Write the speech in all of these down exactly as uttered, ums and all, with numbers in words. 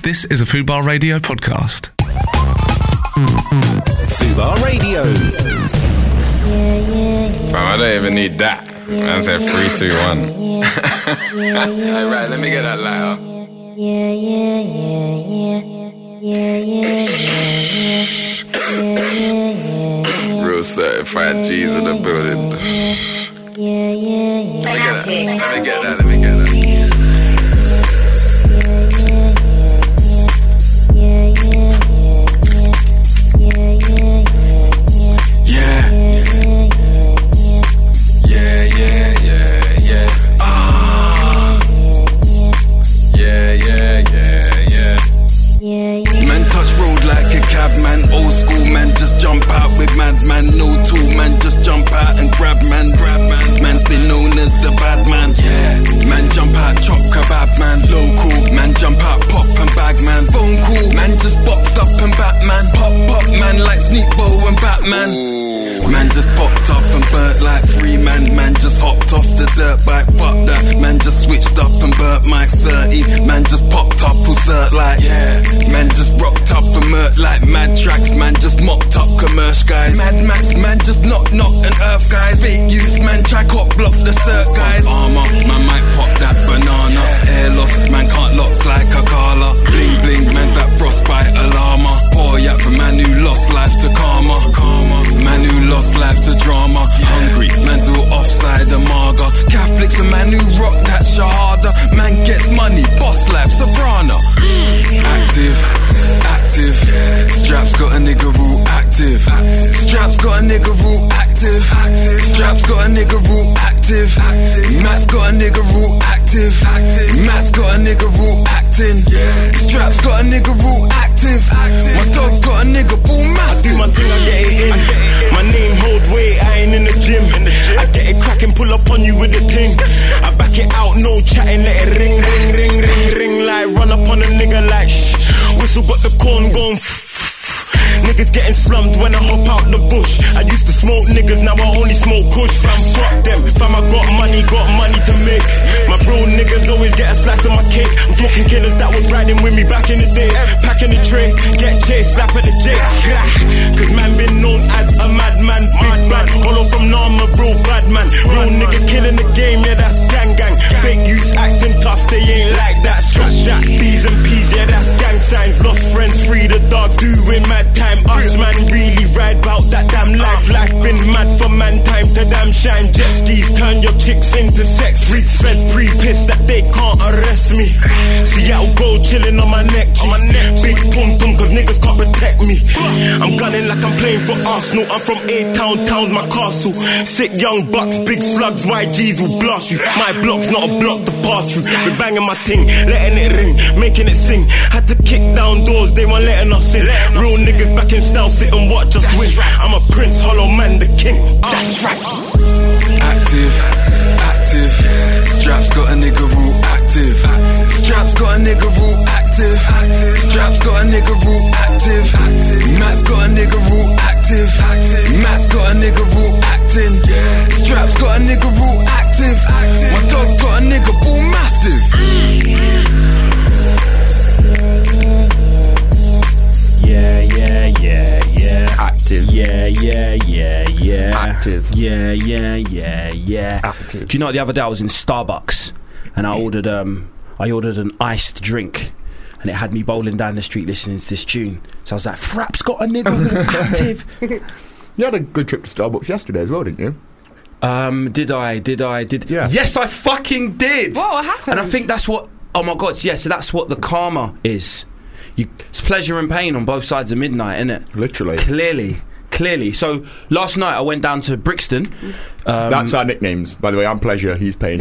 This is a Fubar Radio podcast. Fubar Radio. Yeah, yeah, yeah. Bro, I don't even need that. I said three, two, one. Alright, let me get that lighter. Yeah, yeah, yeah, yeah. Yeah, yeah, yeah, yeah. Yeah, yeah, Real certified G's in the building. yeah, yeah, yeah. Let me get that. Let me get that. Let me get that. Man, old school man, just jump out with madman. No tool man, just jump out and grab man. Grab man, man's been known as the bad man. Yeah, man, jump out, chop kebab man. Local man, jump out, pop and bag man. Phone call man, just boxed up and Batman. Pop pop man, like Sneak Bow and Batman. Ooh. Man just popped up and burnt like free man. Man just hopped off the dirt bike. Fuck that, man just switched up and burnt my thirty. Man just popped up, cert like yeah. Man just rocked up and murked like mad tracks, man just mocked up commercial guys. Mad Max, man just knock knock and earth guys. Fake use, man try cock block the cert guys. Armor, man might pop that banana. Hair loss, man can't locks like a Carla. Bling bling, man's that frostbite alarma. Poor yak for man who lost life to karma. Karma, man who lost life to drama. Hungry, man's all offside and maga. Catholics, a man who rock that shahada. Man gets money, boss life, soprano. Active, active. Straps got a nigga rule active. Straps got a nigga rule active. Straps got a nigga rule active. Matt's got a nigga rule active. Matt's got a nigga rule acting. Straps got a nigga rule active. My dog's got a nigga bull massive. I do my thing, I get it in. My name hold weight, I ain't in the gym. I get it cracking, pull up on you with the ting. I back it out, no chatting, let it ring, ring, ring, ring, ring. Like run up on a nigga like shh. Whistle got the corn going f- Niggas getting slumped when I hop out the bush. I used to smoke niggas, now I only smoke kush. Fam, fuck them. Fam, I got money, got money to make. My bro niggas always get a slice of my cake. I'm talking killers that was riding with me back in the day. Packing the tray, get chased, slap at the jakes. Cause man been known as a madman. Big bad, hollow from Nama, bro, bad man. Real nigga killing the game, yeah, that's gang gang. Fake youths acting tough, they ain't like that. Strap that, B's and P's, yeah, that's gang signs. Lost friends, free the dogs, doing mad time. Us man really ride bout that damn life. Life been mad for man, time to damn shine. Jet skis turn your chicks into sex. Reach feds pre-pissed that they can't arrest me. Seattle gold chilling on my neck, on my neck. Big pum pum cause niggas can't protect me. I'm gunning like I'm playing for Arsenal. I'm from A-Town, town's my castle. Sick young bucks, big slugs, Y Gs will blast you. My block's not a block to pass through. Been banging my ting, letting it ring, making it sing. Had to kick down doors, they weren't letting us in. Real niggas back in style, sit and watch us win. I'm a prince, hollow man, the king. That's right. Active, active. Straps got a nigga rule active. Straps got a nigga rule active. Straps got a nigga rule active. Matt's got a nigga rule active. Matt's got a nigga rule acting. Straps got a nigga rule active. My dog's got a nigga bull mastiff. Yeah, yeah, yeah, yeah. Active. Yeah, yeah, yeah, yeah. Active. Yeah, yeah, yeah, yeah. Active. Do you know what, the other day I was in Starbucks and I ordered um I ordered an iced drink and it had me bowling down the street listening to this tune. So I was like, Frap's got a nigga active. You had a good trip to Starbucks yesterday as well, didn't you? Um, did I? Did I? Did? Yeah. Yes, I fucking did. What, what happened? And I think that's what. Oh my God! Yeah, so that's what the karma is. You, it's pleasure and pain on both sides of midnight, isn't it? Literally. Clearly, clearly. So last night I went down to Brixton. Um, That's our nicknames, by the way. I'm Pleasure, he's Pain.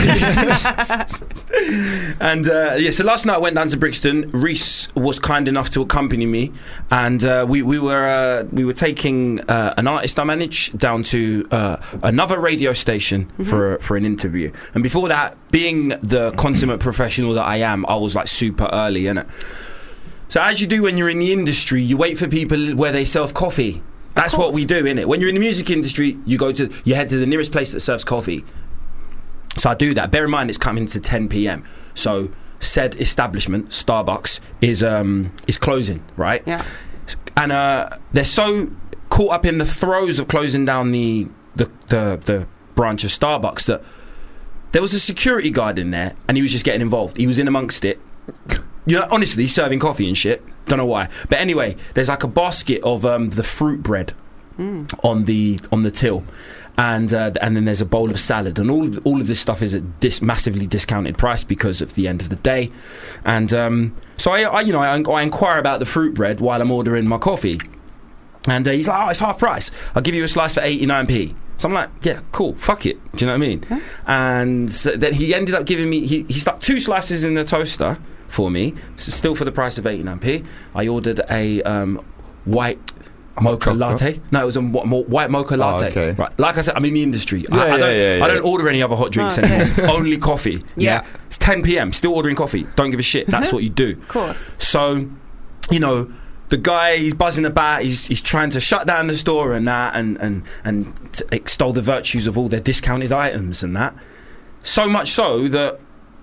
And uh, yeah, so last night I went down to Brixton. Reese was kind enough to accompany me, and uh, we we were uh, we were taking uh, an artist I manage down to uh, another radio station mm-hmm. for for an interview. And before that, being the consummate professional that I am, I was like super early, innit? So as you do when you're in the industry, you wait for people where they serve coffee. That's what we do, innit? When you're in the music industry, you go to you head to the nearest place that serves coffee. So I do that. Bear in mind it's coming to ten p.m. So said establishment, Starbucks, is um, is closing, right? Yeah. And uh, they're so caught up in the throes of closing down the the, the the branch of Starbucks that there was a security guard in there, and he was just getting involved. He was in amongst it. You know, honestly, serving coffee and shit. Don't know why, but anyway, there's like a basket of um, the fruit bread mm. on the on the till. And uh, and then there's a bowl of salad, and all of, all of this stuff is at this massively discounted price because of the end of the day. And um, so I, I, you know, I, I inquire about the fruit bread while I'm ordering my coffee, and uh, he's like, "Oh, it's half price. I'll give you a slice for eighty-nine p." So I'm like, "Yeah, cool, fuck it." Do you know what I mean? Huh? And so then he ended up giving me he he stuck two slices in the toaster for me, so still for the price of eighty-nine p. I ordered a um, white. Mocha latte? No, it was a mo- white mocha latte. Oh, okay. Right, like I said, I'm in the industry. Yeah, I, I yeah, don't, yeah, yeah. I don't order any other hot drinks Oh, anymore. okay. Only coffee. Yeah. Yeah, it's ten p.m. Still ordering coffee. Don't give a shit. That's what you do. Of course. So, you know, the guy, he's buzzing about. He's he's trying to shut down the store and that, and and and to extol the virtues of all their discounted items and that. So much so that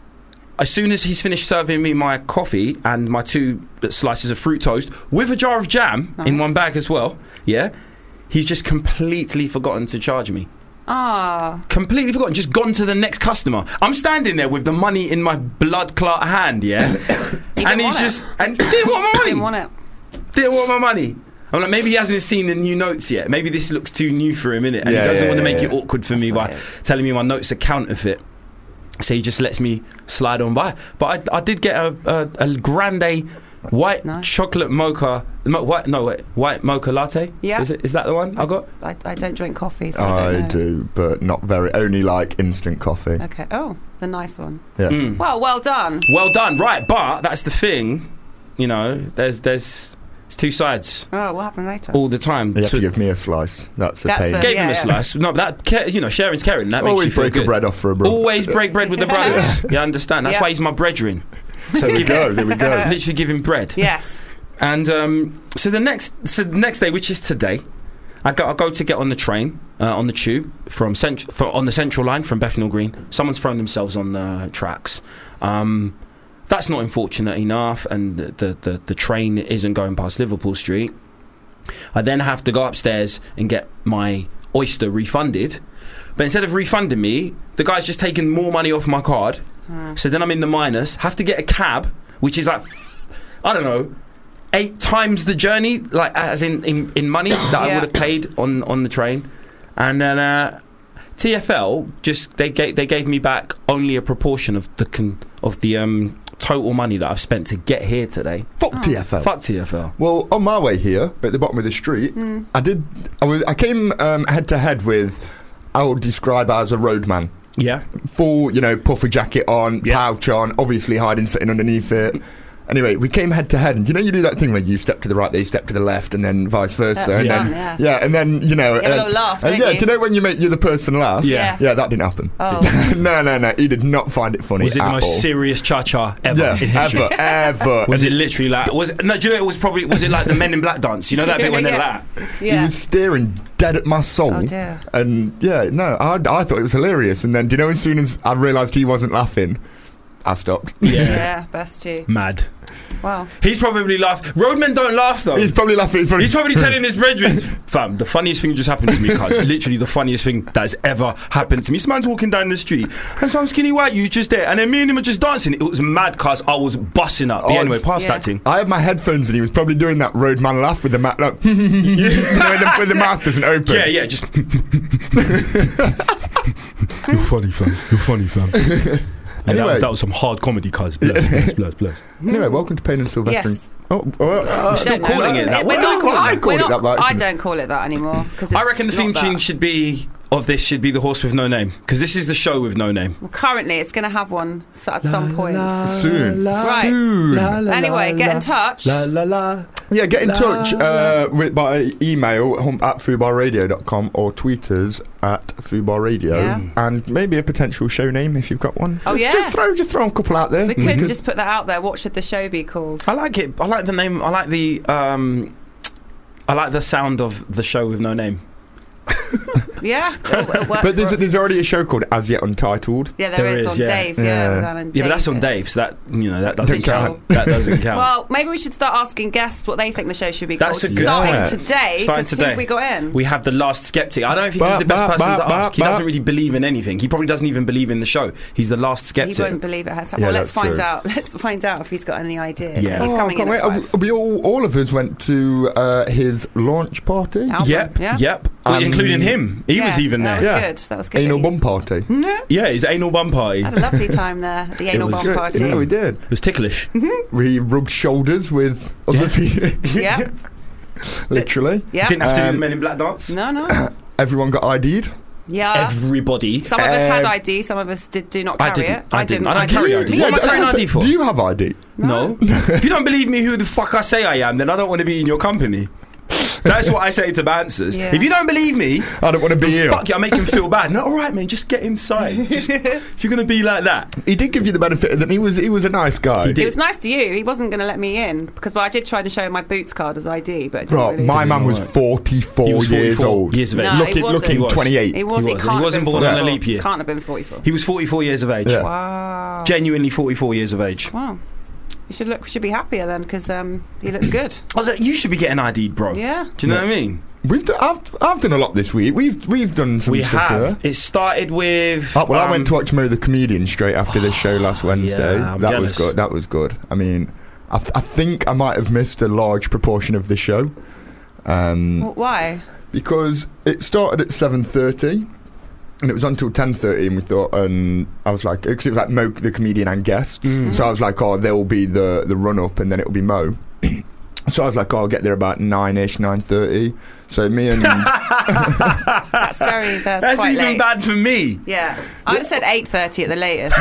as soon as he's finished serving me my coffee and my two slices of fruit toast with a jar of jam Nice. in one bag as well, yeah, he's just completely forgotten to charge me. Ah. Completely forgotten. Just gone to the next customer. I'm standing there with the money in my blood clot hand, yeah, He and didn't he's want just it. and he didn't want my money. Didn't want it. Didn't want my money. I'm like, maybe he hasn't seen the new notes yet. Maybe this looks too new for him, innit? And Yeah, he doesn't yeah, want to yeah, make yeah. it awkward for me That's what by it is. telling me my notes are counterfeit. So he just lets me slide on by. But I, I did get a, a, a grande white Nice. chocolate mocha. Mo, white, no, wait, white mocha latte. Yeah. Is it? Is that the one I got? I, I don't drink coffee, so I, I don't know. do, but not very. Only like instant coffee. Okay. Oh, the nice one. Yeah. Mm. Well, well done. Well done. Right, but that's the thing. You know, there's there's it's two sides Oh, what happened later? all the time. You have So- to give me a slice. That's a That's pain. the- Gave Yeah, him a yeah. slice. No, but that ca- you know, sharing's caring. That makes Always you feel break good. a bread off for a bro. Always break bread with the brothers. You understand? That's Yeah. why he's my brethren. So There we give go. There we go. literally give him bread. Yes. And um, so the next, so the next day, which is today, I go, I go to get on the train, uh, on the tube from cent- for, on the Central Line from Bethnal Green. Someone's thrown themselves on the tracks. Um, that's not unfortunate enough, and the, the the the train isn't going past Liverpool Street. I then have to go upstairs and get my oyster refunded. But instead of refunding me, the guy's just taken more money off my card. Hmm. So then I'm in the minus. Have to get a cab, which is like, I don't know, eight times the journey, like as in, in, in money that I Yeah. would have paid on, on the train. And then uh, T F L just they gave they gave me back only a proportion of the con- of the um, total money that I've spent to get here today. Fuck T F L. Fuck T F L. Well, on my way here, at the bottom of the street, Hmm. I did. I was. I came um, head to head with. I would describe as a roadman. Yeah. Full, you know, puffer jacket on, Yeah. pouch on, obviously hiding something underneath it. Anyway, we came head to head, and you know, you do that thing where you step to the right, they step to the left, and then vice versa, That's and fun, then yeah. and then you know, You have a uh, little laugh, and don't yeah, you? do you know when you make the other person laugh? Yeah. yeah, that didn't happen. Oh. no, no, no, he did not find it funny. Was it the at most all. serious cha-cha ever Yeah, in history? ever, ever. Was And it literally like? Was it, no? Do you know it was probably? Was it like the Men in Black dance? You know that bit when they're Yeah. like, He Yeah. was staring dead at my soul. Oh, dear. And yeah, no, I, I thought it was hilarious. And then, do you know, as soon as I realised he wasn't laughing, I stopped. yeah, Yeah, best you. mad. Wow. He's probably laugh. Roadmen don't laugh though. He's probably laughing. He's probably, He's probably telling his brethren, fam, the funniest thing just happened to me, cuz. Literally the funniest thing that has ever happened to me. This man's walking down the street, and some skinny white you's just there, and then me and him are just dancing. It was mad, cuz I was busting up. Oh, Yeah, anyway, it's- past Yeah. that thing. I had my headphones and he was probably doing that roadman laugh with the mouth, like, you know, when the, when the mouth doesn't open. Yeah, yeah, just. You're funny, fam. You're funny, fam. Yeah, that, Anyway. was, that was some hard comedy, cuz. Bless, bless, bless, bless. Anyway, welcome to Payne and Sylvester. Yes. Oh, oh, uh, Still Don't know. calling it that. We're What not do I call calling I it? called We're it not- that by I accident. don't call it that anymore. 'Cause I it's reckon the not theme that. tune should be of this should be the horse with no name, because this is the show with no name. Well, currently, it's going to have one s- at some point. soon. Right. Soon. Anyway, get in touch. Yeah, get in touch uh, with, by email hump at fubarradio dot com or tweet us at fubarradio, Yeah. and maybe a potential show name if you've got one. Oh, just, yeah. just throw just throw a couple out there. We could just put that out there. What should the show be called? I like it. I like the name. I like the. Um, I like the sound of the show with no name. Yeah, it'll, it'll work But there's for- there's already a show called As Yet Untitled. yeah, there there is, is, on yeah. Dave. Yeah, Yeah. with Alan Yeah, but that's on Davis. Dave, so that you know that doesn't Official. count. That doesn't count. Well, maybe we should start asking guests what they think the show should be That's called. a good Starting point. today, Starting because who today. have we got in? We have the last skeptic. I don't know if he's Ba- the best ba- person ba- to ba- ask. He ba- doesn't really believe in anything. He probably doesn't even believe in the show. He's the last He skeptic. won't believe it has. Yeah, Well, let's that's find true. out. Let's find out if he's got any ideas. Yeah. He's Oh, coming I in can't at wait. five. We all, all of us went to uh, his launch party. Album, Yep, yeah. yep. Well, Um, including him. He Yeah, was even that there. was Yeah. good. That was good. Anal He- bum party. Yeah, his anal bum party. Had a lovely time there at the anal was bomb good. party. Yeah, we did. It was ticklish. We rubbed shoulders with other people. Yeah, Literally. yeah. Didn't have to do the Um, Men in Black dance. No, no. Everyone got I D'd. Yeah. Everybody. Some of us had Uh, I D, some of us did do not I carry didn't. it. I didn't. I don't carry I D. Me What am I neither. carrying I D for? Do you have I D? No. If you don't believe me who the fuck I say I am, then I don't want to be in your company. That's what I say to bouncers. Yeah. If you don't believe me, I don't want to be here. fuck you, I make him feel bad. No, all right, man, just get inside. Just, if you're going to be like that. He did give you the benefit of that. He was he was a nice guy. He did. It was nice to you. He wasn't going to let me in because well, I did try to show him my Boots card as I D, but it didn't Bro, really my man was Alright. forty-four, He was years forty-four old. years of age. No, looking, he wasn't. looking He was. twenty-eight. He was. He He, was. can't He have wasn't been born on a forty-four. leap year. Can't have been forty-four. He was forty-four years of age. Yeah. Wow. Genuinely forty-four years of age. Wow. You should look. Should be happier then because um, he looks good. I was like, you should be getting I D'd, bro. Yeah. Do you know Yeah. what I mean? We've done, I've I've done a lot this week. We've we've done some We stuff have. together. It started with. Oh, well, I um, went to watch Mo the Comedian straight after this show last Wednesday. I'm that was jealous. good. That was good. I mean, I, th- I think I might have missed a large proportion of the show, um, W- Why? because it started at seven thirty. And it was until ten thirty, and we thought, and I was like, because it was like Mo the Comedian and guests, Mm. so I was like, oh, there will be the the run up, and then it will be Mo. So I was like, oh, I'll get there about nine ish, nine thirty. So me and That's very. That's, That's quite even late. bad for me. Yeah. I would have said eight thirty at the latest.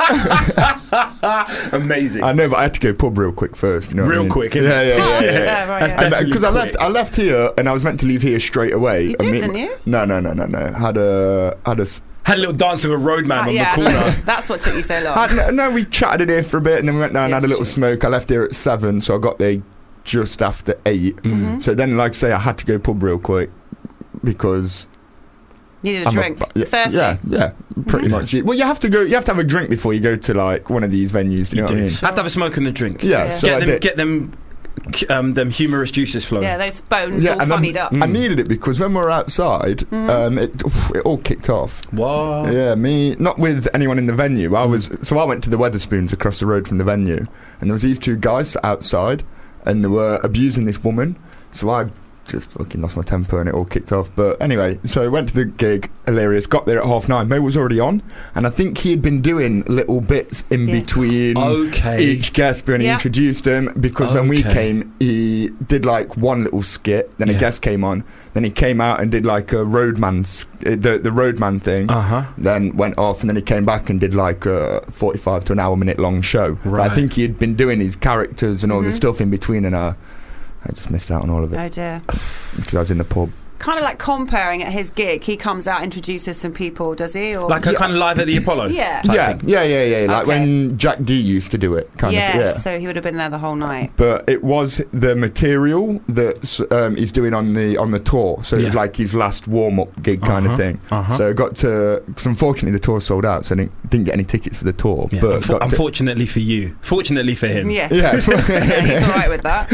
Amazing. I know, but I had to go pub real quick first. You know what I Real mean? quick, yeah, innit? yeah, yeah, yeah, yeah. Yeah, right, That's yeah. definitely Because I quick. left, I left here, and I was meant to leave here straight away. You And did, me- didn't you? No, no, no, no, no. Had a, had a. s- Had a little dance with a roadman Uh, on yeah, the corner. that's what took you so long. Had, no, no, we chatted in here for a bit, and then we went down and Yes, had a little true. smoke. I left here at seven, so I got there just after eight. Mhm. So then, like I say, I had to go pub real quick because Needed a I'm drink. yeah, Thirsty. Yeah, yeah, pretty much. Well, you have to go. You have to have a drink before you go to like one of these venues. Do you, know You what do. I mean? Have to have a smoke and a drink. Yeah, Yeah. so get I them, did. get them, um, them humorous juices flowing. Yeah, those bones all and then funnied up. I needed it because when we were outside, Mm. um, it it all kicked off. What? Yeah, me not with anyone in the venue. I was so I went to the Weatherspoons across the road from the venue, and there was these two guys sat outside, and they were abusing this woman. So I just fucking lost my temper, and it all kicked off. But anyway, so I went to the gig, hilarious. Got there at half nine. Mo was already on, and I think he had been doing little bits in Yeah. between Okay. each guest when he Yeah. introduced him. Because when we Okay. came, he did like one little skit. Then Yeah. a guest came on. Then he came out and did like a roadman, s- uh, the the roadman thing. Uh huh. Then went off, and then he came back and did like a forty-five to an hour minute long show. But Right. I think he had been doing his characters and all the Mhm. stuff in between, and uh, I just missed out on all of it Oh dear. because I was in the pub. Kind of like comparing at his gig. He comes out, introduces some people, does he? Or Like a Yeah. kind of live at the Apollo. Yeah. type Yeah, thing. yeah, yeah, yeah. Like Okay. when Jack D used to do it, kind yes, of. Yeah. so he would have been there the whole night. But it was the material that um, he's doing on the on the tour, so it was Yeah. like his last warm up gig kind Uh-huh, of thing. uh-huh. So I got to. Cause unfortunately, the tour sold out, so I didn't, didn't get any tickets for the tour. Yeah. But Unfo- got to- unfortunately for you, fortunately for him. Yeah. yeah, Yeah, he's all right with that.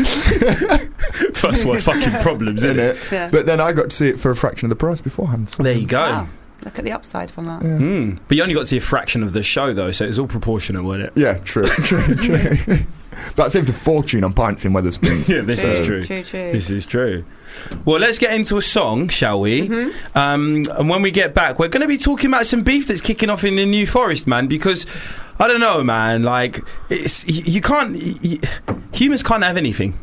First world fucking problems, isn't in it? it. Yeah. But then I got to see it for a fraction of the price beforehand. There you go. Wow. Look at the upside from that. Yeah. Mm. But you only got to see a fraction of the show, though, so it was all proportionate, wasn't it? Yeah, true, true, true. But I saved a fortune on pints in Weatherspoons. Yeah, this is true. True, true. This is true. Well, let's get into a song, shall we? Mm-hmm. Um, and when we get back, we're going to be talking about some beef that's kicking off in the New Forest, man. Because I don't know, man. Like, it's you, you can't. You, humans can't have anything.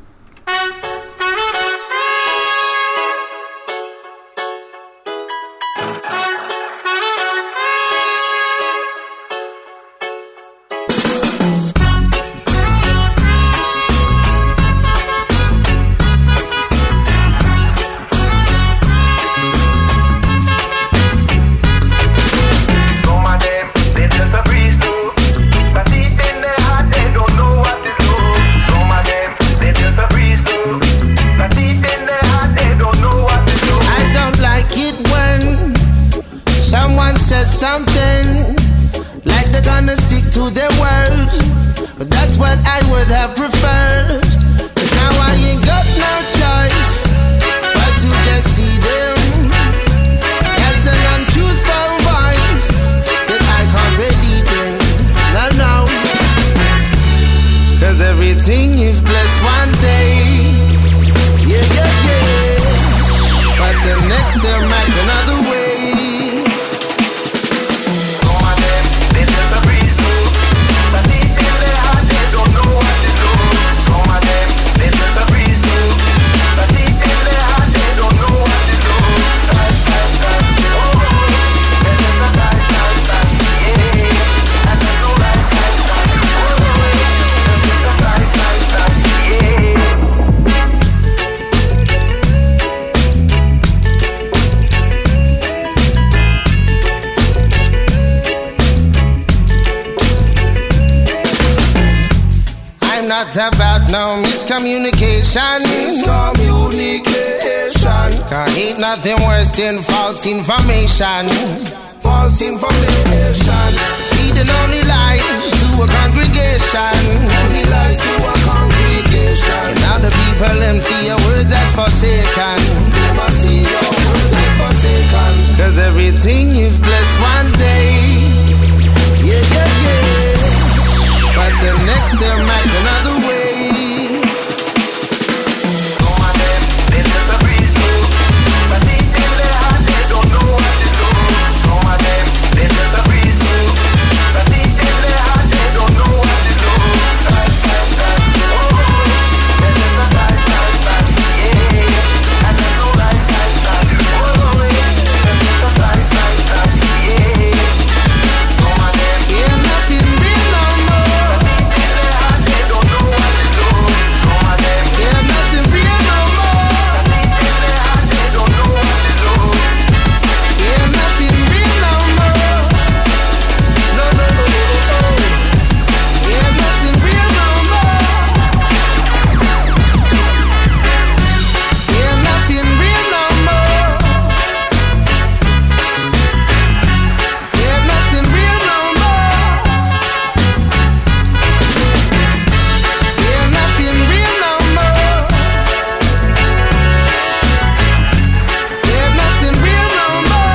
Some of them, they just a breeze through. But deep in their heart, they don't know what is true. Some of them, they just a is blessed one day. Yeah, yeah, yeah. But the next they're met another way. Some of them, they just a breeze through. But deep in their heart, they don't know what to do. Some of them, they just a breeze through. But deep in their heart, they don't know what to do. Time, time, time, oh, they just a time, time, time, yeah. And there's no right time, time, oh, they just a time, time, time, yeah. I'm not about no miscommunication. Miscommunication. Cause ain't nothing worse than false information. False information. Feeding only lies to a congregation. Only lies to a congregation. And now the people them see your words as forsaken. Never see your words as forsaken. Cause everything is blessed one day. Yeah, yeah, yeah. But the next they're met another way. Some of them, they just a breeze through. But deep in their heart, they don't know what to do. Some of them, they just a breeze through. But deep in their heart, they don't know what to do. Time, time, time, oh, they just a time, time, time, yeah. And there's no right time, time, oh, they just a time, time, time, yeah. Some of them, Yeah, nothing real no more. they don't know what to do. Some of them, Yeah, nothing real no more. they don't know what to do. Yeah, nothing real no more. No, no, no, no, no. Yeah, nothing real no more. Yeah, nothing real no more. Yeah, nothing real no more. Yeah, nothing real no more. Yeah, nothing real no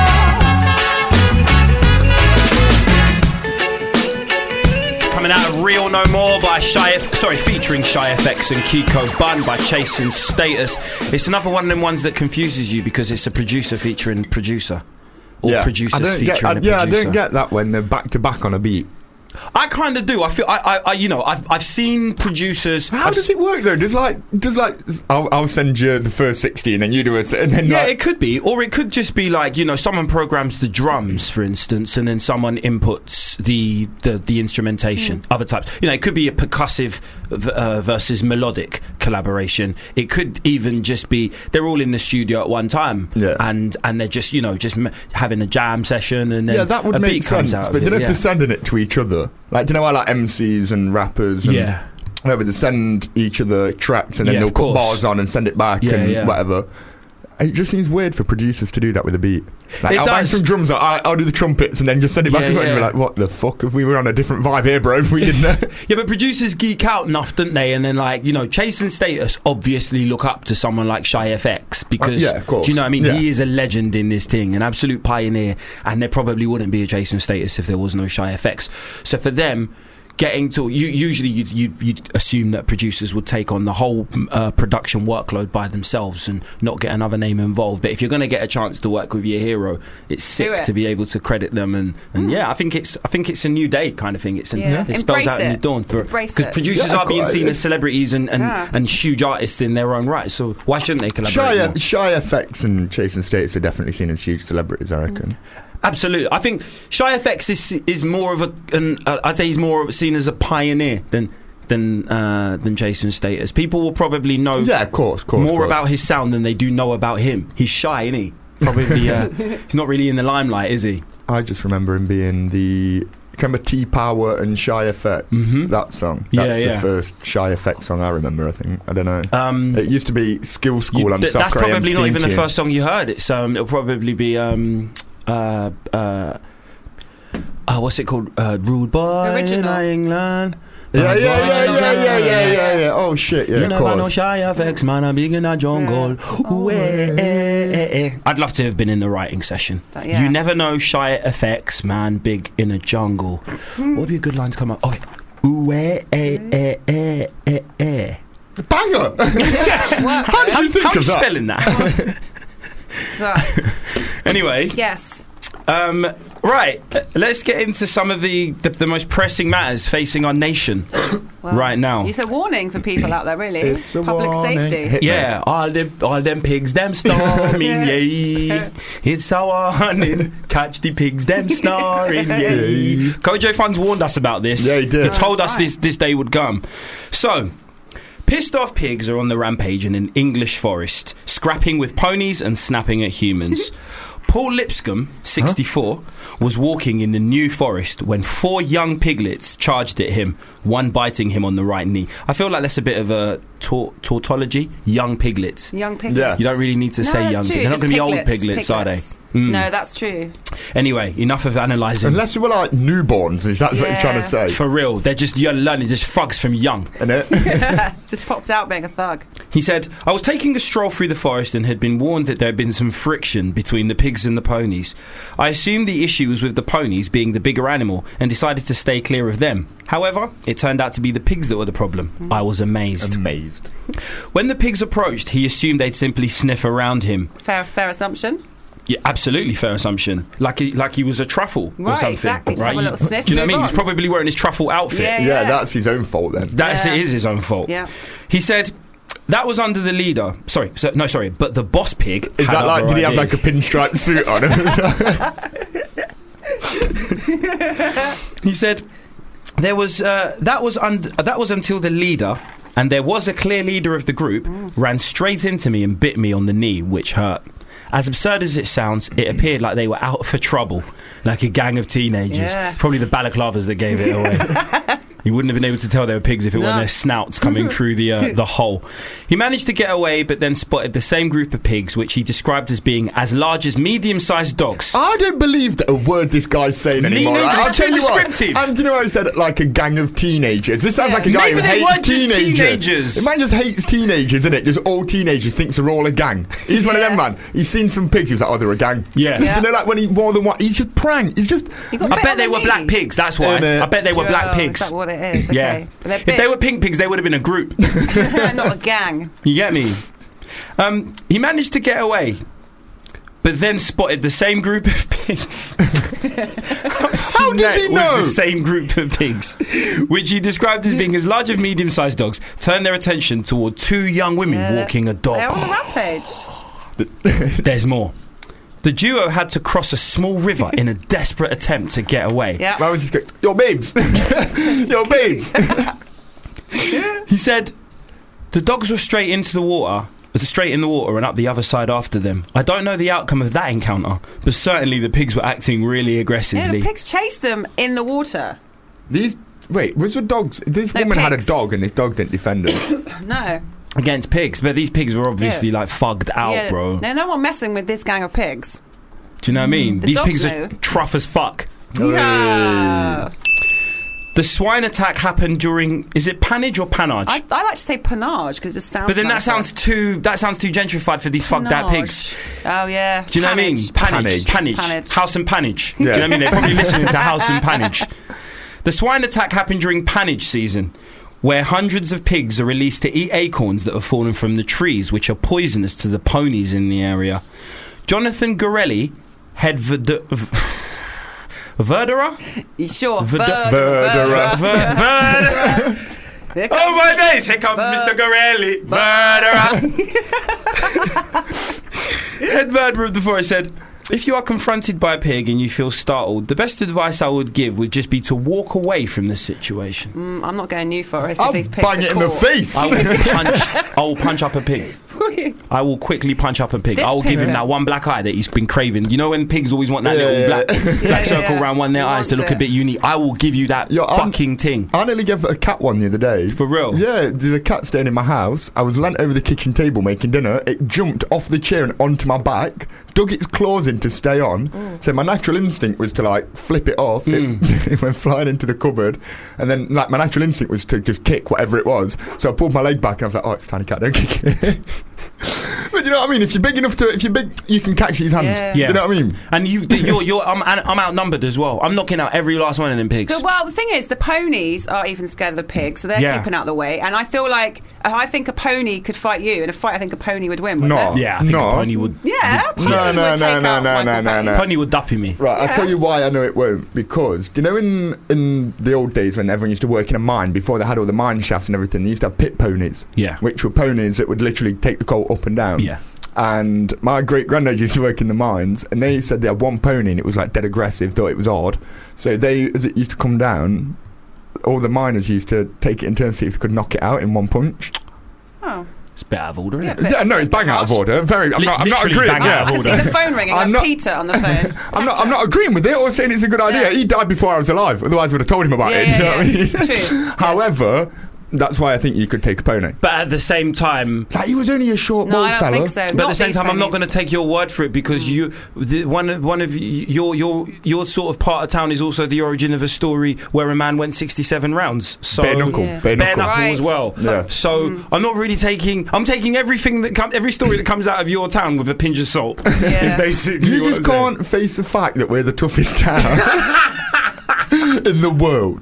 more. Coming out of Real No More by Shy F- sorry, featuring Shy F X and Kiko Bun by Chasing Status. It's another one of them ones that confuses you because it's a producer featuring producer. Or I producers don't featuring get, I, a yeah, I producer. don't get that when they're back to back on a beat. I kind of do. I feel, I, I, I, you know, I've, I've seen producers. How I've does it work though? Does like, does like, I'll, I'll send you the first sixty and then you do it, and then Yeah, like, it could be, or it could just be like, you know, someone programs the drums, for instance, and then someone inputs the the, the instrumentation. Mm. Other types, you know, it could be a percussive v- uh, versus melodic collaboration. It could even just be they're all in the studio at one time, Yeah. and and they're just, you know, just m- having a jam session, and then yeah, that would a make beat comes sense. out But of then it, if yeah. they're sending it to each other, like, do you know how like M Cs and rappers, and Yeah. whatever, they send each other tracks and then Yeah, they'll of put course. bars on and send it back Yeah, and yeah. whatever. It just seems weird for producers to do that with a beat. Like, It I'll bang does. some drums, I, I'll do the trumpets, and then just send it back Yeah, and yeah. we're like, what the fuck? If we were on a different vibe here, bro, we didn't know. Yeah, but producers geek out enough, don't they? And then, like, you know, Chasing Status obviously look up to someone like Shy F X because, Uh, yeah, of course. do you know what I mean? Yeah. He is a legend in this thing, an absolute pioneer, and there probably wouldn't be a Chasing Status if there was no Shy F X. So for them, getting to you, usually you'd, you'd, you'd assume that producers would take on the whole uh, production workload by themselves and not get another name involved. But if you're going to get a chance to work with your hero, it's sick it. to be able to credit them. And, and yeah, I think it's I think it's a new day kind of thing. It's an, Yeah. it spells Embrace out a new it. dawn for Embrace because it. producers Yeah, are being quite. seen as celebrities and and, Yeah. and huge artists in their own right. So why shouldn't they collaborate? Shy, more? Shy F X and Chasing Status are definitely seen as huge celebrities, I reckon. Absolutely, I think Shy F X is is more of a, an, uh, I'd say he's more seen as a pioneer than than uh, than Chasing Status. People will probably know Yeah, of course, of course. more of course. about his sound than they do know about him. He's shy, isn't he? Probably, uh, he's not really in the limelight, is he? I just remember him being the. Remember T Power and Shy F X? Mhm. That song. Yeah, That's yeah. the first Shy F X song I remember, I think. I don't know. Um, It used to be Skill School you- on th- that's Soccer A M probably not Steam even the Tune. first song you heard. It's um, it'll probably be um, uh, uh, uh, what's it called? Uh, Rude Boy Original. in England. Yeah, Bad yeah, boy yeah, in yeah, yeah, yeah, England. yeah, yeah. Oh shit, yeah, You of never know course. Shy F X, man. I'm big in that jungle. Ooh, eh, eh, eh, eh. I'd love to have been in the writing session. That- yeah. You never know Shy F X, man, big in a jungle. What would be a good line to come up? Okay. Ooh, eh, eh, eh, eh, eh, eh. Banger! How did you think How are you of that? spelling that? Right. Anyway, Yes. um, right, uh, let's get into some of the, the, the most pressing matters facing our nation Well, right now. It's a warning for people out there, really. It's a Public warning. safety. Hit me. Yeah, all them, all them pigs, them storming, yay. It's a warning. Catch the pigs, them snoring, yay. Kojo Funds warned us about this. Yeah, he did. He told Oh, us right. this, this day would come. So, pissed off pigs are on the rampage in an English forest, scrapping with ponies and snapping at humans. Paul Lipscomb, sixty-four, was walking in the New Forest when four young piglets charged at him, one biting him on the right knee. I feel like that's a bit of a tau- tautology. Young piglets. Young piglets. Yeah. You don't really need to No, say that's young true. piglets. They're not Just going to be old piglets, are they? Mm. No, that's true. Anyway, enough of analysing. Unless you were like newborns, is that what you're trying to say? For real, they're just you're learning, just thugs from young. Innit? Just popped out being a thug. He said, I was taking a stroll through the forest and had been warned that there had been some friction between the pigs and the ponies. I assumed the issue was with the ponies being the bigger animal and decided to stay clear of them. However, it turned out to be the pigs that were the problem. I was amazed. Amazed. When the pigs approached, he assumed they'd simply sniff around him. Fair, fair assumption. Yeah, absolutely fair assumption. Like he, like he was a truffle or Right, something. exactly. Just Right? have a little You- sniff, do you know what I mean? move He was on. probably wearing his truffle outfit. Yeah, Yeah, that's his own fault then. That's Yeah. it is his own fault. Yeah. He said that was under the leader. Sorry, so, no, sorry, but the boss pig. Is had that like, other did he have like a ideas. pinstripe suit on? He said there was uh, that was un- that was until the leader, and there was a clear leader of the group, ran straight into me and bit me on the knee, which hurt. As absurd as it sounds, it appeared like they were out for trouble, like a gang of teenagers. Yeah. Probably the balaclavas that gave it away. You wouldn't have been able to tell they were pigs if it No. weren't their snouts coming through the uh, the hole. He managed to get away, but then spotted the same group of pigs, which he described as being as large as medium-sized dogs. I don't believe that a word this guy's saying Me anymore. neither, Like, it's I'll too tell you what, descriptive. And do you know what I said? Like a gang of teenagers. This sounds Yeah. like a guy Maybe who they hates weren't just teenagers. teenagers. The man just hates teenagers, isn't it? Just all teenagers thinks they're all a gang. He's one of them, Yeah. man. He's seen some pigs. He's like, oh, they're a gang. Yeah. Yeah. You know, like when he more than one. He's just prank. He's just. You got I bit bet on they the were knee. black pigs, that's why. Innit? I bet they were black Oh, pigs. Is that what it is? Okay. Yeah. But they're If they big. were pink pigs, they would have been a group. Not a gang. You get me? Um, he managed to get away, but then spotted the same group of pigs. How did he know? Was the same group of pigs, which he described as being as large as medium-sized dogs, turned their attention toward two young women Yeah. walking a They're on dog. the rampage. There's more. The duo had to cross a small river in a desperate attempt to get away. Yeah. Man was just going, yo, babes. Yo, babes. He said the dogs were straight into the water, straight in the water and up the other side after them. I don't know the outcome of that encounter, but certainly the pigs were acting really Yeah, aggressively. the pigs chased them in the water. These. Wait, was the dogs. This No, woman had a pigs. dog and this dog didn't defend her. No. Against pigs, but these pigs were obviously Yeah. like fugged out, yeah. bro. No, no one messing with this gang of pigs. Do you know what I mean? The These dogs pigs know. are truff as fuck. Yeah. The swine attack happened during. Is it panage or panage? I, I like to say panage because it just sounds. but then that nicer. sounds too. That sounds too gentrified for these fucked out Panage. pigs. Oh yeah. Do you know what I mean? Panage. Panage. Panage. Panage. House and panage. Do you Yeah. know what I mean? They're probably listening to House and panage. The swine attack happened during panage season, where hundreds of pigs are released to eat acorns that have fallen from the trees, which are poisonous to the ponies in the area. Jonathan Gorelli, head verd- v- verderer? You sure? Verd- Verderer. Verderer. Ver- verderer. Here Oh comes- my days! Here comes Ver- Mister Gorelli, verderer. Head murderer of the forest said, if you are confronted by a pig and you feel startled, the best advice I would give would just be to walk away from the situation. Mm, I'm not going New Forest I'll if these pigs bang are it in the caught. face. I will punch. I will punch up a pig. I will quickly punch up a pig. This I will pig- give him that one black eye that he's been craving. You know when pigs always want that Yeah, little yeah, black, yeah. black Yeah, yeah, circle yeah. around one of their He eyes to wants look a it. bit unique. I will give you that Yo, I'm- fucking thing. I nearly gave a cat one the other day. For real? Yeah, there's a cat staying in my house. I was leant over the kitchen table making dinner. It jumped off the chair and onto my back, dug its claws in to stay on. So my natural instinct was to like flip it off. Mm. It, it went flying into the cupboard, and then like my natural instinct was to just kick whatever it was. So I pulled my leg back and I was like, "Oh, it's a tiny cat. Don't kick it." But you know what I mean? If you're big enough to, if you're big, you can catch these hands. Yeah. Yeah. You know what I mean? And you, you're, you're, I'm, I'm outnumbered as well. I'm knocking out every last one of them pigs. Good, well, the thing is, the ponies are even scared of the pigs, so they're Yeah. keeping out the way. And I feel like I think a pony could fight you. In a fight, I think a pony would win. wouldn't No. it? Yeah, I think No. a pony would. Yeah, a pony No, no, would no, take no, out no, Michael no, no, Caine. no. Pony would duppy me. Right, I'll Yeah. tell you why I know it won't. Because, do you know in, in the old days when everyone used to work in a mine, before they had all the mine shafts and everything, they used to have pit ponies. Yeah. Which were ponies that would literally take the colt up and down. Yeah. And my great granddad used to work in the mines, and they said they had one pony and it was like dead aggressive, thought it was odd. So they, as it used to come down, all the miners used to take it in turns to see if they could knock it out in one punch. Oh. It's a bit out of order, isn't Yeah, it? Yeah, no, it's bang out of order. Very. I'm Lit- not. I'm not literally agreeing. bang Yeah. out of I order. can see the phone ringing. I'm That's not- Peter on the phone. I'm not. I'm not agreeing with it or saying it's a good idea. Yeah. He died before I was alive. Otherwise, I would have told him about Yeah, it. yeah, you know yeah. what I mean? True. However, that's why I think you could take a pony. But at the same time, Like he was only a short, No, bald I don't fella. think so. but at Not the same these time, I'm not ponies. going to take your word for it because you, the, one of one of y- your your your sort of part of town is also the origin of a story where a man went sixty-seven rounds. So Bare knuckle. Yeah. Bare bare knuckle. knuckle as Right. well. Yeah. So I'm not really taking. I'm taking everything that comes, every story that comes out of your town with a pinch of salt. Yeah. Is basically You what just I'm saying. can't face the fact that we're the toughest town in the world.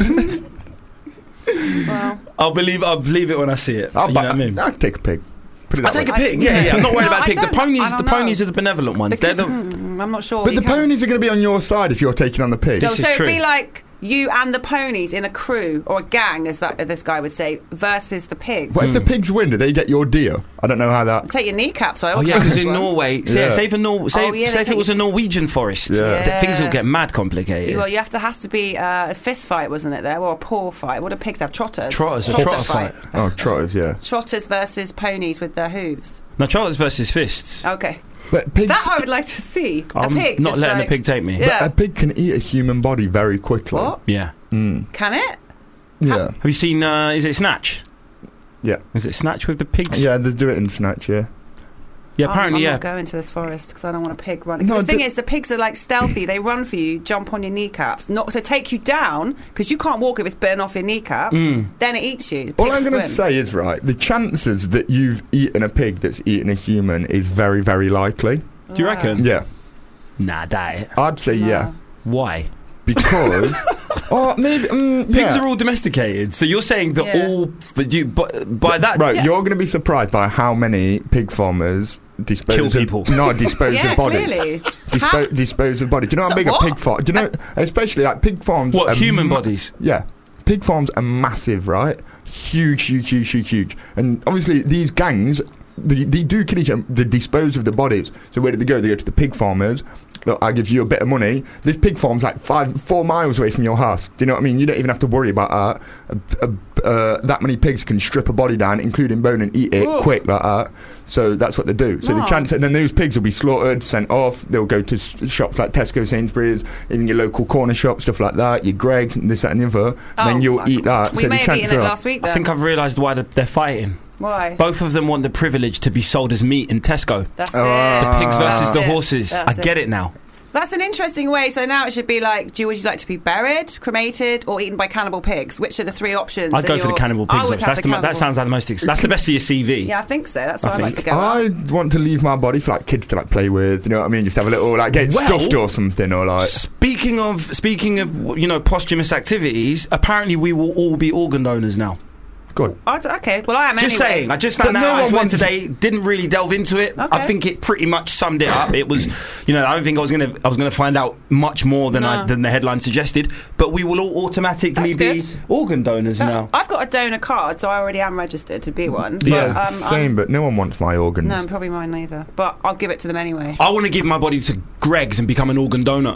Well, I'll believe. I'll believe it when I see it. I'll, you know what I mean? I'd take a pig. Put it I'll that take a way. pig. Yeah, yeah. I'm not worried No, about I pigs. The don't- I ponies. don't The know. ponies are the benevolent ones. because, They're the. hmm, I'm not sure. But You the can- ponies are going to be on your side if you're taking on the pig. No, This so is it'd true. be like you and the ponies in a crew or a gang, as that as this guy would say, versus the pigs. What if the pigs win? Do they get your deer? I don't know how that. Take your kneecaps. I Oh yeah, because in Norway, say, Yeah. say, for Nor- say, Oh, yeah, say they if it was a take- Norwegian forest, Yeah. th- things will Yeah. get mad complicated. Well, you have to has to be uh, a fist fight, wasn't it? There or a paw fight. What do pigs have? Trotters. Trotters, a Trotter trotter fight. Oh, trotters, yeah. Trotters versus ponies with their hooves. No, trotters versus fists. Okay, But pigs. that I would like to see. A I'm pig. not just letting like, a pig take me. Yeah. A pig can eat a human body very quickly. What? Yeah. Mm. Can it? Yeah. Have you seen? Uh, is it Snatch? Yeah. Is it Snatch with the pigs? Yeah, they do it in Snatch, yeah. Yeah, I'm- apparently, I'm yeah. not going to this forest because I don't want a pig running. No, the thing the- is, the pigs are like stealthy. They run for you, jump on your kneecaps, not to take you down because you can't walk if it's bitten off your kneecap. Mm. Then it eats you. The All pigs I'm going to win. say is, right, the chances that you've eaten a pig that's eaten a human is very, very likely. Do you reckon? Yeah. Nah, that it. I'd say No. yeah. Why? Because. oh, maybe. Mm, Pigs yeah. are all domesticated, so you're saying that Yeah. all but you but by that Right, Yeah. you're going to be surprised by how many pig farmers dispose Kill of people. No, dispose Yeah, of bodies. clearly. Dispo- How- dispose of bodies. Do you know how So big what? a pig farm? Do you know, especially like pig farms? what are human ma- bodies? Yeah, pig farms are massive, right? Huge, huge, huge, huge, huge. And obviously, these gangs, they, they do kill each other. They dispose of the bodies. So where do they go? They go to the pig farmers. Look, I give you a bit of money. This pig farm's like five, four miles away from your house. Do you know what I mean? You don't even have to worry about that. Uh, uh, uh, that many pigs can strip a body down, including bone, and eat it Ugh. quick like that. So that's what they do. So the Oh. chance, and then those pigs will be slaughtered, sent off. They'll go to s- shops like Tesco, Sainsbury's, even your local corner shop, stuff like that. Your Greggs, and this, that, and the other. Oh, then you'll fuck. eat that. We so may the have eaten chances it are. last week. Then. I think I've realised why they're, they're fighting. Why? Both of them want the privilege to be sold as meat in Tesco. That's Oh. it. The pigs versus That's the it. horses. I That's get it. it now. That's an interesting way. So now it should be like, do you, would you like to be buried, cremated, or eaten by cannibal pigs? Which are the three options? I'd that go for the you're- cannibal I pigs. would option. have That's the the, that cannibal. sounds like the most. Ex- that's the best for your C V. Yeah, I think so. That's I what I'd like think to go. I want to leave my body for like kids to like play with. You know what I mean? Just have a little like get Well- stuffed or something, or like. Speaking of speaking of you know posthumous activities, apparently we will all be organ donors now. Good. I d- okay, well I am Just anyway. saying, I just found But out no I one went wants- today. Didn't really delve into it. Okay. I think it pretty much summed it up. It was, you know, I don't think I was gonna I was gonna find out much more than I No. than the headline suggested. But we will all automatically That's be good. organ donors Uh, now. I've got a donor card, so I already am registered to be one. But, Yeah, um, same, I'm- but no one wants my organs. No, probably mine neither. But I'll give it to them anyway. I want to give my body to Greg's and become an organ donor.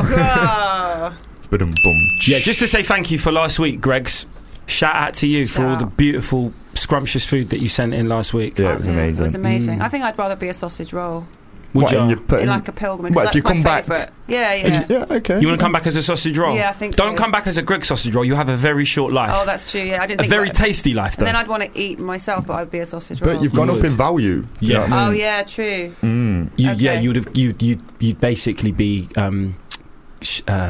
Ah. Ba-dum bum. Yeah, just to say thank you for last week, Greg's. Shout out to you for Shout all the out. beautiful, scrumptious food that you sent in last week. Yeah, it was Yeah, amazing. It was amazing. Mm. I think I'd rather be a sausage roll. Would What, you? and you put In in- like a pilgrim. What, Because if that's you my come back- favourite. Yeah, yeah. Yeah, okay. You want to come back as a sausage roll? Yeah, I think Don't so. come back as a Greg sausage roll. You have a very short life. Oh, that's true. Yeah, I didn't a think very that. tasty life, though. And then I'd want to eat myself, but I'd be a sausage roll. But you've gone You up would. in value. Do you Yeah. know what I Oh mean? yeah, true. Mm. you, Yeah, okay. you'd have you you you'd basically be um, sh- uh,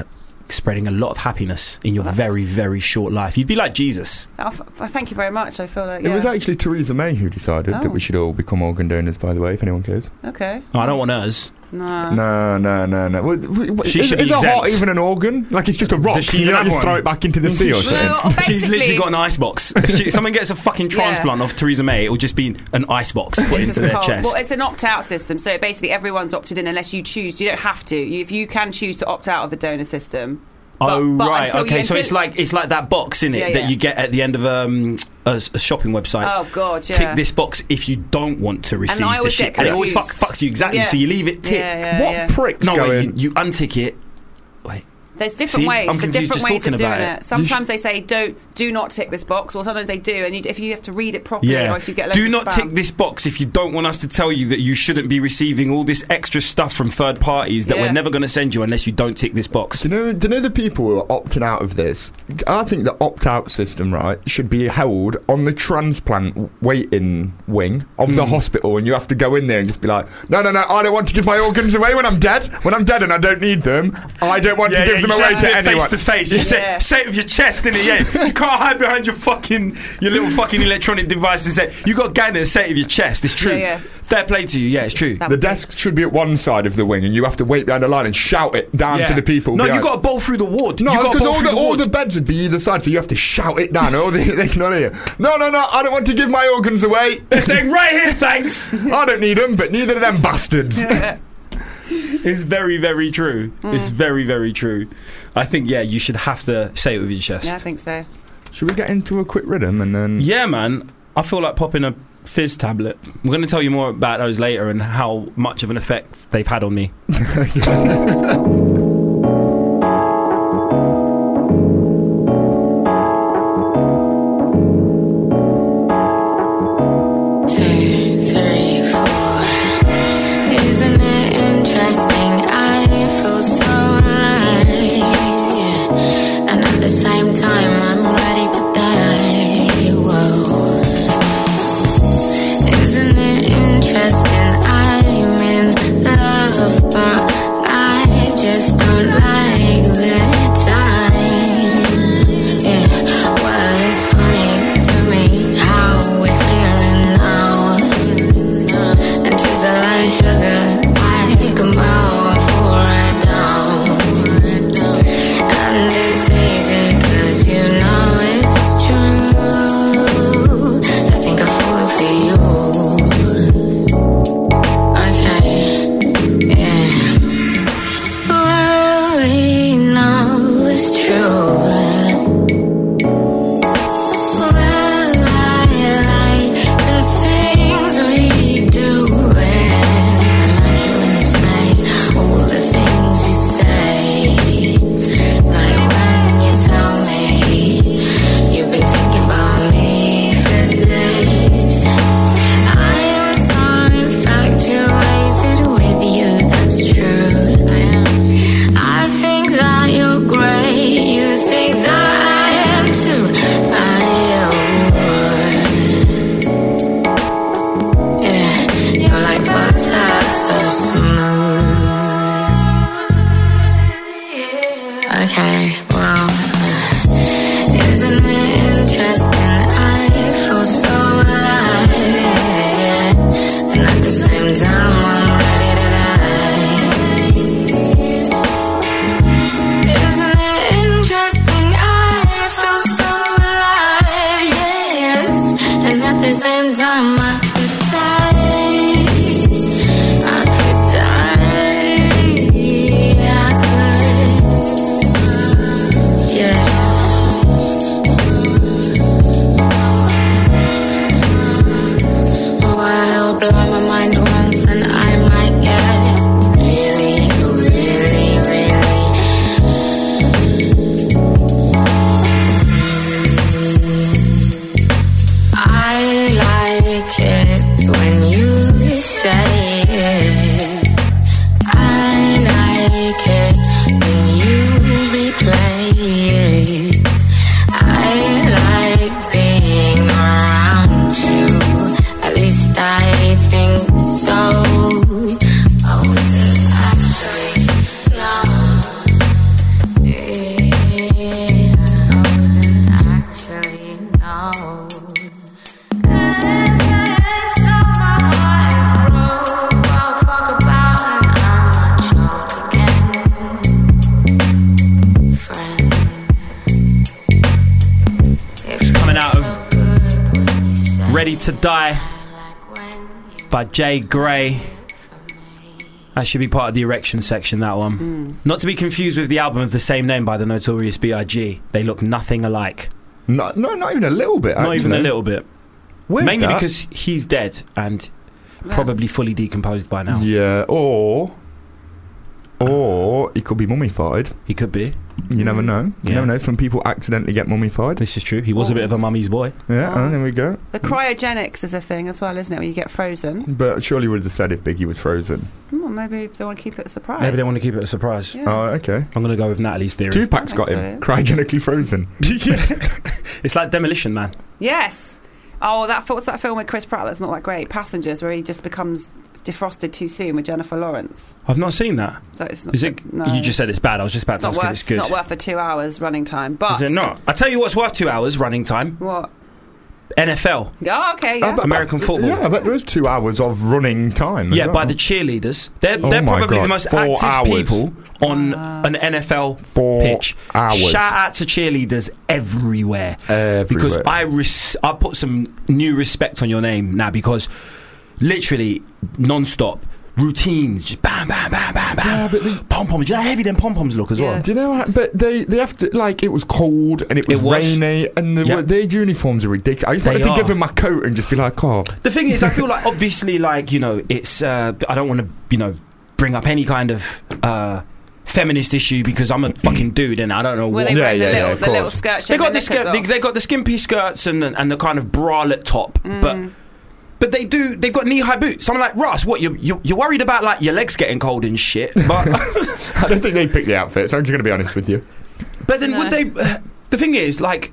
spreading a lot of happiness in your That's- very, very short life. You'd be like Jesus. Oh, f- f- thank you very much. I feel like It yeah. was actually Theresa May who decided Oh. that we should all become organ donors, by the way, if anyone cares. okay. Oh, I don't want hers. Nah. No, no, no, no. Well, w- w- She is should is be a heart exempt. even an organ? Like, it's just a rock. Does she You even don't have just throw one? it back into the sea or something. Well, She's basically, literally got an ice box. If, she, if someone gets a fucking Yeah. transplant of Theresa May, it will just be an ice box put It's into just their cold. chest. Well, it's an opt-out system, so basically everyone's opted in unless you choose. You don't have to. You, if you can choose to opt out of the donor system. Oh But- but right, until okay. you- so it's until- like it's like that box in it Yeah, that yeah. you get at the end of um, a, s- a shopping website. Oh god, yeah. Tick this box if you don't want to receive I the always shit, get and it always fuck, confused. fucks you exactly. Yeah. So you leave it tick. Yeah, yeah, What yeah. pricks No, going... wait, you, you untick it. Wait. There's different See? ways. I'm The confused different just ways of talking doing about it. it. Sometimes they say don't, do not tick this box, or sometimes they do, and you, if you have to read it properly, or Yeah. else you get loads Do of not spam. tick this box if you don't want us to tell you that you shouldn't be receiving all this extra stuff from third parties that Yeah. we're never going to send you unless you don't tick this box. Do you know? Do you know the people who are opting out of this? I think the opt-out system, right, should be held on the transplant waiting wing of the hospital, and you have to go in there and just be like, "No, no, no, I don't want to give my organs away when I'm dead. When I'm dead and I don't need them, I don't want to give them away to anyone." face to face. You say, Yeah. say it with your chest in the yeah. You can't hide behind your fucking your little fucking electronic device and say you got gander and say it with your chest. It's true. Yeah, yes. Fair play to you. Yeah, it's true. That The would be- desk should be at one side of the wing, and you have to wait behind the line and shout it down Yeah. to the people. No, behind. you got to bowl through the ward. No, you got to because bowl all through the, the all ward. the beds would be either side, so you have to shout it down. Or they, they can only hear. No, no, no, I don't want to give my organs away. They're saying right here, thanks. I don't need them, but neither of them bastards. It's very, very true. It's very, very true. I think yeah, you should have to say it with your chest. Yeah, I think so. Should we get into a quick rhythm and then? Yeah, man. I feel like popping a fizz tablet. We're going to tell you more about those later and how much of an effect they've had on me. Two, three, four. Isn't it interesting? I feel so alive, yeah. And at the same time, I'm ready to die. Whoa. Isn't it interesting? I'm in love, but I just don't like the time. Yeah. Well, it's funny to me how we're feeling now. And she's a light sugar, like a mountain for a down. And it's easy 'cause you know it's true. I think I've fallen for you. Okay, yeah. Well, we know it's true. Well, I like the things we do, and I like it when you say all the things you say. Like when you tell me you've been thinking about me for days. I am so infatuated with you, that's true. I think that you're great, you think that I am too. I Yeah, you're like butter, so smooth. Okay, well, isn't it interesting? I feel so alive, yeah. And at the same time, I'm ready to die. Isn't it interesting? I feel so alive, yes. And at the same time, I could die. I could die. I could. Yeah. Well, blow my mind once and I might get really, really, really. I like it when you say it. I like it when you replay it. I like being around you. At least I think so. Oh, is it actually? No. Yeah. to Die by Jay Gray. That should be part of the erection section, that one. Mm. Not to be confused with the album of the same name by the Notorious B I G. They look nothing alike. No, no, not even a little bit. Not even a actually. little bit. Weird, Mainly that. because he's dead and probably fully decomposed by now. Yeah, or or he could be mummified. He could be. You never know. You Yeah. never know. Some people accidentally get mummified. This is true. He was a bit of a mummy's boy. Yeah, Oh. and there we go. The cryogenics is a thing as well, isn't it? Where you get frozen. But surely would have said if Biggie was frozen. Hmm, maybe they want to keep it a surprise. Maybe they want to keep it a surprise. Yeah. Oh, okay. I'm going to go with Natalie's theory. Tupac's I got think him so. cryogenically frozen. Yeah. It's like Demolition Man. Yes. Oh, that what's that film with Chris Pratt that's not that great? Passengers, where he just becomes defrosted too soon with Jennifer Lawrence. I've not seen that. So it's not, Is it? No. You just said it's bad. I was just about It's to not ask if worth. it's good. Not worth the two hours running time. But Is it not? I tell you what's worth two hours running time. What? N F L. Oh, okay. Yeah. I bet- American football. Yeah, I bet there is two hours of running time. as Yeah, well. by the cheerleaders. They're, Oh they're my probably God, the most four active hours. people on an N F L Four pitch. hours. Shout out to cheerleaders everywhere. Everywhere. Because I res- I put some new respect on your name now, because literally non-stop routines, just bam, bam, bam, bam, bam. Yeah, but the- pom poms. You know how heavy them pom poms look as Yeah. well. Do you know how, but they, they have to, like, it was cold and it was, It was. rainy and the, Yeah. their uniforms are ridiculous. I just They wanted to are. give them my coat and just be like, oh. The thing is, I feel like obviously, like, you know, it's uh, I don't want to, you know, bring up any kind of uh, feminist issue because I'm a fucking dude and I don't know Were what. they Yeah, wearing yeah, the yeah, little, of the little course. skirt? They got the knickers skirt, they, off? they got the skimpy skirts and the, and the kind of bralette top, Mm. but but they do they've got knee high boots. So I'm like, Ross, what you you you're worried about like your legs getting cold and shit, but I don't think they picked the outfits. I'm just going to be honest with you. but then No. would they? Uh, the thing is, like,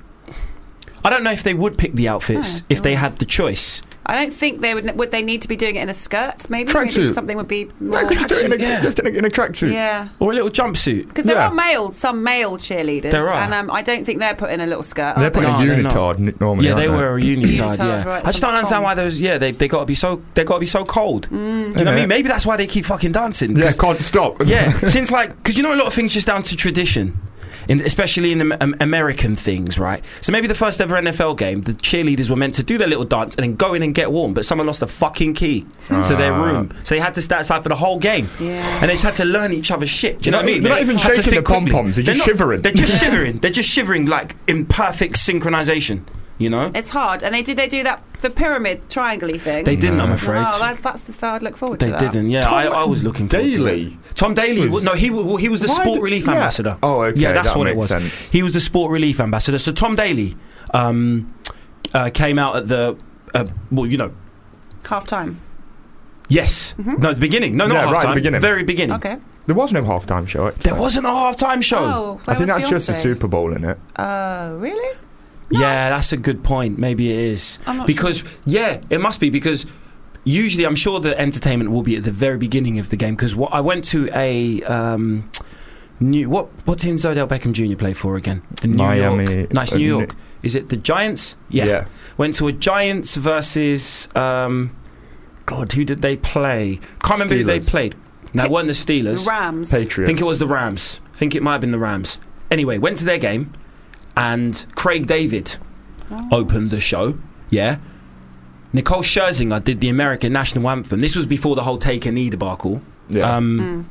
I don't know if they would pick the outfits No, if they they wouldn't. had the choice. I don't think they would. Would they need to be doing it in a skirt? Maybe, Tracksuit. maybe something would be more. No, just, do it in a, yeah. just in a, in a tracksuit. Yeah, Or a little jumpsuit. because there Yeah. are male, some male cheerleaders, There are. and um, I don't think they're putting a little skirt. They're are they? putting No, a they're not. unitard n- normally. Yeah, they aren't were a unitard. Unitard, Yeah, right, I just some don't understand tom. why those. Yeah, they they got to be so they got to be so cold. Mm. Do you know what I Yeah. mean? Maybe that's why they keep fucking dancing. Yeah, 'cause- can't stop. yeah, since like because you know a lot of things just down to tradition. In, especially in the um, American things, right? So maybe the first ever N F L game, the cheerleaders were meant to do their little dance and then go in and get warm, but someone lost the fucking key to their Ah. room, so they had to stand outside for the whole game. Yeah. And they just had to learn each other's shit. Do you know They're what I mean? not- they're not even had to shaking think the quickly. pom-poms, they're just not- shivering. They're just shivering. They're just shivering like in perfect synchronization. You know? It's hard, and they did. They do that the pyramid triangle-y thing. They didn't, I'm afraid. Wow, that's that's the third. Look forward They to that. didn't. Yeah, Tom I, I was looking forward to Daly it. Tom Daly. was- no, he wa- he was the Why sport did- relief yeah. ambassador. Oh, okay, Yeah, that's that what it makes was. sense. He was the sport relief ambassador. So Tom Daly um, uh, came out at the uh, well, you know, Half time. yes, Mm-hmm. no, the beginning. No, not Yeah, right at half the time. beginning. Very beginning. Okay. There was no halftime show. Actually. There wasn't a halftime show. Oh, I where think was that's just a Beyonce? Super Bowl in it. Oh, really? Yeah, that's a good point. Maybe it is I'm not because yeah, it must be because. Usually, I'm sure the entertainment will be at the very beginning of the game because what I went to a um, new what what team does Odell Beckham Junior play for again? The New Miami, York, nice uh, New Ni- York. Is it the Giants? Yeah. Yeah. Went to a Giants versus um, God, who did they play? Can't remember who they Steelers. played. No, it weren't the The Steelers. Rams. I Patriots. think it was the Rams. I think it might have been the Rams. Anyway, went to their game, and Craig David Oh. opened the show. Yeah. Nicole Scherzinger did the American national anthem. This was before the whole take a knee debacle. Yeah. Um,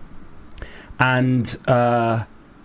And uh,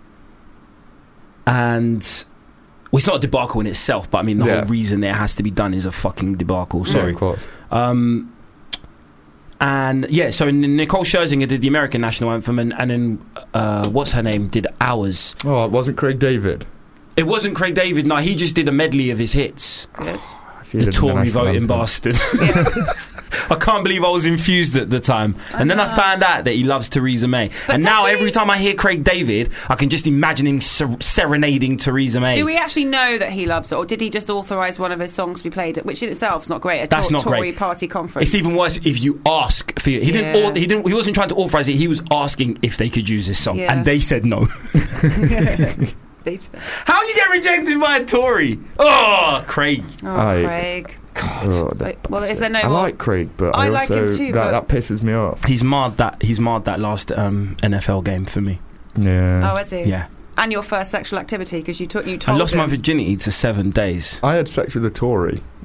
and well, it's not a debacle in itself, but I mean the Yeah. whole reason it has to be done is a fucking debacle. Yeah, Sorry. of course. Um, and yeah, so Nicole Scherzinger did the American national anthem, and, and then uh, what's her name did ours. Oh, it wasn't Craig David. It wasn't Craig David. No, he just did a medley of his hits. Good. If he The did Tory national voting anthem. bastard. I can't believe I was infused at the time. And then I found out that he loves Theresa May. But and does now he- every time I hear Craig David, I can just imagine him ser- serenading Theresa May. Do we actually know that he loves it, or did he just authorise one of his songs to be played, which in itself is not great? A That's Tor- not Tory great. party conference. It's even worse if you ask for it. He didn't. Yeah. Au- he didn't. He wasn't trying to authorize it. He was asking if they could use this song, Yeah. and they said no. They- How you get rejected by a Tory? Oh, Craig. Oh, I- Craig. Oh, the Wait, well, is bastard. there no I more- like Craig, but I I, like also him too, that, but- that pisses me off. He's marred that. He's marred that last um, N F L game for me. Yeah. Oh, is he? Yeah, And your first sexual activity, because you took you I told lost my him. virginity to seven days. I had sex with a Tory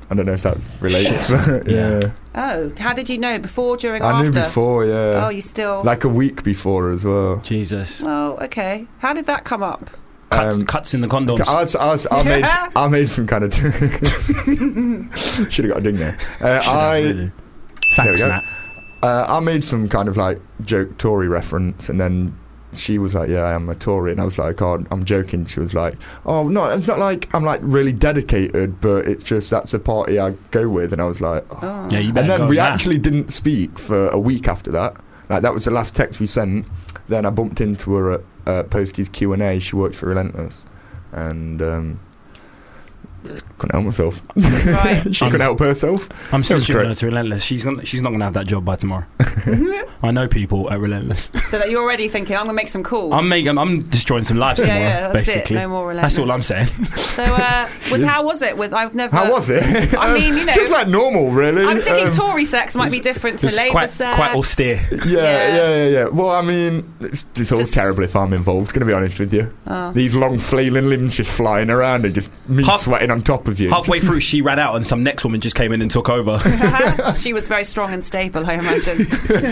I don't know if that relates, but yeah. Oh, how did you know? Before, during, or I after? knew before, yeah. Oh, you still... Like a week before as well. Jesus. Well, okay. How did that come up? Cuts, Um, cuts in the condoms. I, was, I, was, I made I made some kind of should have got a ding there. Uh, I Really. Thanks, go. Nat. uh, I made some kind of like joke Tory reference, and then she was like, "Yeah, I am a Tory," and I was like, "Oh, I'm joking." She was like, "Oh, no, it's not like I'm like really dedicated, but it's just that's a party I go with," and I was like, oh. Oh. Yeah, you And better then go we now. actually didn't speak for a week after that. Like that was the last text we sent. Then I bumped into her at uh, Posky's Q and A. She worked for Relentless, and um, couldn't help myself. Right. She couldn't help herself. I'm still It was shooting great. her to Relentless. She's gonna, she's not going to have that job by tomorrow. I know people at Relentless. So that you're already thinking, I'm going to make some calls. I'm making, I'm destroying some lives Yeah, tomorrow, yeah, that's it. basically. No more That's all Relentless. I'm saying. So, uh, with how was it? With I've never... How was it? I mean, you know... just like normal, really. I was thinking Um, Tory sex might be different to It's Labour quite, sex. quite austere. Yeah, Yeah. yeah, yeah, yeah. Well, I mean, it's, it's all Just- terrible if I'm involved. Going to be honest with you. Oh. These long flailing limbs just flying around and just me Half- sweating on top of you. Halfway through, she ran out and some next woman just came in and took over. She was very strong and stable, I imagine.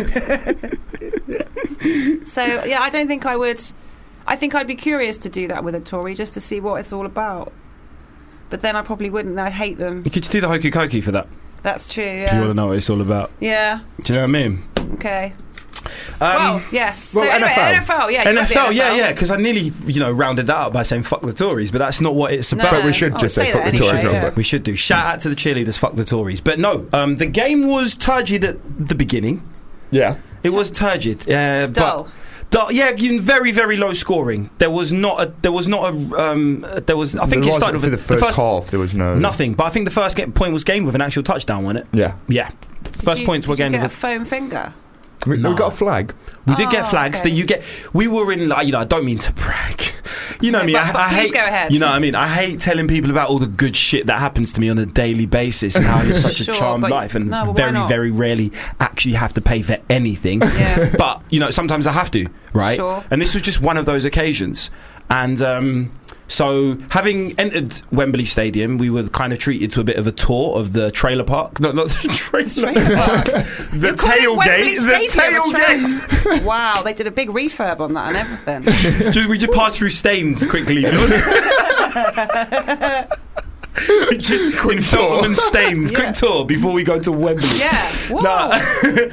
So, yeah, I don't think I would... I think I'd be curious to do that with a Tory, just to see what it's all about. But then I probably wouldn't. I'd hate them. You could just do the hokey cokey for that, That's true, if you want to yeah. know what it's all about. Yeah, Do you know what I mean? okay. Um, well, yes. well, so anyway, N F L. N F L, yeah. you got the N F L, yeah, N F L. yeah, because I nearly, you know, rounded that up by saying fuck the Tories, but that's not what it's No, about. But no. we should Oh, just say say fuck that the Tories, anyway, Robert. yeah. We should do. Shout out to the cheerleaders, fuck the Tories. But no, um, the game was turgid at the beginning. Yeah. It was turgid. Uh, Dull. But, dull. Yeah, you- very, very low scoring. There was not a. There was not a. Um, there was. I think There it started wasn't with for the first, half. There was no nothing. But I think the first ga- point was gained with an actual touchdown, wasn't it? Yeah, Yeah. Did First you- points were did you gained get with a foam finger. we, No. we got a flag. We did get Oh, flags okay. that you get. We were in, like, you know, I don't mean to brag. You know No, me. but- I, but I please hate. go ahead. You know what I mean. I hate telling people about all the good shit that happens to me on a daily basis and how I live such Sure, a charmed but- life and no, but why very, not? very rarely actually have to pay for anything. Yeah. But you know, sometimes I have to, right? Sure. And this was just one of those occasions. And um, so, having entered Wembley Stadium, we were kind of treated to a bit of a tour of the trailer park. No, not the trailer, Trailer park. the You're calling Wembley tailgate. The Stadium a tailgate. trailer- Wow, they did a big refurb on that and everything. just, we just passed through Staines quickly. just in Feltham and Staines, Yeah. quick tour before we go to Wembley. Yeah. Whoa. No,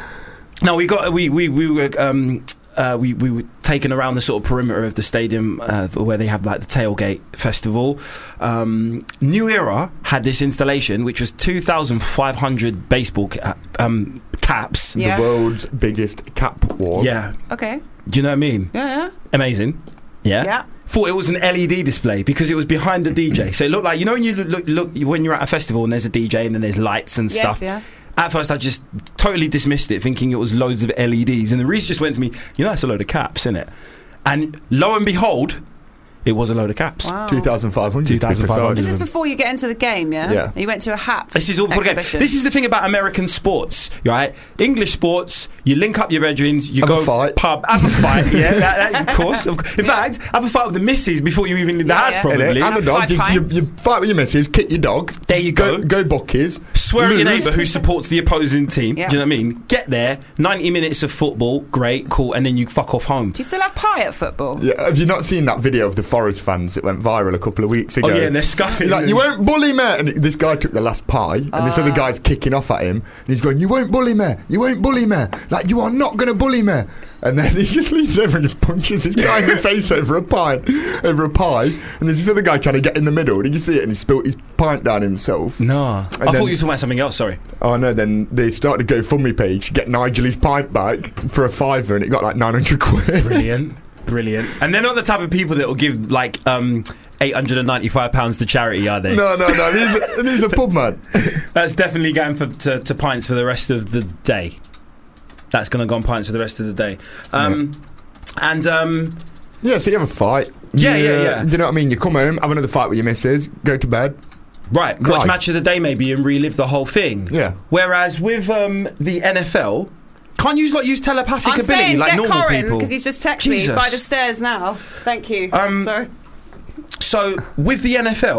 no, we got we we we were. Um, Uh, we, we were taken around the sort of perimeter of the stadium uh, where they have like the tailgate festival. Um, New Era had this installation which was two thousand five hundred baseball ca- um, caps. Yeah. The world's biggest cap war. Yeah. Okay. Do you know what I mean? Yeah, yeah. Amazing. Yeah. Yeah. Thought it was an L E D display because it was behind the D J. So it looked like, you know, when you look, look when you're at a festival and there's a D J and then there's lights and Yes, stuff. yeah. At first, I just totally dismissed it, thinking it was loads of L E Ds. And the Reese just went to me, you know, that's a load of caps, isn't it? And lo and behold, it was a load of caps. Wow. two thousand five hundred. two thousand five hundred. This is before you get into the game, yeah? Yeah. You went to a hat This is all for the game. exhibition. This is the thing about American sports, right? English sports, you link up your bedrooms, you Have go a fight. pub, have a fight, yeah, that, that, of course. Of, in fact, have a fight with the missus before you even leave the Yeah, house, yeah. probably. And Have a dog. five You, you, pints. you fight with your missus, kick your dog. There you go. Go, go Buckies. Swear at your lose. neighbour who supports the opposing team. Yeah. Do you know what I mean? Get there, ninety minutes of football, great, cool, and then you fuck off home. Do you still have pie at football? Yeah, have you not seen that video of the Forest fans that went viral a couple of weeks ago? Oh, yeah, and they're scuffing. He's like, you won't bully me. And this guy took the last pie, and this other guy's kicking off at him, and he's going, you won't bully me. You won't bully me. Like, you are not going to bully me. And then he just leans over and just punches this guy in the face over a pie, over a pie. And there's this other guy trying to get in the middle. Did you see it? And he spilt his pint down himself. No. I And thought then- you were talking about something else, sorry. Oh no! Then they started a GoFundMe page, get Nigel his pint back for a fiver, and it got like nine hundred quid. Brilliant. Brilliant. And they're not the type of people that will give like um, eight hundred ninety-five pounds to charity, are they? No, no, no. He's a, he's a pub man. That's definitely going for, to, to pints for the rest of the day. That's going to go on pints for the rest of the day. Um, And um, Yeah, so you have a fight. Yeah, You, yeah, uh, yeah. Do you know what I mean? You come home, have another fight with your missus, go to bed. right, Right. watch match of the day maybe and relive the whole thing. Yeah. Whereas with um, the N F L, can't you like use telepathic I'm ability saying like get normal Corin people? because he's just texted me. He's Jesus. by the stairs now. Thank you. Um, Sorry. So with the N F L,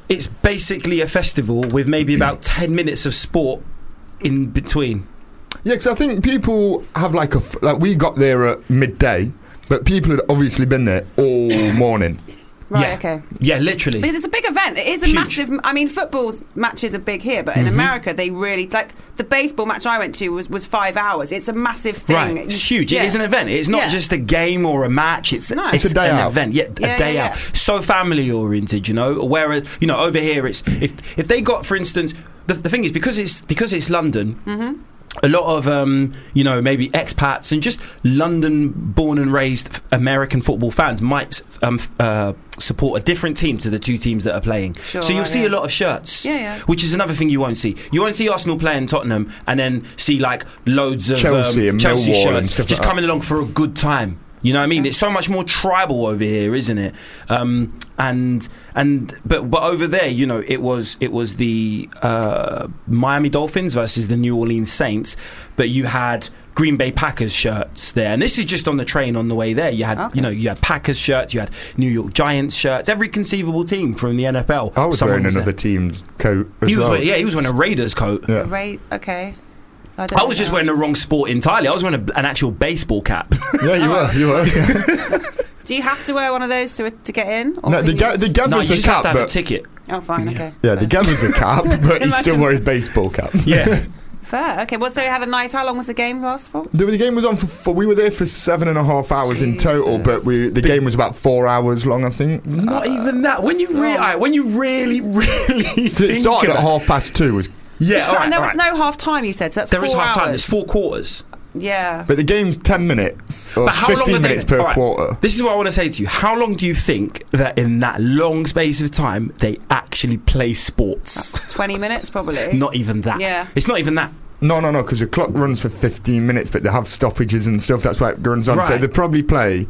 it's basically a festival with maybe about ten minutes of sport in between. Yeah, because I think people have like a f- like we got there at midday, but people had obviously been there all morning. Right, yeah. okay. Yeah, literally. Because it's a big event. It is a Huge. massive. I mean, football's matches are big here, but in Mhm. America, they really like the baseball match I went to was, was five hours. It's a massive thing. Right, it's huge. Yeah. It is an event. It's not Yeah. just a game or a match. It's No. it's, It's a day an out. event. Yeah, Yeah, a day yeah, out. yeah. So family oriented, you know. Whereas you know over here, it's if if they got, for instance, the, the thing is because it's because it's London. Mm-hmm. A lot of um, you know, maybe expats and just London-born and raised f- American football fans might um, f- uh, support a different team to the two teams that are playing. Sure, so you'll right, see yeah. a lot of shirts, Yeah, yeah. which is another thing you won't see. You won't see Arsenal playing Tottenham and then see like loads of Chelsea um, and Chelsea Millwall and shirts stuff just like that. coming along for a good time. You know what I mean? It's so much more tribal over here, isn't it? Um, and and but but over there, you know, it was it was the uh, Miami Dolphins versus the New Orleans Saints, but you had Green Bay Packers shirts there, and this is just on the train on the way there. You had Okay. you know you had Packers shirts, you had New York Giants shirts, every conceivable team from the N F L. I was someone wearing was another there. team's coat as He was well. wearing, yeah, he was wearing a Raiders coat. Yeah. Right. Okay. I, don't I was just know. wearing the wrong sport entirely. I was wearing a, an actual baseball cap. Yeah, you were, you were. Do you have to wear one of those to to get in? Or No, can they you- ga- they gave no, us you a just have cap, to have a but ticket. Oh, fine. Okay. yeah, they gave us a cap, but he still Imagine- wore his baseball cap. Yeah. Fair. Okay. Well, so you had a nice. How long was the game last for? The, the game was on for, for. We were there for seven and a half hours in total, but we the game was about four hours long, I think. Not even that. When you re- alright, when you really, really It think started at about- half past two, was Yeah, all right, and there all was right. no half time. You said so. That's There is four half time. hours. There's four quarters. Yeah. but the game's ten minutes or But how long fifteen are they- minutes per all right, quarter. This is what I want to say to you. How long do you think that in that long space of time they actually play sports? Twenty minutes probably. Not even that. Yeah. It's not even that. No, no, no, because the clock runs for fifteen minutes, but they have stoppages and stuff. That's why it runs on. So Right. they probably play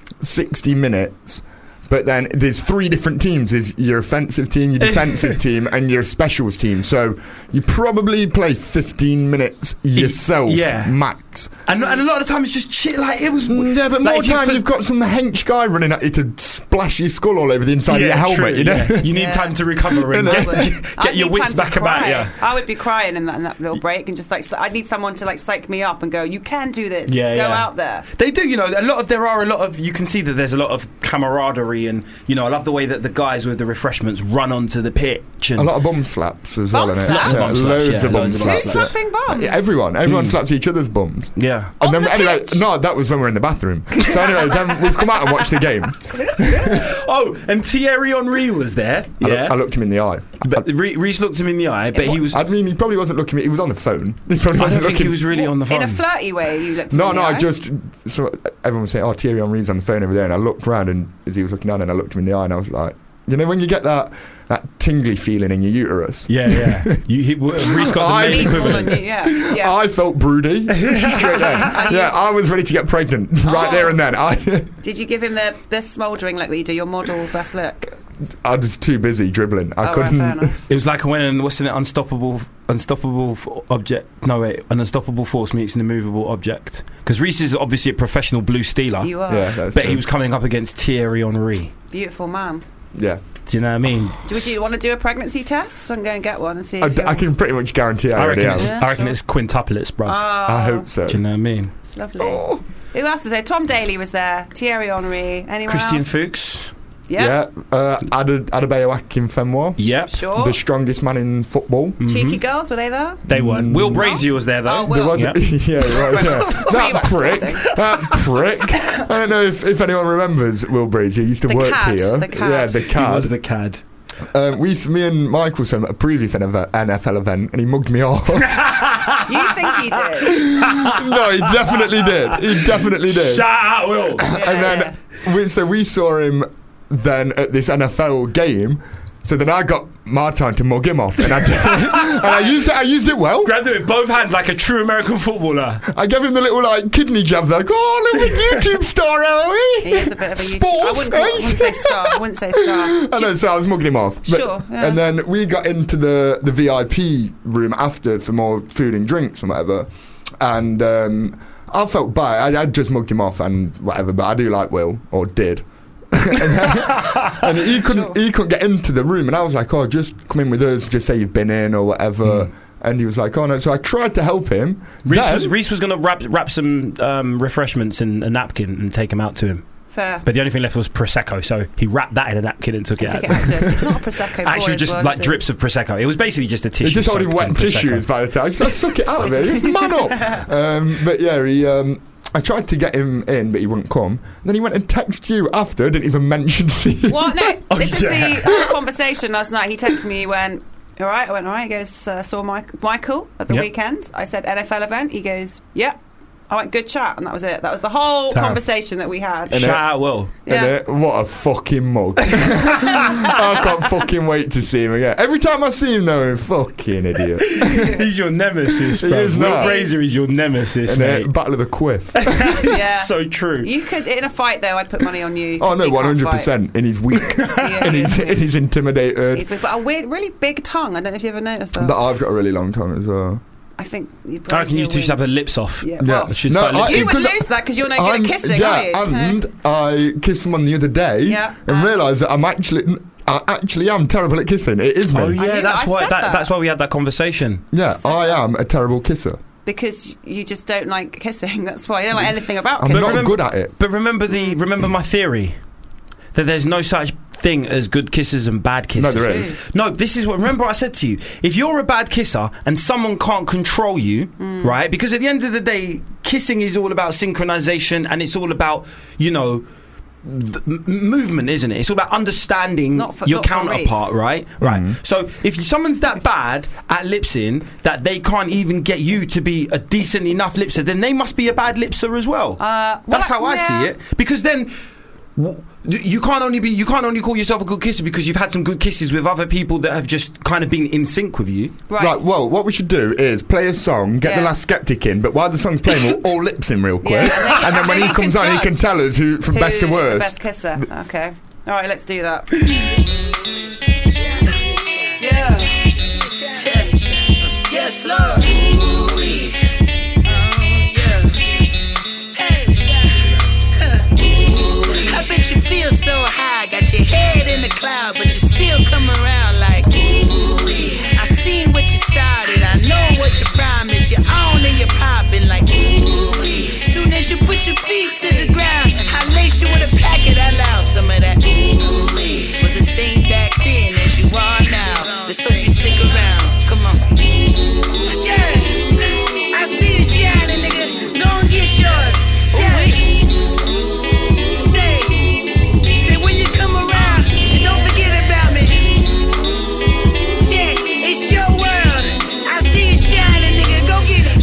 sixty minutes. But then there's three different teams. There's your offensive team, your defensive team, and your specials team. So you probably play fifteen minutes yourself, Yeah. max. And, and a lot of the time it's just shit. Like it was. Yeah, but like, more if you time first- you've got some hench guy running at you to splash your skull all over the inside of your Yeah, helmet. true, you know, yeah. You need Yeah. time to recover and I get, would. get, I'd your need wits time to back about cry. you. I would be crying in that, in that little break and just like I need someone to like psych me up and go, you can do this. Yeah, go yeah. out there. They do, you know. A lot of there are a lot of you can see that there's a lot of camaraderie, and you know, I love the way that the guys with the refreshments run onto the pitch. And a lot of bum slaps as Bum well. innit? slaps? Lots of Yeah, bum slaps, loads yeah, of bum loads of slaps. Who's bum slaps. slapping bums? Yeah, everyone, everyone Mm. slaps each other's bums. yeah. And On then the anyway, pitch? no, that was when we were in the bathroom. So anyway, then we've come out and watched the game. Oh, and Thierry Henry was there. I, loo- Yeah. I looked him in the eye. But Re- Reece looked him in the eye, but he was. I I mean, he probably wasn't looking at me. He was on the phone. He probably don't wasn't think looking. he was really on the phone. In a flirty way, you looked. him No, in no, the I eye? just. So everyone was saying, "Oh, Thierry Henry's on the phone over there," and I looked round, and as he was looking down, and I looked him in the eye, and I was like, you know, when you get that that tingly feeling in your uterus. Yeah, yeah. You, he, Reece got I- the male Equal equivalent. on you, yeah, yeah. I felt broody. Straight there. Yeah, I was ready to get pregnant right Oh. there and then. I, Did you give him the the smouldering look that you do, your model best look? I was too busy dribbling. I Oh, right, couldn't. fair enough. It was like when what's in it? Unstoppable, unstoppable f- object. No wait, an unstoppable force meets an immovable object. Because Reece is obviously a professional blue stealer, You are Yeah, that's but true. he was coming up against Thierry Henry. beautiful man. Yeah, Do you know what I mean? Do would you want to do a pregnancy test? I can go and get one and see. I, If d- you're... I can pretty much guarantee I, I already reckon am. it's, Yeah, I reckon sure. it's quintuplets, bruv. Oh, I hope so. Do you know what I mean? It's lovely. Who else was there? Tom Daly was there. Thierry Henry. Anyone Christian else? Fuchs. Yeah. Yeah, uh, Ade- Adebayo Akinfenwa. Yep. Sure. The strongest man in football. Cheeky girls, were they there? They weren't. Will Brazier was there though. Oh, There Will. was Yeah. yeah, he was, yeah. that much prick, something. that prick. I don't know if, if anyone remembers Will Brazier. He used to The work cad, here. the cad. Yeah, the He cad. was the cad. um, we, me and Michael saw him at a previous N F L event, and he mugged me off. You think he did? No, he definitely did. He definitely did. Shout out, Will. and then, we, so we saw him then at this N F L game. So then I got my time to mug him off, and I did, and I used it. I used it well. Grabbed it with both hands like a true American footballer. I gave him the little like kidney jabs, like, oh, little YouTube star, are we? He is a bit of a YouTube. Sport, I wouldn't, I wouldn't say star. I wouldn't say star. I know, so I was mugging him off. But- Sure, yeah. And then we got into the, the V I P room after for more food and drinks and whatever. And um, I felt bad. I, I just mugged him off and whatever, but I do like Will, or did. and, and he couldn't he couldn't get into the room, and I was like, oh, just come in with us, just say you've been in or whatever. Mm. And he was like, oh no. So I tried to help him. Reese then, was, Reese was going to wrap wrap some um, refreshments in a napkin and take them out to him. Fair. But the only thing left was Prosecco, so he wrapped that in a napkin and took it, took out, it out to him. It's not a Prosecco. Actually, just well, like drips of Prosecco. It was basically just a tissue. It's just only wet tissues Prosecco. by the time. I just suck it out of it. Man up. Um, but yeah, he. Um, I tried to get him in, but he wouldn't come. And then he went and texted you after. Didn't even mention seeing. What? No. Oh, this yeah. is the uh, conversation last night. He texted me. He went, all right. I went, all right. He goes, uh, saw Mike, Michael at the Yep. weekend. I said, N F L event. He goes, yep. I went, good chat. And that was it. That was the whole Damn. conversation that we had. Shout out Will. Yeah. Innit? What a fucking mug. I can't fucking wait to see him again. Every time I see him, though, I'm fucking idiot. He's your nemesis, He bro. is Will not. Fraser is your nemesis, mate. Innit? Battle of the Quiff. Yeah. So true. You could, in a fight, though, I'd put money on you. Oh 'cause no, he one can't hundred percent. And he's weak. Yeah, and he's, he is. and he's intimidated. He's with, but a weird, really big tongue. I don't know if you ever noticed that. But I've got a really long tongue as well. I think you I reckon you two should have the lips off. Yeah. Yeah. Well, Should No, start I- lip- you would 'cause lose that because you're no good I'm- at kissing, yeah, are you? and I kissed someone the other day Yeah, and and- realised that I'm actually, I actually am terrible at kissing. It is me. Oh yeah, knew- that's I why. said That, that. That's why we had that conversation. Yeah, I am a terrible kisser. Because you just don't like kissing. That's why you don't like anything about I'm kissing. not remember- good at it. But remember the remember my theory that there's no such thing as good kisses and bad kisses. No, there is. No, this is what. Remember, what I said to you: if you're a bad kisser and someone can't control you, Mm. right? Because at the end of the day, kissing is all about synchronization, and it's all about you know. The m- movement, isn't it? It's all about understanding Not for- your not for counterpart, Reese. right? Right. So if someone's that bad at lipsing that they can't even get you to be a decent enough lipser, then they must be a bad lipser as well. Uh, That's well, how I yeah. see it. Because then w- you can't only be you can't only call yourself a good kisser because you've had some good kisses with other people that have just kind of been in sync with you. Right. Right, well, what we should do is play a song, get Yeah. the last skeptic in, but while the song's playing, we'll all lip sync real quick. Yeah, and then- and then when then he you comes can on, he can judge tell us who, from Who best to is the worst. best kisser? Okay. All right, let's do that. Yeah. Yes, Lord. Ooh, yeah. Hey. I bet you feel so high, got your head in the cloud, but you still come around like. I seen what you started, I know what you promised. You're on and you're popping like. Soon as you put your feet to the ground, I lace you with a packet. I allow some of that. Was the same back then as you are now. Let's hope you stick around. Come on. Yeah. I see you shining, nigga. Go and get yours. Yeah. Say, say when you come around, don't forget about me. Yeah, it's your world. I see you shining, nigga. Go get it.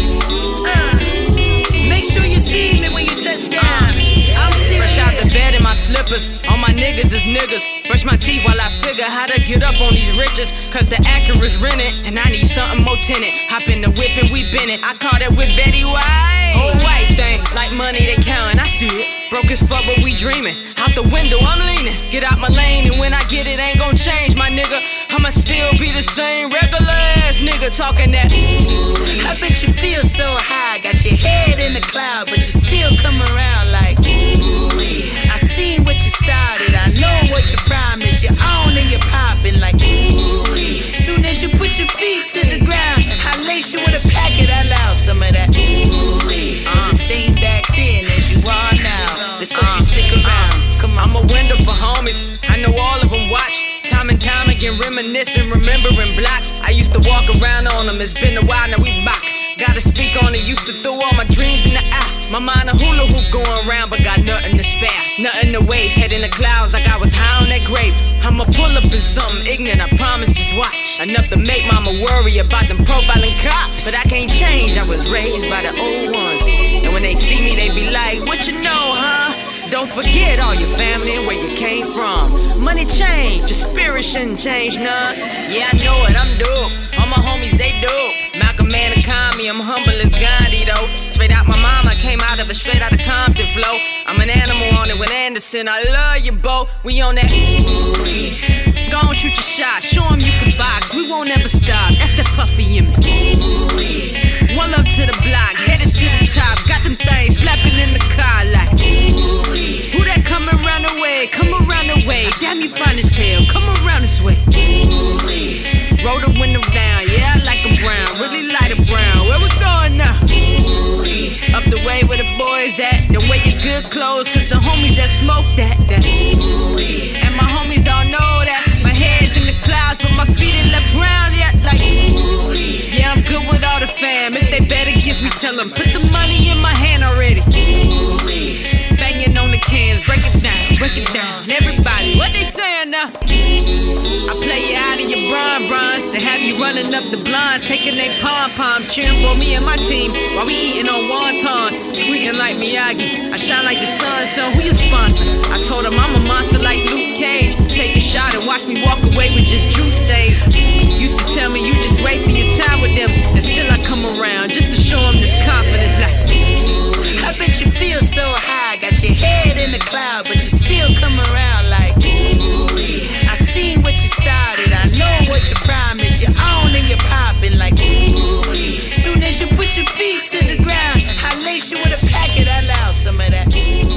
Uh, make sure you see me when you touch down. I'm still Fresh out here. the bed in my slippers. All my niggas is niggas. Brush my teeth while I figure how to get up on these riches. Cause the Acura's rented, and I need something more tenant. Hop in the whip and we been it. I call that whip Betty White. Old white thing, like money they countin'. I see it. Broke as fuck, but we dreamin'. Out the window, I'm leaning. Get out my lane, and when I get it, ain't gon' change, my nigga. I'ma still be the same regular ass nigga talking that. I bet you feel so high, got your head in the cloud, but you still come around like. I seen what you started, I know what you promised. You're on and you're popping like. Soon as you put your feet to the ground, I lace you with a packet. I allow some of that. Was the same back then as you are now. Let's hope you stick around. Come on. I'm a window for homies. I know all of them watch. Time and time again, reminiscing, remembering blocks. I used to walk around on them. It's been a while, now we back. Gotta speak on it. Used to throw all my dreams in the eye. My mind a hula hoop going around, but got nothing to spare. Nothing to waste. Head in the clouds like I was high on that grape. I'ma pull up in something ignorant, I promise, just watch. Enough to make mama worry about them profiling cops. But I can't change, I was raised by the old ones. And when they see me, they be like, what you know, huh? Don't forget all your family and where you came from. Money change, your spirit shouldn't change none. Yeah, I know it, I'm dope. All my homies, they dope. Malcolm man and Kami, I'm humble as Gandhi though. Straight out my mama, came out of it, straight out of Compton flow. I'm an animal on it with Anderson, I love you, Bo. We on that. Go on, shoot your shot, show 'em you can box. We won't ever stop, that's that puffy in me. One love to the block, headed to the top. Got them things slapping in the car like. Who that coming round the way? good clothes, cause the homies that smoke that, that. And my homies all know that. My head's in the clouds, but my feet in left ground, yeah, like. Yeah, I'm good with all the fam. If they better give me, tell them, put the money in my hand already. Banging on the cans, break it down, break it down. Everybody, what they saying now? I play you out of your bron bronze. They have you running up the blinds, taking they pom-poms, cheering for me and my team while we eating on wonton, squeaking like Miyagi. I shine like the sun, so who you sponsor? I told him I'm a monster like Luke Cage. Take a shot and watch me walk away with just juice stains. Used to tell me you just wasting your time with them, and still I come around just to show them this confidence like. I bet you feel so high, got your head in the cloud, but you still come around like. I seen what you started, I know what you promised. You're on and you're popping like. Soon as you put your feet to the ground, I lace you with a packet. I allow some of that.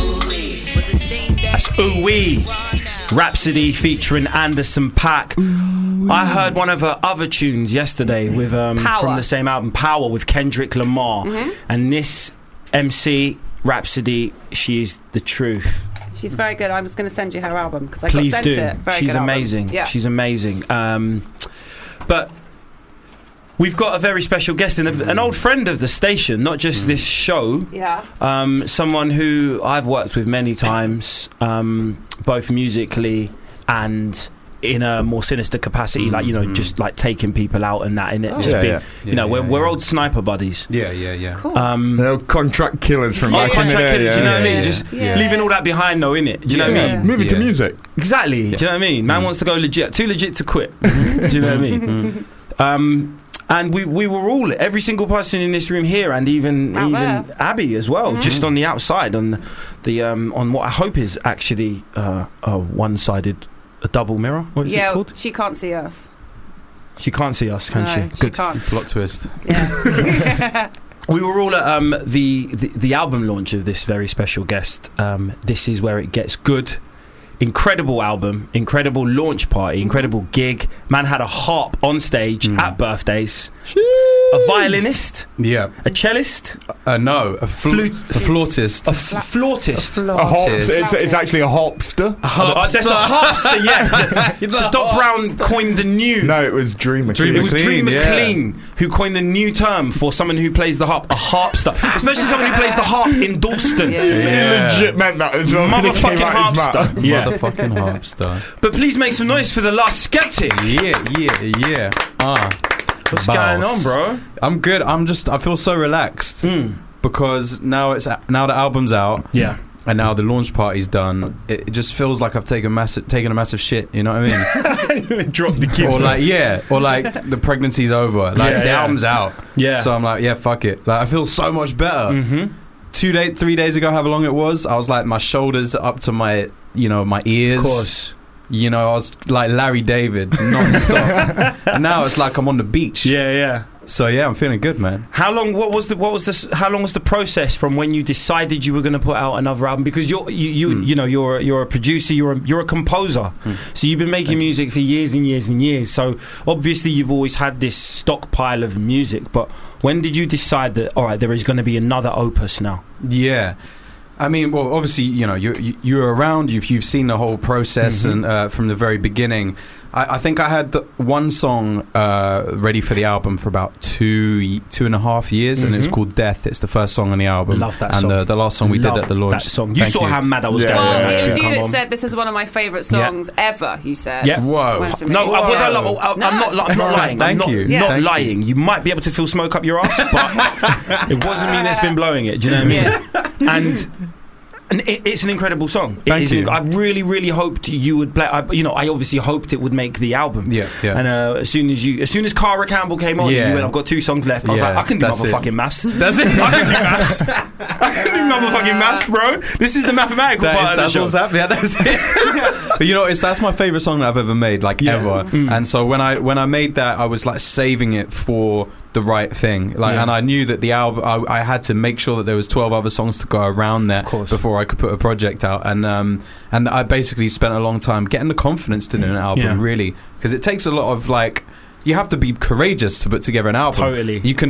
Was the same day. That's Ooh Wee, Rhapsody featuring Anderson .Paak. I heard one of her other tunes yesterday with um, from the same album, Power, with Kendrick Lamar, Mm-hmm. and this M C Rhapsody, she is the truth. She's very good. I was going to send you her album because I Please got sent do. it. Very She's good album. amazing. Yeah. She's amazing. Um, but we've got a very special guest, in an old friend of the station, not just this show. Yeah. Um, someone who I've worked with many times, um, both musically and in a more sinister capacity, like, you know, just like taking people out and that, in it. Oh. Just Yeah, being, yeah. you know, Yeah, we're yeah, we're yeah. old sniper buddies. Yeah, yeah, yeah. Cool. Um, They're contract killers from Oh, back in the contract day. killers, yeah. do you know what I Yeah, mean? yeah. Just Yeah. leaving all that behind, though, innit? Do you know what I Yeah, mean? moving to Yeah. music. Exactly. Do you know what I mean? Man wants to go legit, too legit to quit. Do you know what I mean? Um, and we we were all, every single person in this room here, and even Out even there. Abby as well, Mhm. just on the outside, on the, the um, on what I hope is actually uh, a one-sided, a double mirror. What is yeah, it called? she can't see us. She can't see us, can no, she? she Good. can't. Plot twist. Yeah. We were all at um, the, the the album launch of this very special guest. Um, this is where it gets good. Incredible album, incredible launch party, incredible gig. Man had a harp on stage Mm. at birthdays. A violinist, Yeah. a cellist, Uh, no, a fl- Flute. a flautist. a f- flautist. A hop, it's, it's actually a hopster. Uh, there's a harpster, yes. The- so Doc Brown coined the new. No, it was Dream Dream It was McLean, Dream yeah. McLean who coined the new term for someone who plays the harp, a harpster. Especially someone who plays the harp in Dalston. Yeah. He Yeah. legit meant that as well. when it came Motherfucking out his harpster. mouth. Yeah. Motherfucking harpster. But please make some noise for the Last Skeptic. Yeah, yeah, yeah. Ah. What's Boss. going on, bro? I'm good. I'm just. I feel so relaxed Mm. because now it's now the album's out Yeah. and now the launch party's done. It, it just feels like I've taken massive, taken a massive shit. You know what I mean? Drop the kids. or like yeah, or like the pregnancy's over. Like Yeah, the yeah. album's out. Yeah. So I'm like, yeah, fuck it. Like I feel so much better. Mm-hmm. Two day, three days ago, however long it was, I was like my shoulders up to my, you know, my ears. Of course. You know, I was like Larry David, non-stop. And now it's like I'm on the beach. Yeah, yeah. So yeah, I'm feeling good, man. How long? What was the? What was this? How long was the process from when you decided you were going to put out another album? Because you're, you, you, Mm. you know, you're, you're a producer. You're, a, you're a composer. Mm. So you've been making music for years and years and years. So obviously you've always had this stockpile of music. But when did you decide that? All right, there is going to be another opus now. Yeah. I mean, well, obviously, you know, you're, you- you're around, you've, you've seen the whole process Mhm. and uh, from the very beginning. I, I think I had the one song uh, ready for the album for about two ye- two and a half years, and it's Mhm. called Death. It's the first song on the album. Love that and song. the, the last song we Love did at the launch. That song. You Thank saw how mad I was Yeah, going yeah, when Well, that it was tune you come that on. said this is one of my favourite Yeah. songs ever. You said. Yeah. Whoa. Went to me. No, I was. I, Whoa. I, I'm No. not. li- I'm not lying. I'm Thank not, you. Yeah. not Thank you. lying. You. might be able to feel smoke up your ass, but it wasn't me that's been blowing it. Do you know what I mean? And. And it, it's an incredible song. It Thank is you. inc- I really, really hoped you would play. I, you know, I obviously hoped it would make the album. Yeah, yeah. And uh, as soon as you, as soon as Cara Campbell came on, Yeah. you went, "I've got two songs left." I was Yeah, like, "I can do that's it. motherfucking maths. That's it. I can do maths. I can do motherfucking maths, bro. This is the mathematical That part is, of the that's show." what's happening. Yeah, that's it. But you know, it's that's my favorite song that I've ever made, like Yeah. ever. Mm. And so when I when I made that, I was like saving it for the right thing. Like, Yeah. and I knew that the album, I, I had to make sure that there was twelve other songs to go around there course. before I could put a project out. And um, and I basically spent a long time getting the confidence to do an album, Yeah. really, because it takes a lot of like. You have to be courageous to put together an album. Totally. You can,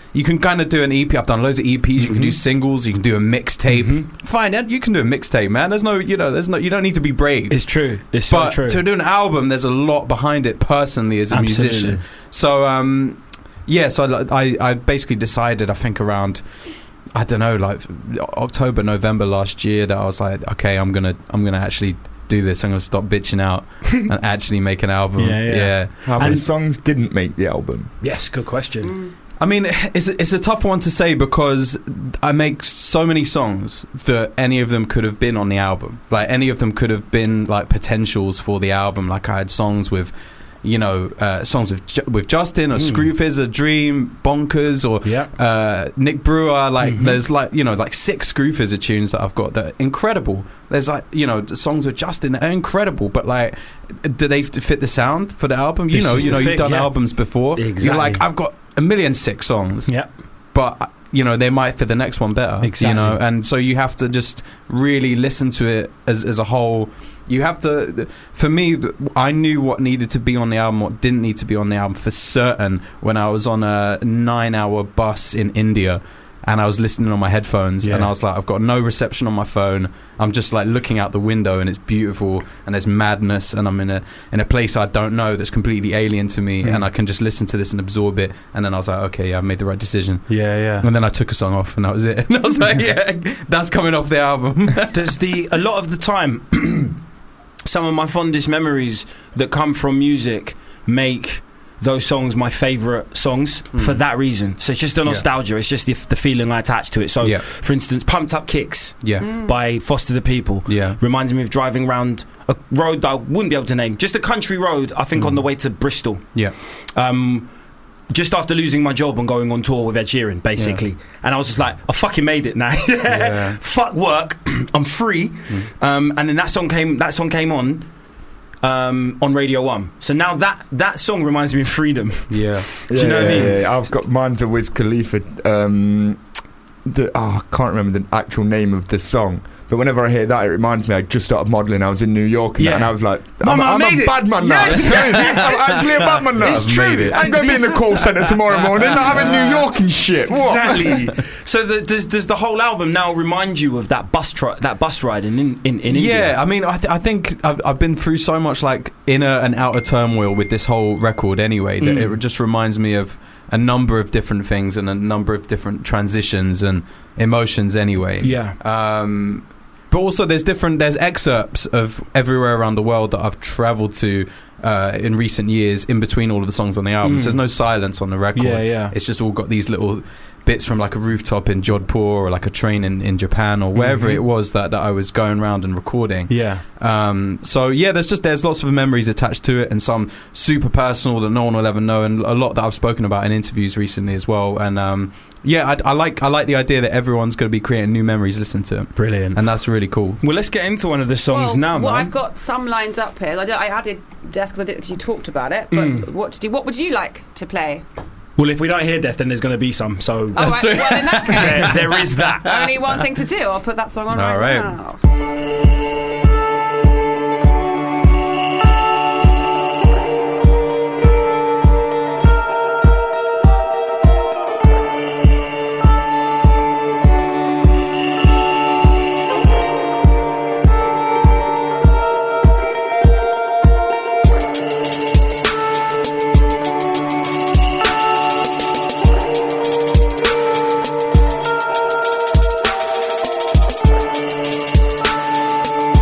you can kind of do an E P. I've done loads of E Ps. You Mm-hmm. can do singles. You can do a mixtape. Fine, yeah, you can do a mixtape, man. There's no, you know, there's no. You don't need to be brave. It's true. It's so but true. to do an album, there's a lot behind it. Personally, as a Absolutely. musician, so um, yeah. So I, I basically decided. I think around. I don't know, like October, November last year, that I was like, okay, I'm gonna, I'm gonna actually do this. I'm gonna stop bitching out and actually make an album. Yeah, yeah. How many songs didn't make the album? Yes, good question. I mean, it's a, it's a tough one to say because I make so many songs that any of them could have been on the album. Like any of them could have been like potentials for the album. Like I had songs with. You know, uh, songs with Ju- with Justin or Mm. Screwfizz, A Dream, Bonkers, or Yeah. uh, Nick Brewer. Like, Mhm. there's like you know, like six Screwfizz tunes that I've got that are incredible. There's like you know, the songs with Justin that are incredible, but like, do they f- fit the sound for the album? You This know, is you the know, thing, you've done yeah. albums before. Exactly. You're like, I've got a million sick songs. Yeah. But you know, they might fit the next one better. Exactly. You know, and so you have to just really listen to it as as a whole. You have to. For me, th- I knew what needed to be on the album, what didn't need to be on the album for certain. When I was on a nine-hour bus in India, and I was listening on my headphones, Yeah. and I was like, I've got no reception on my phone. I'm just like looking out the window, and it's beautiful, and there's madness, and I'm in a in a place I don't know that's completely alien to me, Mm. and I can just listen to this and absorb it. And then I was like, okay, yeah, I made the right decision. Yeah, yeah. And then I took a song off, and that was it. And I was like, yeah, that's coming off the album. Does the a lot of the time, some of my fondest memories that come from music make those songs my favourite songs for that reason. So it's just the Yeah. nostalgia. It's just the, the feeling I attach to it. So, Yeah. for instance, "Pumped Up Kicks" Yeah. by Foster the People Yeah. reminds me of driving around a road that I wouldn't be able to name. Just a country road, I think, on the way to Bristol. Yeah. Um, just after losing my job and going on tour with Ed Sheeran, basically. And I was just like, I fucking made it now. Yeah. Fuck work. I'm free. Um, and then that song came. That song came on um, on Radio One. So now that that song reminds me of freedom. Yeah. Do you know what I mean? Yeah, yeah. I've got mine's a Wiz Khalifa. Um, the, oh, I can't remember the actual name of the song. But whenever I hear that, it reminds me I just started modelling. I was in New York and, Yeah. that, and I was like, Mama, I'm, I I'm made a it. bad man now. I'm actually a bad man now. It's I've true. made it. I'm going to be in the call centre tomorrow morning. I'm in New York and shit. What? Exactly. So the, does does the whole album now remind you of that bus tri- that bus ride in in, in, in India? Yeah, I mean, I, th- I think I've, I've been through so much like inner and outer turmoil with this whole record anyway that Mm. it just reminds me of a number of different things and a number of different transitions and emotions anyway. Yeah. Um, but also there's different, there's excerpts of everywhere around the world that I've travelled to uh, in recent years in between all of the songs on the album. Mm. So there's no silence on the record. Yeah, yeah. It's just all got these little bits from like a rooftop in Jodhpur or like a train in, in Japan or wherever Mhm. it was that, that I was going around and recording. Yeah. Um, so yeah, there's just there's lots of memories attached to it, and some super personal that no one will ever know, and a lot that I've spoken about in interviews recently as well. And um, yeah, I, I like I like the idea that everyone's going to be creating new memories listening to it, Brilliant. and that's really cool. Well, let's get into one of the songs well, now, well, man. I've got some lines up here. I, don't- I added Death because I did because you talked about it. But Mm. what did you, what would you like to play? Well, if we don't hear Death, then there's going to be some. So Oh, right, well, in that case, there, there is that. only one thing to do. I'll put that song on All right, right. now. Thank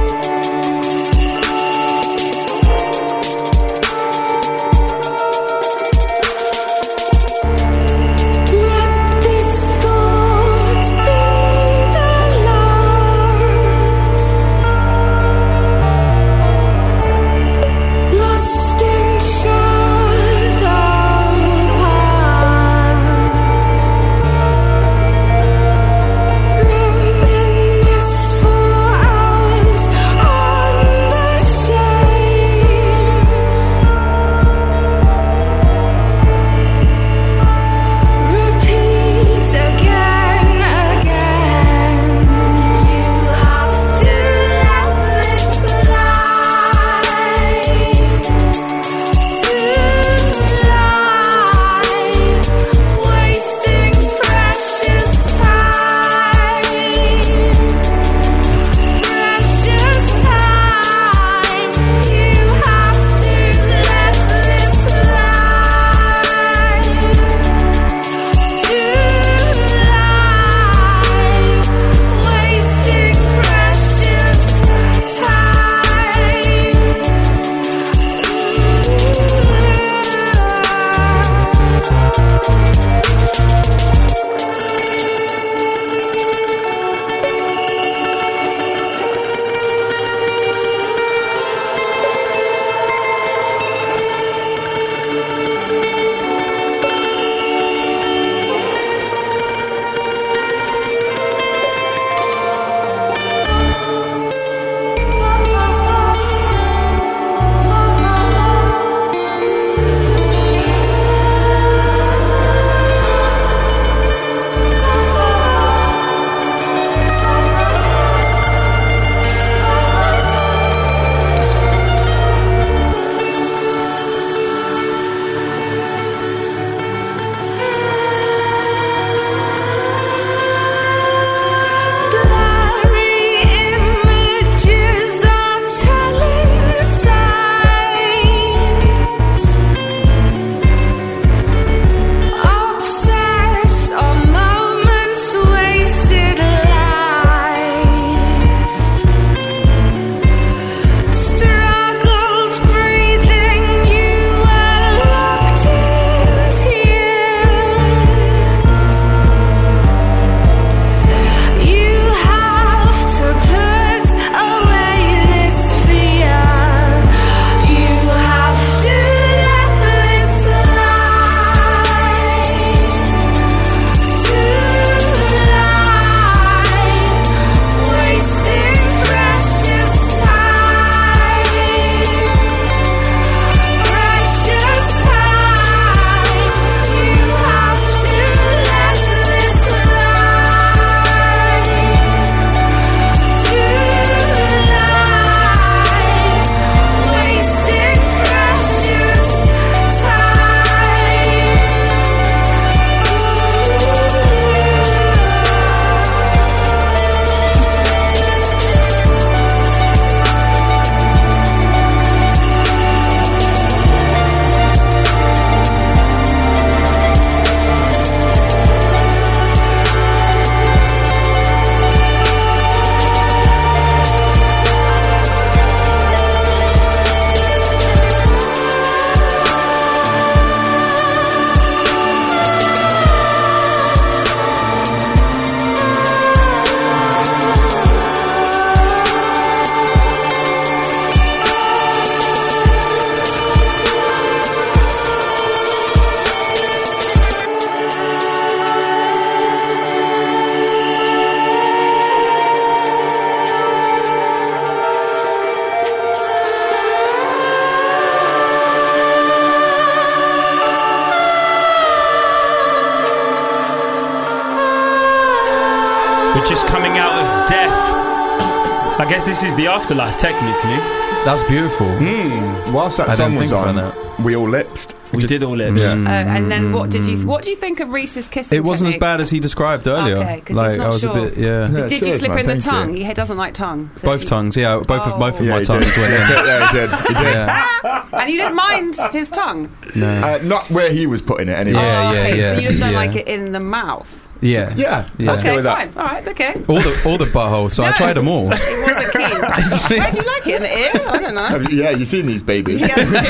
We're just coming out of death. I guess this is the afterlife, technically. That's beautiful. Mm. Whilst that I song didn't was think on, about we all lipsed. We did all lips. Yeah. Uh, and then what did you what do you think of Reese's kissing It wasn't as technique? bad as he described earlier. Okay, 'cause he's like not I was sure. a bit, yeah. Yeah, Did you cheers, slip man, in the thank tongue? you. He doesn't like tongue. So Both you- tongues, yeah. Both of both of Yeah, my he tongues did. went in. Yeah, he did. He did. Yeah. And you didn't mind his tongue? No. Uh, not where he was putting it anyway. Yeah, oh, yeah, okay, yeah. so you just don't yeah. like it in the mouth? Yeah. Yeah. Yeah. Let's go Okay, with that. fine. All right, okay. All the all the butthole. So I No. tried them all. He wasn't keen. Where do you like it? In the ear? I don't know. Have you- Yeah, you've seen these babies. Yeah, that's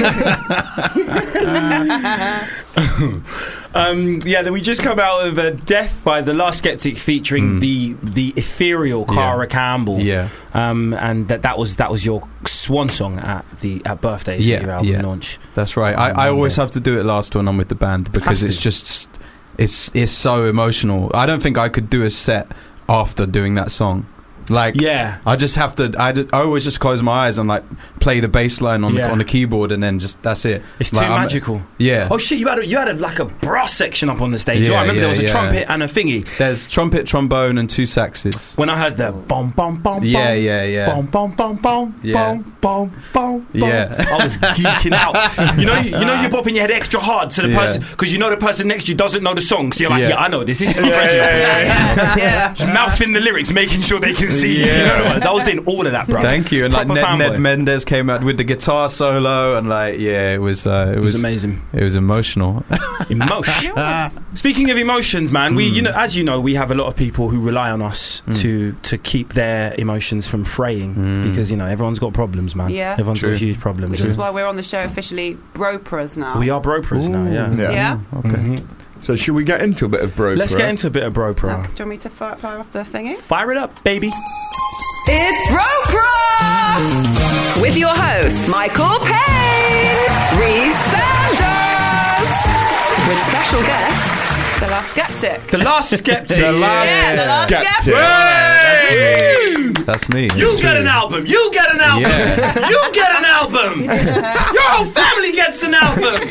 true. Um, yeah, then we just come out of uh, Death by The Last Skeptic, featuring Mm. the the ethereal Cara Campbell. Yeah. Um, and that that was that was your swan song at the at birthdays Yeah, at your album yeah. launch. That's right. I, I always have to do it last when I'm with the band because Has it's to. just it's it's so emotional. I don't think I could do a set after doing that song. Like, Yeah. I just have to. I, just, I always just close my eyes and like play the bass line on Yeah. the, on the keyboard, and then just that's it. It's Like, too I'm- magical. Yeah. Oh shit! You had a, you had a, like a brass section up on the stage. Yeah, oh, I remember yeah, there was a yeah. trumpet and a thingy. There's trumpet, trombone, and two saxes. When I heard the bom bom bom Yeah, bom, yeah, yeah. bom bom bom bom Yeah. bom bom bom bom, Yeah. I was geeking out. You know, you know, you're bopping your head extra hard to the Yeah. person because you know the person next to you doesn't know the song. So you're like, Yeah. yeah, I know this. This is the Yeah, radio. yeah, yeah, yeah. Just mouthing the lyrics, making sure they can see. Yeah. You know, what I was- I was doing all of that, bro. Thank you. And like Proper Ned, fanboy. Ned Mendes came out with the guitar solo, and like yeah, it was uh, it, It was, was amazing. It was emotional. Emotion. Speaking of emotions, man, we you know as you know we have a lot of people who rely on us Mm. to to keep their emotions from fraying Mm. because you know everyone's got problems, man. Yeah. Everyone's True. got huge problems. Which is why we're on the show officially Bropras now. we are Bropras now. Yeah. Yeah. Yeah? Okay. Mhm. So should we get into a bit of bro? Let's get into a bit of Bropra. Okay, do you want me to fire, fire off the thingy? Fire it up, baby. It's Bropra! With your hosts, Michael Payne, Reese Sanders, with special guest, The Last Skeptic. The Last Skeptic. The Last Yeah, The Last Skeptic. Skeptic. Hey! That's me. You It's get true. an album. You get an album. Yeah. You get an album. Your whole family gets an album.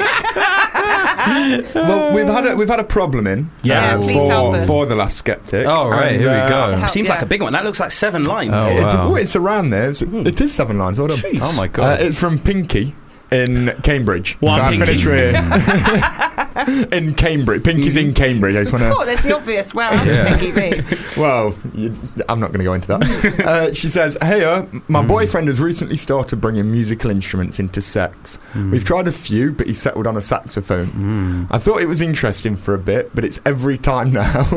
Well, we've had a, we've had a problem in. Yeah. uh, Yeah, please for, help us. for the Last Skeptic. Oh, right, And, here we uh, go. To help, Seems like yeah. a big one. That looks like seven lines. Oh, It's, wow. oh, it's around there. It's, it is seven lines. Well done. Oh my Uh, god. it's from Pinky in Cambridge. One so I Pinky. finished with in Cambridge. Pinky's in Cambridge. I just want Oh, to. there's the obvious. Where else Yeah. would Pinky be? Well, you, I'm not going to go into that. Uh, she says, "Hey, uh, my boyfriend has recently started bringing musical instruments into sex. We've tried a few, but he settled on a saxophone. I thought it was interesting for a bit, but it's every time now.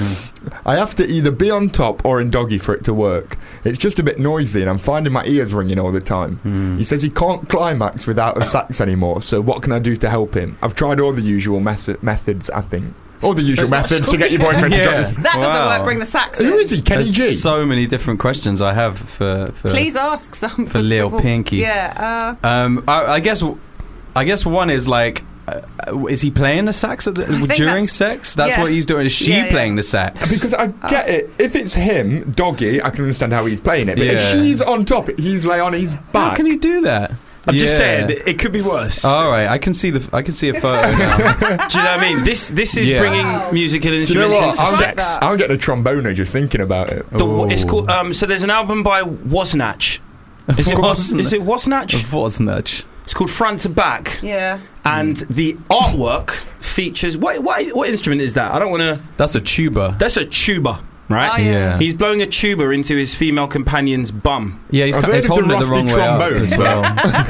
I have to either be on top or in doggy for it to work. It's just a bit noisy, and I'm finding my ears ringing all the time. He says he can't climax without a sax anymore. So what can I do to help him? I've tried all the usual mes- methods, I think." All the usual methods to get your boyfriend to drop Yeah. this. That doesn't Wow. work. Bring the sax in. Who is he? Kenny There's G? so many different questions I have for for Please ask some. for Lil people- Pinky. Yeah. Uh, Um, I, I guess, I guess one is like, uh, is he playing the sax at the, think during that's- sex? That's yeah. what he's doing. Is she Yeah, yeah. playing the sax? Because I get it. If it's him, doggy, I can understand how he's playing it. But if Yeah. she's on top, he's lay on his How back. can he do that? I'm just Yeah. saying, it could be worse. All right, I can see the, I can see a photo now. Do you know what I mean? This this is Yeah. bringing Wow. musical Do you know instruments what? into I'm, like sex. that. I'm getting a tromboner just thinking about it. The, it's Ooh. called. Um, so there's an album by Woznach. Is it Was? Woznach. Is it Woznach? Woznach. It's called Front to Back, yeah. and the artwork features. What what what instrument is that? I don't want to. That's a tuba. That's a tuba, right? Oh, yeah. Yeah. He's blowing a tuba into his female companion's bum. Yeah, he's, I've ca- heard he's of the holding it the rusty wrong way up trombone. as well.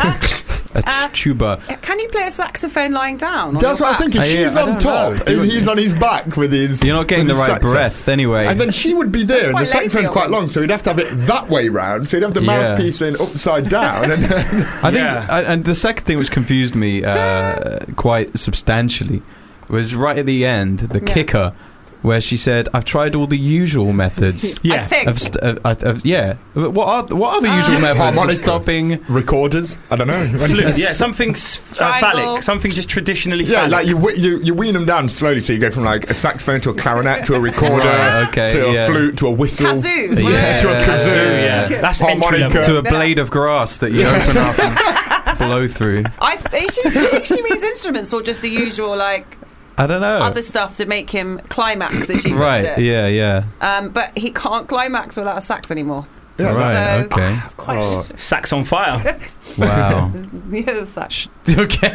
a Uh, t- tuba. Can you play a saxophone lying down? on That's your what I'm back? thinking. Uh, yeah, She's I on don't top, know. and he's on his back with his. You're not getting with the his right saxo- breath anyway. And then she would be there, and the quite lazy saxophone's of quite him. long, so he'd have to have it that way round. So he'd have the Yeah. mouthpiece in upside down, and then I think, Yeah. I, and the second thing which confused me uh, quite substantially was right at the end, the Yeah. kicker, where she said, "I've tried all the usual methods." I think. Of st- of, of, of, yeah. What are what are the usual Uh, methods of Harmonica. stopping? recorders. I don't know. Yeah, something s- uh, Triangle. phallic, something just traditionally Yeah, phallic. like you, whe- you you wean them down slowly, so you go from like a saxophone to a clarinet to a recorder Right, okay, to a yeah. flute to a whistle. Kazoo. Yeah. To a kazoo, yeah. That's entry harmonica. level. To a blade of grass that you open up and blow through. I th- is she, do you think she means instruments or just the usual like I don't know. other stuff to make him climax, as she puts Right, it. yeah, yeah. Um, but he can't climax without a sax anymore. Yeah, right, so, okay. it's quite Oh. Sax on fire. Wow. yeah, the sax. Okay.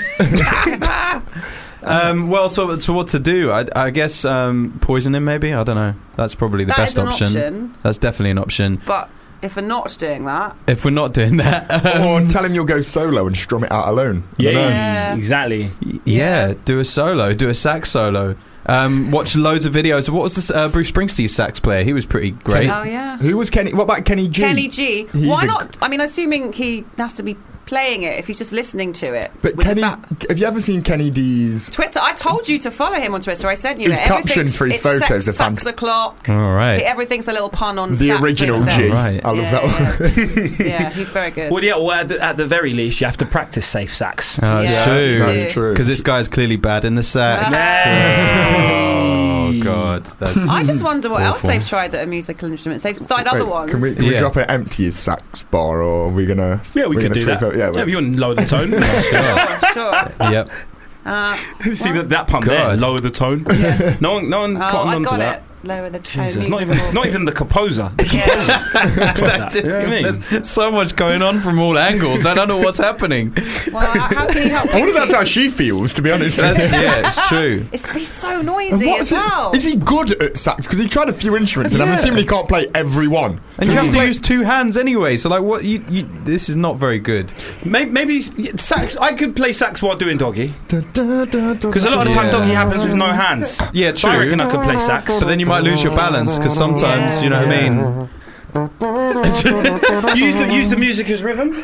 um, well, so, so what to do? I, I guess um, poison him, maybe? I don't know. That's probably the That best is an option. option. That's definitely an option. But if we're not doing that, If we're not doing that... Um, or tell him you'll go solo and strum it out alone. I Yeah, don't know. Yeah. exactly. y- yeah, do a solo. Do a sax solo. Um, watch loads of videos. What was this uh, Bruce Springsteen sax player? He was pretty great. oh yeah, Who was Kenny? What about Kenny G? Kenny G. He's Why a- not? I mean, assuming he has to be playing it if he's just listening to it. But which Kenny, is that have you ever seen Kenny D's? Twitter. I told you to follow him on Twitter. I sent you His it. captions for his it's photos sex, are fant- sax o'clock. All right. Everything's a little pun on The sax original with G. sex. Right. I love yeah, that one. Yeah. yeah, he's very good. Well, yeah. Well, at the, at the very least, you have to practice safe sax. Oh, it's Yeah, true. you do. That's true. Because this guy's clearly bad in the sax. Oh, God. That's I just wonder what else awful. they've tried that are musical instruments. They've started other Wait, ones. Can we, can we Yeah. drop an empty sax bar, or are we gonna? Yeah, we we're could gonna do sweep that. Up? Yeah, Yeah, well, if you want to lower the tone. Sure, sure. Yep. Uh, See that, that pump there? God. Lower the tone. yeah. No one, no one Oh, cottoned I onto got that. it. Lower the tone. Jesus, not even, musical. not even the composer. The Yeah. composer put that. You know what I mean? There's so much going on from all angles. I don't know what's happening. Well, how how can you help? I wonder if that's Pinky? how she feels. To be honest, That's, yeah, it's true. It's be so And noisy what as is, it- well. is he good at sax? Because he tried a few instruments, and I'm Yeah. assuming he can't play every one. And you have to use two hands anyway. So, like, what? You, you this is not very good. Maybe, maybe sax. I could play sax while doing doggy. Because a lot of the time, Yeah. doggy happens with no hands. Yeah, So I true. reckon I could play sax. But then you might lose your balance because sometimes, Yeah. you know what I mean. use the use the music as rhythm.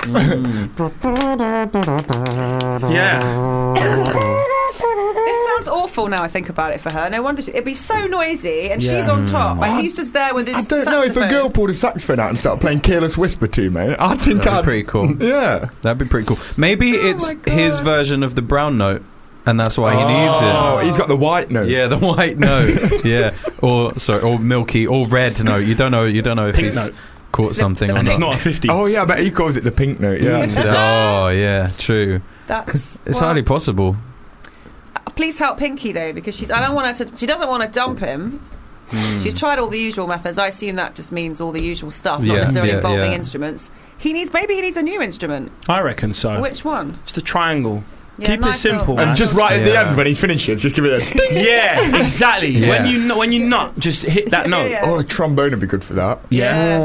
Yeah. This sounds awful now I think about it for her. No wonder she, it'd be so noisy and she's Yeah. on top. Like he's just there with his I don't know if a saxophone. girl pulled a saxophone out and started playing "Careless Whisper" to me. I think That'd I'd be pretty cool. Yeah, That'd be pretty cool. Maybe it's my God. his version of the brown note, and that's why he needs Oh, it. he's got the white note. Yeah, the white note. Yeah, or sorry, or milky, or red note. You don't know. You don't know if Pink he's note. caught something or And it's not. not a fifty. Oh yeah, I bet he calls it the pink note. Yeah. Oh yeah, true. That's It's well, highly possible. please help Pinky though because she's I don't want her to she doesn't want to dump him. Hmm. She's tried all the usual methods. I assume that just means all the usual stuff, not Yeah, necessarily yeah, involving yeah. instruments. He needs maybe he needs a new instrument. I reckon so. Which one? It's the triangle. Yeah, Keep it nice simple, little- man. And just right at the Yeah. end when he finishes, just give it a ding. Yeah, exactly. Yeah. When you nu- when you nut, just hit that note. Yeah. Oh, a trombone would be good for that. Yeah.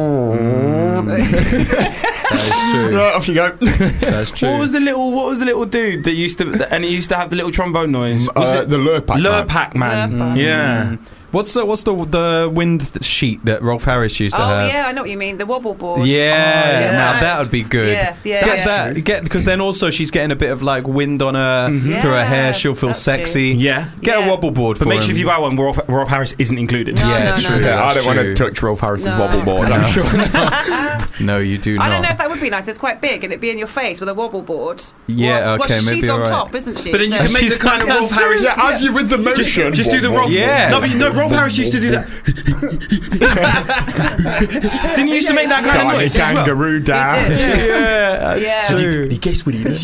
That is true. Right, off you go. That's true. What was the little What was the little dude that used to and he used to have the little trombone noise? Was Uh, it the Lurpak man. Lurpak man? Lurpak. Yeah. What's the what's the the wind sheet that Rolf Harris used to Oh have? yeah, I know what you mean. The wobble board. Yeah, yeah. now that would be good. Yeah, yeah, Get yeah. that, get because then also she's getting a bit of like wind on her Mhm. through her Yeah, hair. She'll feel that's sexy. Yeah. Get Yeah. a wobble board But for make sure him. if you buy one, Rolf, Rolf Harris isn't included. No, Yeah, no, true. no, no. Yeah, I That's don't want true. to touch Rolf Harris's No. wobble board. I'm sure. No, you do not. I don't know if that would be nice. It's quite big, and it'd be in your face with a wobble board. Yeah, Whilst- okay, whilst maybe she's on alright. top, isn't she? But then you So- can make She's the kind of got- Rolf Harris. Yeah, as you with the Just, motion. just do the Rolf. Yeah. No, but no, Rolf Harris used to do that. Didn't you used to make that kind of Tiny noise as well? kangaroo down. He did, yeah. Yeah, that's Yeah. true. You guess what it is?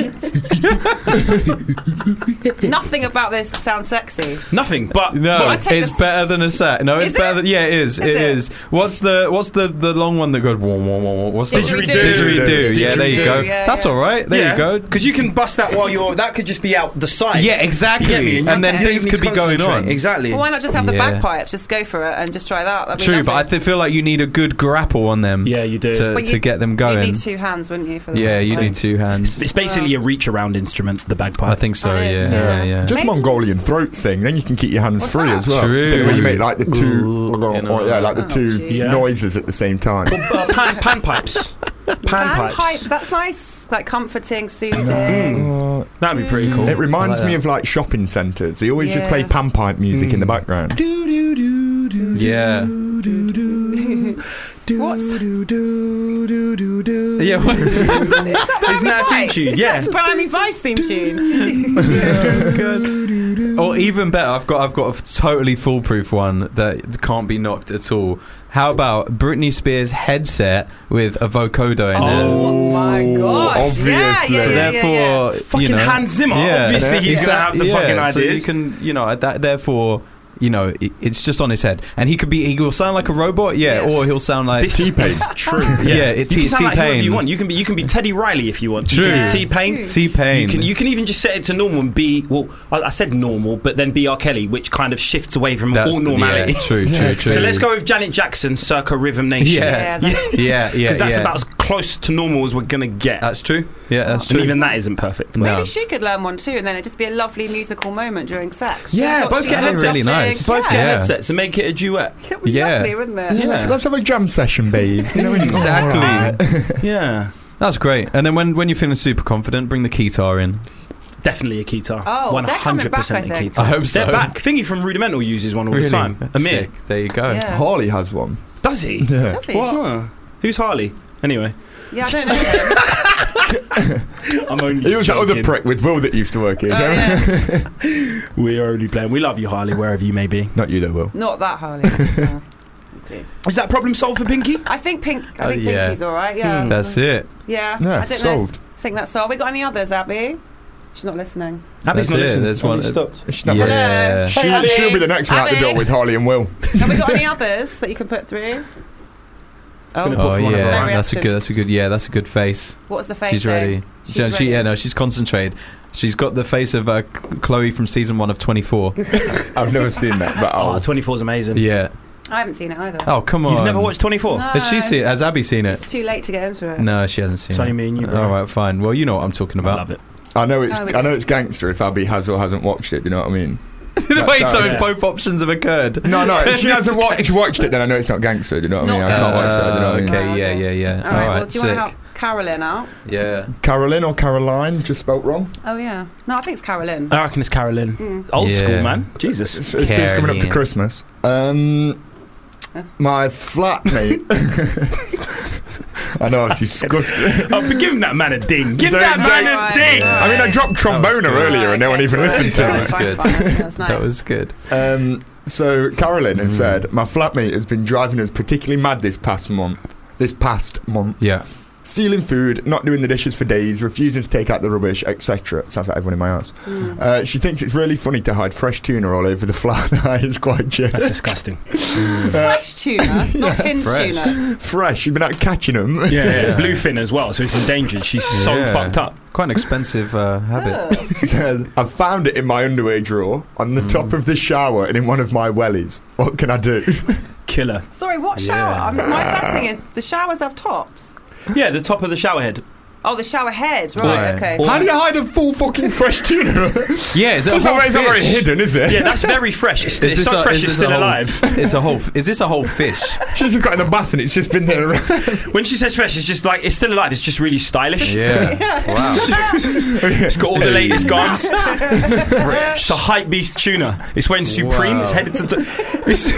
Nothing about this sounds sexy. Nothing, but No, Well, I take it's the- better than a sack. No, it's Is better it? than yeah, it is. Is it it? is. What's the what's the the long one that goes? Wah, wah, wah, wah. What's the Didgeridoo. Didgeridoo. Yeah, there you Didgeridoo, go. yeah, That's yeah. all right. There you go. Because you can bust that while you're. That could just be out the side. Yeah, exactly. You get me? And then you don't things even could need be to going concentrate. on. Exactly. Well, why not just have the Yeah. bagpipes? Just go for it and just try that. That'd be True, but I lovely. th- feel like you need a good grapple on them. Yeah, you do. To, But to you- get them You'd going. need two hands, wouldn't you? For the Yeah, you rest need of the two hands. It's basically a reach around instrument, the bagpipe. I think so. It Yeah, is, yeah, yeah. yeah. Just Maybe- Mongolian throat sing, then you can keep your hands What's free that? as well. True. The way you make like the two, Ooh, you know. or, yeah, like the Oh, two jeez. Yeah. noises at the same time. uh, pan, pan pipes. Pan Panpipes. pipes. That's nice, like comforting, soothing. That'd be pretty cool. It reminds I like me that. of like shopping centres. They always just Yeah. play panpipe music in the background. Yeah. What's that? Yeah, what is that? Is that Isn't that a theme Vice? tune? Is Yeah. that Miami Vice theme tune? or even better, I've got I've got a totally foolproof one that can't be knocked at all. How about Britney Spears headset with a vocoder in it? Oh my gosh! Obviously. Yeah, yeah, So yeah, therefore, yeah, yeah. Fucking you know, Hans Zimmer. yeah. Obviously, he's gonna have the yeah, fucking so ideas. you can, you know, that therefore. You know, it, it's just on his head, and he could be. He will sound like a robot, yeah, Yeah. or he'll sound like This T-Pain. is true. Yeah, Yeah, it- you can sound like whoever T-Pain. you want. You can be you can be Teddy Riley if you want. True. You can Yeah, be T-Pain. true. T-Pain. You can you can even just set it to normal and be well. I, I said normal, but then be R. Kelly, which kind of shifts away from That's all the- normality. yeah, true, true, true. So let's go with Janet Jackson, circa Rhythm Nation. Yeah, Yeah, yeah, yeah, yeah. because that's yeah. about as close to normal as we're gonna get. That's true. Yeah, that's and true. even that isn't perfect. No. Maybe she could learn one too, and then it'd just be a lovely musical moment during sex. Yeah, She both thought get she headsets. had Really something. nice. Both get Yeah. Yeah. headsets and make it a duet. It'd be Yeah. lovely, wouldn't it? Yeah. Let's, let's have a jam session, babes. You know, when- Exactly. Alright. Yeah, That's great. And then when when you're feeling super confident, bring the keytar in. definitely a keytar. Oh, one they're coming hundred back, percent I a think. keytar. I hope so. They're back. Thingy from Rudimental uses one all Really? the time. That's Amir, sick. There you go. Yeah. Harley has one. does he? Yeah. Does he? What? Who's Harley? Anyway, Yeah, I don't know. I'm only. He was that other joking. prick with Will that used to work here. Oh, yeah. We're only playing. We love you, Harley, wherever you may be. Not you, though, Will. Not that Harley. No. Is that problem solved for Pinky? I think Pink. I Oh, think yeah. Pinky's all right. Yeah. Hmm. That's it. Yeah. Yeah, I don't solved. know. I think that's solved. We got any others, Abby? She's not listening. Abby's That's not it. listening. There's Oh, one- you stopped. She's not Yeah. She'll, Hey, Abby. she'll be the next one out the Abby. door with Harley and Will. Have we got any others that you can put through? Gonna Oh, put Oh for one of yeah, her. No that's a reaction. good. That's a good. Yeah, that's a good face. What's the face? She's ready. She's she, ready. She, yeah, no, she's concentrated. She's got the face of uh, Chloe from season one of twenty-four. I've never seen that, but Oh, I'll. twenty-four is amazing. Yeah. I haven't seen it either. Oh, come on. You've never watched twenty-four? No. Has she seen it? Has Abby seen it? It's too late to get into it. No, she hasn't seen It's it. only me and you, bro. All right, fine. Well, you know what I'm talking I about. love it. I know it's Oh, we I know do. it's gangster if Abby has or hasn't watched it. Do you know what I mean? Wait, so yeah. both options have occurred. No, no. If she hasn't watched, watched it, then I know it's not gangster. Do you know what I mean? I It's can't not watch it. Do you know what I mean? Okay, Oh, yeah, okay. yeah, yeah. All right. well, right, do you want sick. to help Carolyn out? Yeah. Carolyn or Caroline, just spelt wrong. Oh yeah. No, I think it's Carolyn. I reckon it's Carolyn. Mm. Old Yeah. school, man. Jesus. It's, it's it's coming up to Caroline. Christmas. Um, my flatmate. I know, I was disgusted. Oh, but give that man a ding. Give Don't- that man don't- a ding. Yeah. I mean, I dropped tromboner good. earlier and no one even listened to That it. was Fine, good. fine, That's nice. That was good. Um, so Carolyn has Mm. said, my flatmate has been driving us particularly mad this past month. This past month. Yeah. Stealing food, not doing the dishes for days, refusing to take out the rubbish, et cetera. Sounds like everyone in my house. Mm. Uh, she thinks it's really funny to hide fresh tuna all over the flat. It's quite cheap. That's disgusting. Fresh tuna, not tinned fresh. tuna. Fresh. She's been out catching them. Yeah, yeah. Yeah. Bluefin as well, so it's endangered. She's so Yeah. fucked up. Quite an expensive uh, habit. She says, I've found it in my underwear drawer, on the Mm. top of the shower, and in one of my wellies. What can I do? Killer. Sorry, what shower? Yeah. I mean, my first thing is the showers have tops. Yeah, the top of the shower head. Oh, the shower head. Right. Right. Okay. Or- How do you hide a full fucking fresh tuna? Yeah, is it a It's not whole very- it's not very fish? hidden, is it? Yeah, that's very fresh. It's, Is it's this so a- fresh is it's this still a whole- alive. It's a whole. Is this a whole fish? She's just got in the bath and it's just been there. When she says fresh, it's just like, it's still alive. It's just really stylish. Yeah. Wow. It's got all the latest garms. It's a hype beast tuna. It's wearing Supreme. Wow. It's headed to. It's,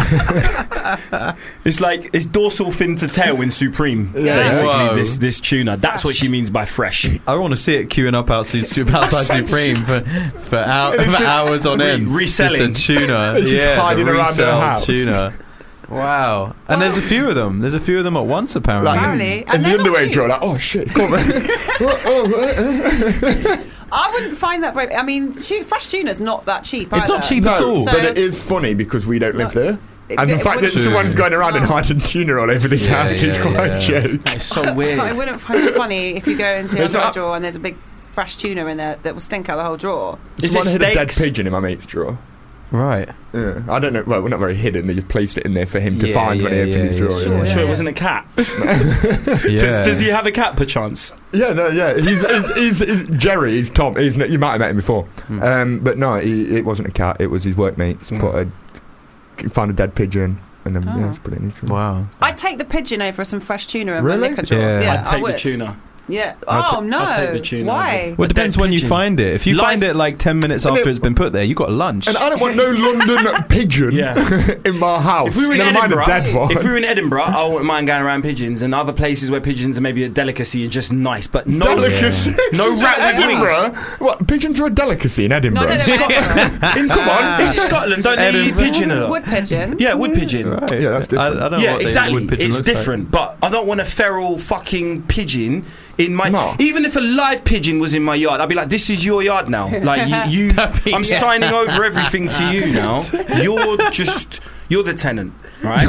it's like it's dorsal fin to tail in Supreme. Yeah. Basically, Whoa. this this tuna. That's what she means by fresh. I want to see it queuing up outside, outside Supreme for for, hour, And it's for just hours on re- end. reselling. Just a tuna. It's just yeah, the hiding around her resale house. tuna. Wow. And there's a few of them. There's a few of them at once, apparently. Like, Apparently. in And the they're not underwear cheap. drawer, like, oh shit, come on. Oh, oh, oh. I wouldn't find that very. I mean, tu- fresh tuna's not that cheap. It's either. not cheap at No, all. So- but it is funny because we don't live there. It- And the it fact that wouldn't- someone's going around and Oh. hiding tuna all over this Yeah, house is yeah, quite yeah. a joke. It's so But I weird. wouldn't find it funny if you go into your It's underwear not- drawer and there's a big fresh tuna in there that will stink out the whole drawer. Is Someone it hid a dead steaks? pigeon in my mate's drawer. Right. Yeah, I don't know. Well, we're not very hidden. They just placed it in there for him to Yeah, find when he yeah, opened yeah, his yeah, drawer. sure. yeah. Sure, it Yeah. wasn't a cat. Yeah. Does, does he have a cat, perchance? Yeah, no, yeah. He's, he's, he's, he's Jerry. He's Tom. He's, you might have met him before, Hmm. um, but no, he, it wasn't a cat. It was his workmates. Mm. Put a, found a dead pigeon, and then Oh. yeah, just put it in his drawer. Wow. I'd take the pigeon over some fresh tuna in Really? my liquor drawer. Yeah. Yeah, I'd I take would. the tuna. Yeah. I'll Oh t- no. I'll take the tuna Why? over. Well, it depends dead when you pigeon. find it. If you Live- find it like ten minutes And after it- it's been put there, you got a lunch. And I don't want no London pigeon Yeah. in my house. If we were in Never mind Edinburgh, a dead one. if we were in Edinburgh, I wouldn't mind going around pigeons and other places where pigeons are maybe a delicacy and just nice, but no delicacy. no rat with wings. Edinburgh? What? Pigeons are a delicacy in Edinburgh. No, I don't know about Edinburgh. In, come on, in Scotland, don't they eat Edinburgh. pigeon a lot? Wood pigeon. Yeah, wood pigeon. Right. Yeah, that's different. I, I don't know Yeah, what the exactly. wood pigeon It's looks like. different, but I don't want a feral fucking pigeon in my. No. Even if a live pigeon was in my yard, I'd be like, "This is your yard now. Like you, you be- I'm yeah. signing over everything to you now. You're just, you're the tenant, right?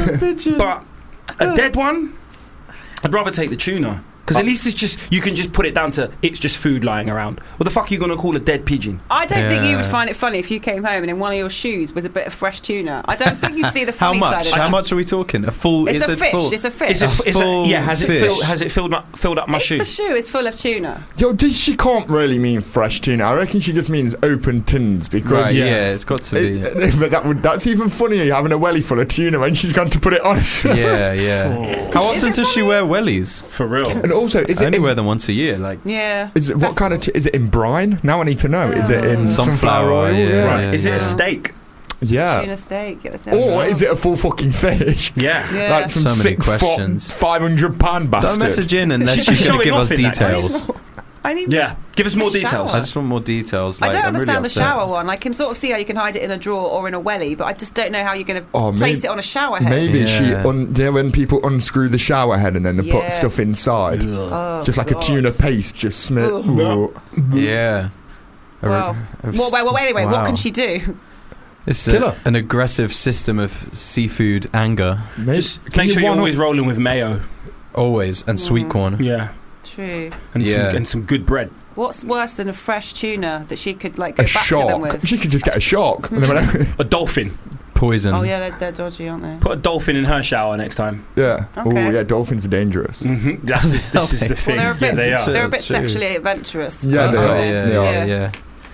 But a dead one, I'd rather take the tuna. Because at least it's just, you can just put it down to, it's just food lying around. What the fuck are you going to call a dead pigeon? I don't think you would Yeah. find it funny if you came home and in one of your shoes was a bit of fresh tuna. I don't think you'd see the How funny much? side of How it. much are we talking? A full? It's is a it fish. Full? It's a fish. It's a, A it's a, full yeah, has it, fish. filled, has it filled, up, filled up my It's shoe? the shoe is full of tuna. Yo, this- she can't really mean fresh tuna. I reckon she just means open tins because. Right, yeah. Yeah. it's got to be. It- but that would, that's even funnier. Having a welly full of tuna when she's gone to put it on. yeah, yeah. How often does she wear wellies? For real. And also, is I it only in, wear them once a year. Like Yeah. is it what kind of t- is it in brine? Now I need to know. Is it in Sunflower, sunflower oil? yeah. Right. Is it Yeah. a steak? Yeah. Tuna steak. Get the Or is it a full fucking fish? Yeah. Yeah. Like some So many six foot, questions. five hundred pound bastard. don't message in unless She you're can going show to it give off us in that details. I need. Yeah. Give us more The details. shower. I just want more details. I Like, don't I'm really understand the upset. shower one. I can sort of see how you can hide it in a drawer or in a welly, but I just don't know how you're going to Oh, place maybe- it on a shower head. Maybe she, Yeah. un- yeah, when people unscrew the shower head and then they Yeah. put stuff inside, Oh, just like God. a tuna paste, just smell. Ugh. Yeah. A re- Well, a well, well, well, anyway, what wow. can she do? It's Kill a, her. an aggressive system of seafood anger, Maybe, Just make sure you're always rolling with mayo. always, and sweet Mm. corn. Yeah. True. And, Yeah. some, and some good bread. What's worse than a fresh tuna that she could like go a back to them shark. with? She could just get a shark. And then when- A dolphin. Poison. Oh yeah, they're, they're dodgy, aren't they? Put a dolphin in her shower next time. yeah. Okay. Oh yeah, dolphins are dangerous. Mm-hmm. That's this, this is the Well, thing. they're a bit, yeah, they are. they're a bit That's true. sexually adventurous. Yeah, they Oh, are. yeah, They yeah, are. yeah.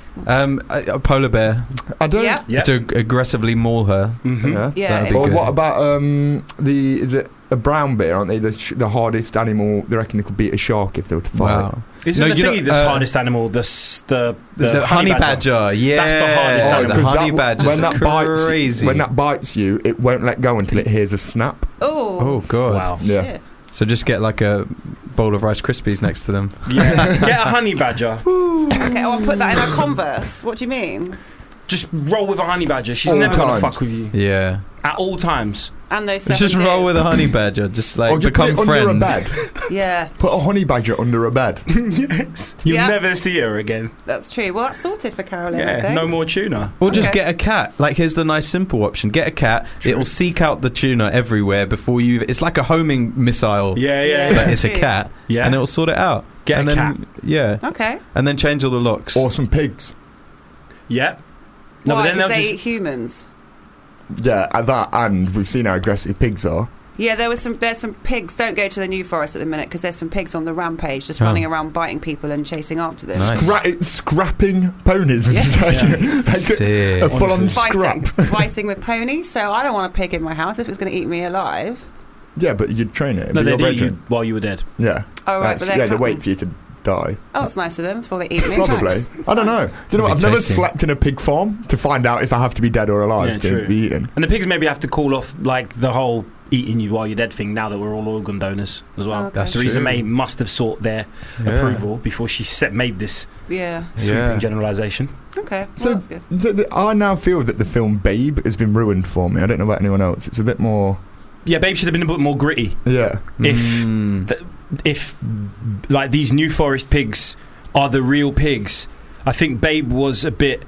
Um, a, a polar bear I don't. Yeah. Yeah. to aggressively maul her. Mm-hmm. Yeah. Yeah. That'd be Or good. what about um the is it a brown bear? Aren't they the sh- the hardest animal? They reckon they could beat a shark if they were to fight. Wow. Isn't No, the you know, thingy the uh, hardest animal? The s- the, the, The, honey badger. Yeah. That's the hardest Oh, animal. the because honey that- badger's when that bites, crazy. when that bites you, it won't let go until it hears a snap. Oh. Oh god. Wow. Yeah. Shit. So just get like a bowl of Rice Krispies next to them. Yeah. Get a honey badger. Okay, oh, I'll put that in our Converse. What do you mean? Just roll with a honey badger. She's All never gonna times. fuck with you Yeah. at all times. And those seven Just roll deers. with a honey badger. Just like Or just become put it friends. under a bed. Yeah, Put a honey badger under a bed. Yes. You'll Yeah. never see her again. that's true. Well, that's sorted for Carolyn. I Yeah. think. No more tuna. Or just Okay. get a cat. Like here's the nice simple option: get a cat. It will seek out the tuna everywhere before you. It's like a homing missile, Yeah. Yeah. Yeah. yeah. but it's a True. cat, Yeah. and it will sort it out. Get and a then, cat. Yeah, Okay. and then change all the locks. Or some pigs. Yeah. No, Why? but then Because they'll they just. eat humans. Yeah, at that, and we've seen how aggressive pigs are. Yeah, there was some. There's some pigs. Don't go to the New Forest at the minute because there's some pigs on the rampage, just Oh. running around biting people and chasing after them. Nice. Scra- it's scrapping ponies. Was Yeah. it? like Sick. a, a full-on Fighting, scrap. fighting with ponies. So I don't want a pig in my house if it's going to eat me alive. Yeah, but you'd train it. It'd No, be your they'd eat you brethren. while you were dead. Yeah. Oh right, That's- but they're yeah, they cut- wait for you to die. Oh, it's nice of them before they eat me. Probably. Nice. I don't know. Do you know what? I've It'd be never tasty. slept in a pig farm to find out if I have to be dead or alive Yeah, to true. be eaten. And the pigs maybe have to call off like the whole eating you while you're dead thing. Now that we're all organ donors as well. Oh, okay. That's That's Theresa true. May must have sought their Yeah. approval before she set, made this Yeah. sweeping Yeah. generalisation. Okay. Well, So that's good. th- th- I now feel that the film Babe has been ruined for me. I don't know about anyone else. It's a bit more. Yeah, Babe should have been a bit more gritty. Yeah. If Mm. th- if like these New Forest pigs are the real pigs, I think Babe was a bit.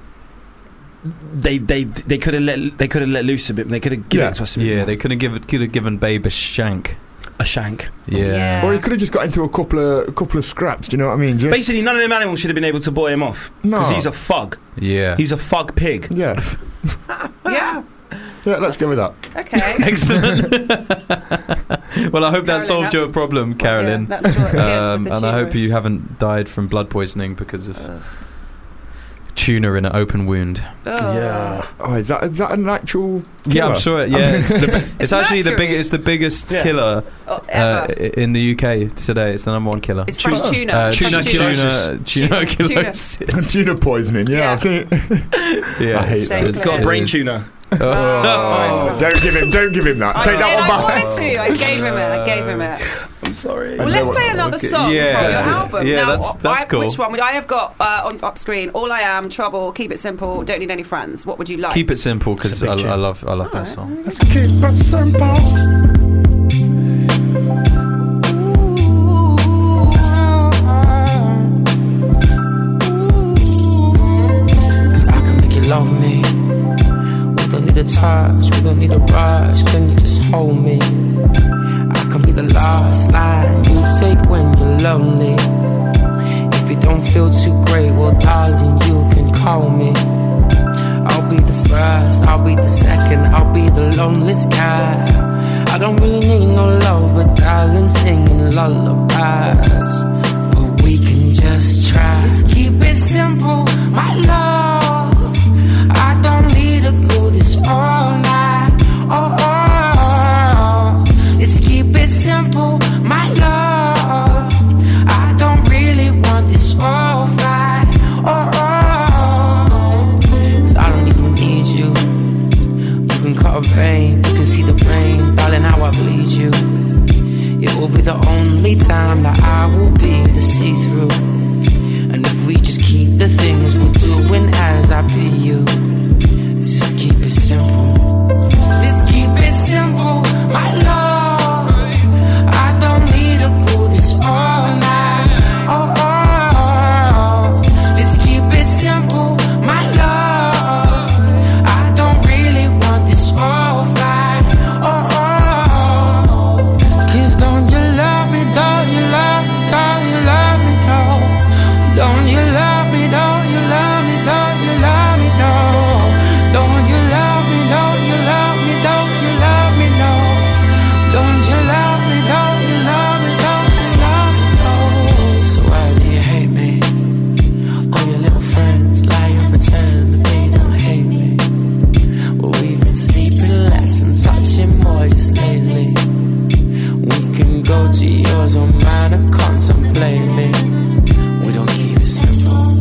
They they they could have let they could have let loose a bit. They could have given Yeah. it to us a bit Yeah, more. they could have given could have given Babe a shank. a shank. Yeah. Yeah. Or he could have just got into a couple of a couple of scraps. Do you know what I mean? Just, Basically, none of them animals should have been able to buoy him off because No. he's a fug. Yeah. He's a fug pig. Yeah. Yeah. Yeah. Let's go with that. Okay. Excellent. Well, I hope that Carolyn, solved that's- your problem, Carolyn. Yeah, that's sure it's yes um, with the and I hope tumour. you haven't died from blood poisoning because of tuna in an open wound. Oh. Yeah. Oh, is that is that an actual? Killer? Yeah, I'm sure. Yeah, it's, the, it's, It's actually the mercury. big. It's the biggest Yeah. killer Oh, uh, ever. i- in the U K today. It's the number one killer. It's fresh tuna. Uh, Fresh tuna, tuna. tuna, Tuna. tuberculosis. Tuna poisoning. Yeah, Yeah. I think. Yeah, I hate Shame that. It's got a it brain is. tuna. Oh, don't give him, don't give him that. I Take did, that one I back. wanted to. I gave him it. I gave him it. I'm sorry. Well, I let's know play what- another okay. song Yeah, from let's your do it. album. Yeah, now, that's- that's I, cool. Which one? I have got uh, on up screen. All I Am, Trouble, Keep It Simple, Don't Need Any Friends. What would you like? Keep it simple because It's a I, big I tune. love I love that song. Let's keep it simple. Cause I can make you love me. We don't need a touch, we don't need a rush. Can you just hold me? I can be the last line you take when you're lonely. If you don't feel too great, well darling, you can call me. I'll be the first, I'll be the second, I'll be the loneliest guy. I don't really need no love, but darling, singing lullabies. But we can just try. Let's keep it simple, my love. I don't need to go this all night. Oh, oh, oh. Let's keep it simple, my love. I don't really want this all fight. Oh, oh. Cause I don't even need you. You can cut a vein, you can see the pain. Darling, how I bleed you. It will be the only time that I will be the see-through. And if we just keep the things we're doing as I be you, let's just keep it simple. Let's keep it simple, my love. I don't need to go this all night. Oh, oh, oh. Let's keep it simple, my love. I don't really want this all fight. Oh, oh, oh. Cause don't you love me, don't you love me, don't you love me, no. Don't you love me, don't you love me, don't you love me, no. Don't you love me, don't you love me, don't you love me, no. Don't you love me, don't you love me, don't you love me, no. So why do you hate me? All your little friends lie and pretend that they don't hate me. Well, we've been sleeping less and touching more just lately. We can go to yours or mine and contemplate me. We don't keep it simple.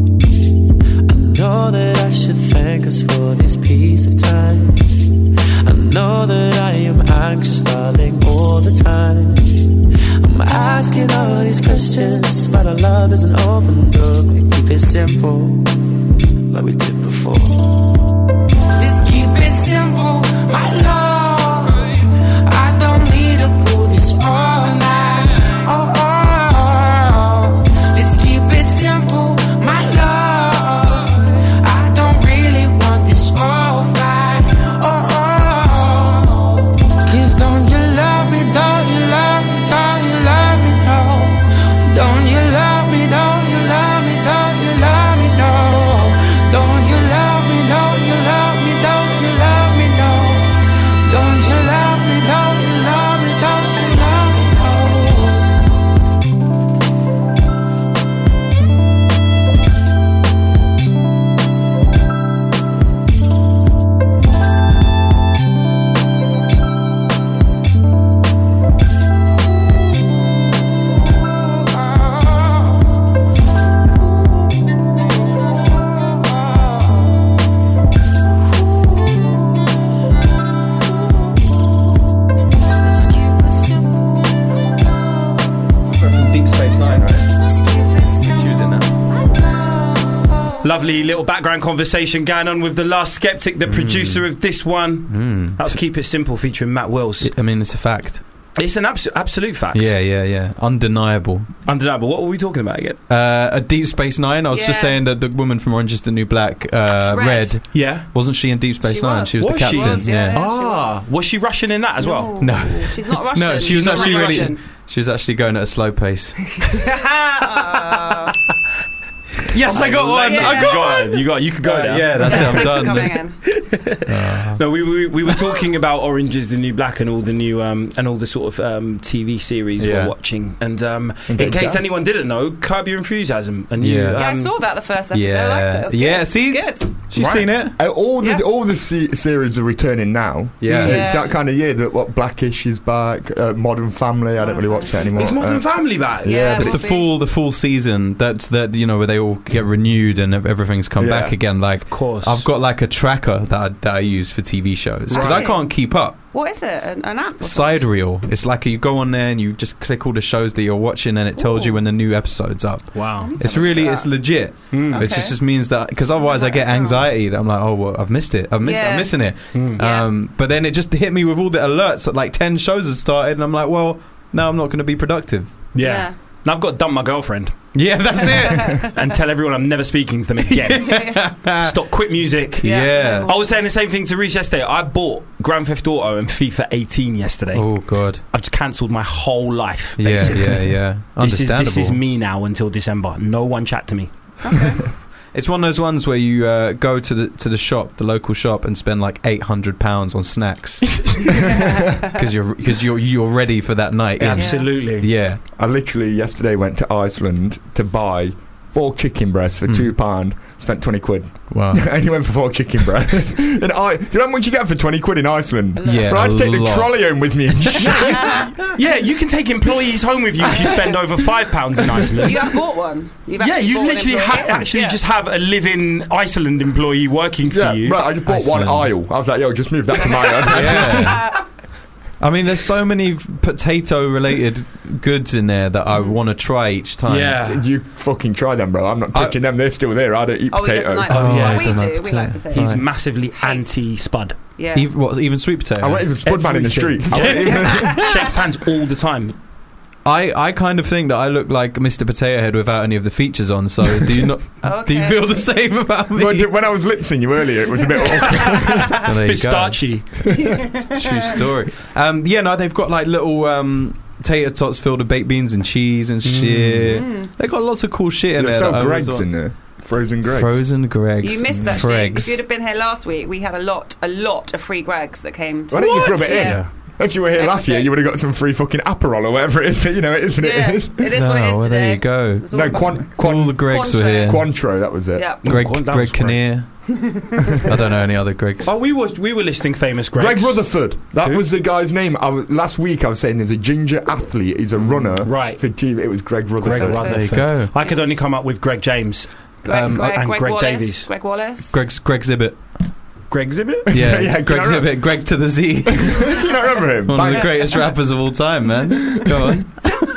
I know that I should thank us for this piece of time. I know that I am anxious, darling, all the time. I'm asking all these questions, but our love is an open door. We keep it simple, like we did before. Let's keep it simple, my love. I don't need to go this all night. Oh, oh, oh. Let's keep it simple, my love. I don't really want this all fight. Oh, oh, oh. Cause don't you love me, don't you love me, don't you love me, no. Don't you love me, don't you love me, don't you love me, no. Don't you love me, don't you love me, don't you love me, no. Don't you love me, don't you love me, don't you love me, no. From Deep Space Nine, right? She was in that. Lovely little background conversation going on with the Last Skeptic, the producer of this one. Mm. That was Keep It Simple featuring Matt Wells. I mean, it's a fact. It's an abso- absolute fact. Yeah, yeah, yeah. Undeniable. Undeniable. What were we talking about again? Uh, a Deep Space Nine. I was Yeah. just saying that the woman from Orange Is the New Black, uh, Red. Red. Yeah. Wasn't she in Deep Space She Nine? was. She was, Was the she? captain. Was, yeah. yeah. Ah, was she Russian in that as well? No. She's not Russian. No, she She's was not actually really. Russian. She was actually going at a slow pace. Yes, I got one. Yeah. I got one. one. You got. You could go Uh, there. yeah, that's it. I'm Thanks for done. coming in. Uh, No, we, we we were talking about Orange is the New Black and all the new um and all the sort of um T V series Yeah. we're watching. And um, And in get case gas. anyone didn't know, Curb Your Enthusiasm. And you, Yeah. Yeah, I um, saw that the first episode. I liked it. It was Yeah, good. see? It's good. She's Right. seen it. Uh, all the Yeah. all the se- series are returning now. Yeah. It's Yeah. that kind of year that what Blackish is back, uh, Modern Family. I don't really watch that anymore. Is Modern Uh, Family back? Yeah, Yeah, It's but the will be. full the full season. That's that you know where they all get renewed and ev- everything's come Yeah. back again. Like Of course. I've got like a tracker that I, that I use for T V shows because I Right. can't keep up. What is it? An, an app? or Sidereal. It's like you go on there and you just click all the shows that you're watching and it tells you Ooh. when the new episode's up. Wow. It's really it's legit. Mm. It Okay. just, just means that because otherwise I get anxiety. That I'm like, oh, well, I've missed it. I've missed. Yeah. I'm missing it. Mm. Yeah. Um, but then it just hit me with all the alerts that like ten shows have started, and I'm like, well, now I'm not going to be productive. Yeah. Yeah. Now I've got to dump my girlfriend Yeah, that's it. and tell everyone I'm never speaking to them again. Stop. Quit music. Yeah. I was saying the same thing to Reece yesterday. I bought Grand Theft Auto and FIFA eighteen yesterday. Oh God. I've just cancelled my whole life. Yeah, Basically. yeah, yeah. This is, Understandable. this is me now until December. No one chat to me. It's one of those ones where you uh, go to the to the shop, the local shop, and spend like eight hundred pounds on snacks because you're because you're you're ready for that night. in. Absolutely. Yeah. I literally yesterday went to Iceland to buy four chicken breasts for Mm. two pound. Spent twenty quid. Wow. And you went for four chicken breasts. And I, do you know how much you get for twenty quid in Iceland? Yeah, But I had to a take the lot. trolley home with me. Yeah, you can take employees home with you if you spend over five pounds in Iceland. You have bought one. You've Yeah, actually you bought an literally employee. ha- actually Yeah. just have a living Iceland employee working for yeah, you. right. I just bought one Iceland. aisle. I was like, yo, just move that to my aisle. Yeah. I mean, there's so many potato-related goods in there that I want to try each time. Yeah. You fucking try them, bro. I'm not I- touching them. They're still there. I don't eat Oh, he potato. doesn't like Oh, them. yeah, Well, I we don't do. like We like potato. potato. He's Right. massively anti-spud. Yeah. Even, what, even sweet potato? I won't even spud man in the street. I won't even. Shakes hands all the time. I, I kind of think that I look like Mister Potato Head without any of the features on. So do you not? Do you Okay. feel the same about me? But when I was lip syncing you earlier, it was a bit awkward. Well, there you Bit go. starchy. True story. Um, yeah, no, they've got like little um, tater tots filled with baked beans and cheese and shit. Mm. They got lots of cool shit in They there. sell that I always Greggs want. in there. Frozen Greggs. Frozen Greggs. You missed that shit. Greggs. If you'd have been here last week, we had a lot, a lot of free Greggs that came. To Why don't you rub it in? Yeah. If you were here last year, Everything. you would have got some free fucking Aperol or whatever it is. You know, it isn't Yeah, it? it is No, what it is well, today. there you go. It was all No, about Quan, Greggs. All the Quan, Greggs were Cointreau. here. Cointreau, that was it. Yeah. Greg, That was Greg great. Kinnear. I don't know any other Greggs. Oh, we were we were listing famous Gregs. Greg Rutherford. That Who? was the guy's name. I was, last week I was saying there's a ginger athlete. He's a runner. Right. For T V. It was Greg Rutherford. Greg There you Rutherford. go. I could only come up with Greg James. Greg, Um, Greg, and Greg, Greg Wallace. Davies. Greg Wallace. Greg's Greg Zibbit. Greg Zibbit? Yeah, Yeah, Greg can I Zibbit. Greg to the Z. you don't remember him? One of the greatest rappers of all time, man. Go on.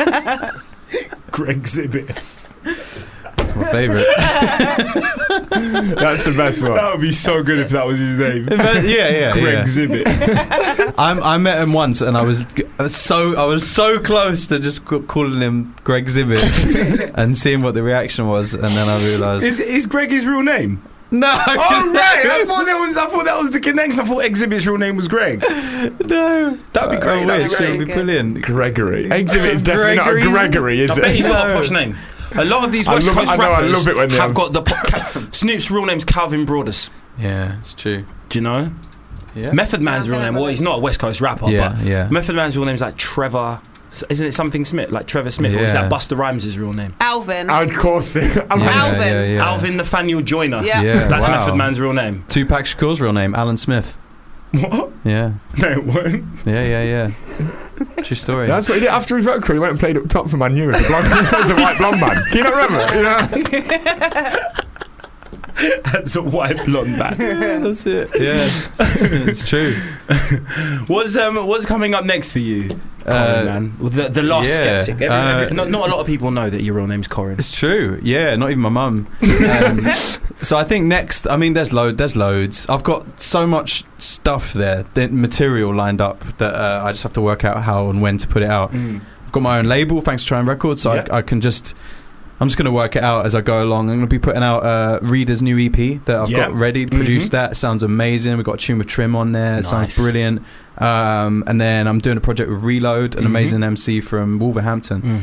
Greg Zibbit. That's my favourite. That's the best one. That would be so good if that was his name. yeah, yeah. Greg yeah. Zibbit. I'm, I met him once, and I was, I was so I was so close to just ca- calling him Greg Zibbit and seeing what the reaction was, and then I realised Is is Greg his real name? no. Oh right, I thought that was I thought that was the connection. I thought Exhibit's real name was Greg. no, That'd be great. I That'd wish, be great. it would be brilliant. Gregory. Exhibit is definitely Gregory's- not a Gregory, is I bet he's it? got a posh name. A lot of these I West love it- Coast I know, I rappers love it when they have have- got the po- Ca- Snoop's real name's Calvin Broadus. Yeah, it's true. Do you know? Yeah, Method Man's Yeah, real I name. know. Well, he's not a West Coast rapper, yeah, but yeah. Method Man's real name's like Trevor. s- Isn't it something Smith? Like Trevor Smith, or is Yeah. that Buster Rhymes' real name? Alvin. Of course. I'm yeah, like, Alvin. Yeah, yeah. Alvin Nathaniel Joyner. Yeah. Yeah, That's wow. Method Man's real name. Tupac Shakur's real name, Alan Smith. What? Yeah, No, it wasn't. yeah, yeah, yeah. True story. That's what he did after his record career. He went and played up top for Man U as a, blonde, as a white blonde man. Can you not remember? You know? That's a white blonde man. That's it. Yeah, it's, it's true. What's um what's coming up next for you, Uh, Corin, man? Well, The the last yeah, skeptic. Every, uh, every, not, not a lot of people know that your real name's Corin. It's true. Yeah, not even my mum. Um, so I think next. I mean, there's load. There's loads. I've got so much stuff there, the material lined up that uh, I just have to work out how and when to put it out. Mm. I've got my own label, thanks to Trying Records, so Yeah. I, I can just. I'm just going to work it out as I go along. I'm going to be putting out uh, Reader's new E P that I've Yeah. got ready. Produced Mhm. that. It sounds amazing. We've got a tune with Trim on there. It Nice. sounds brilliant. Um, and then I'm doing a project with Reload, an Mhm. amazing M C from Wolverhampton. Mm-hmm.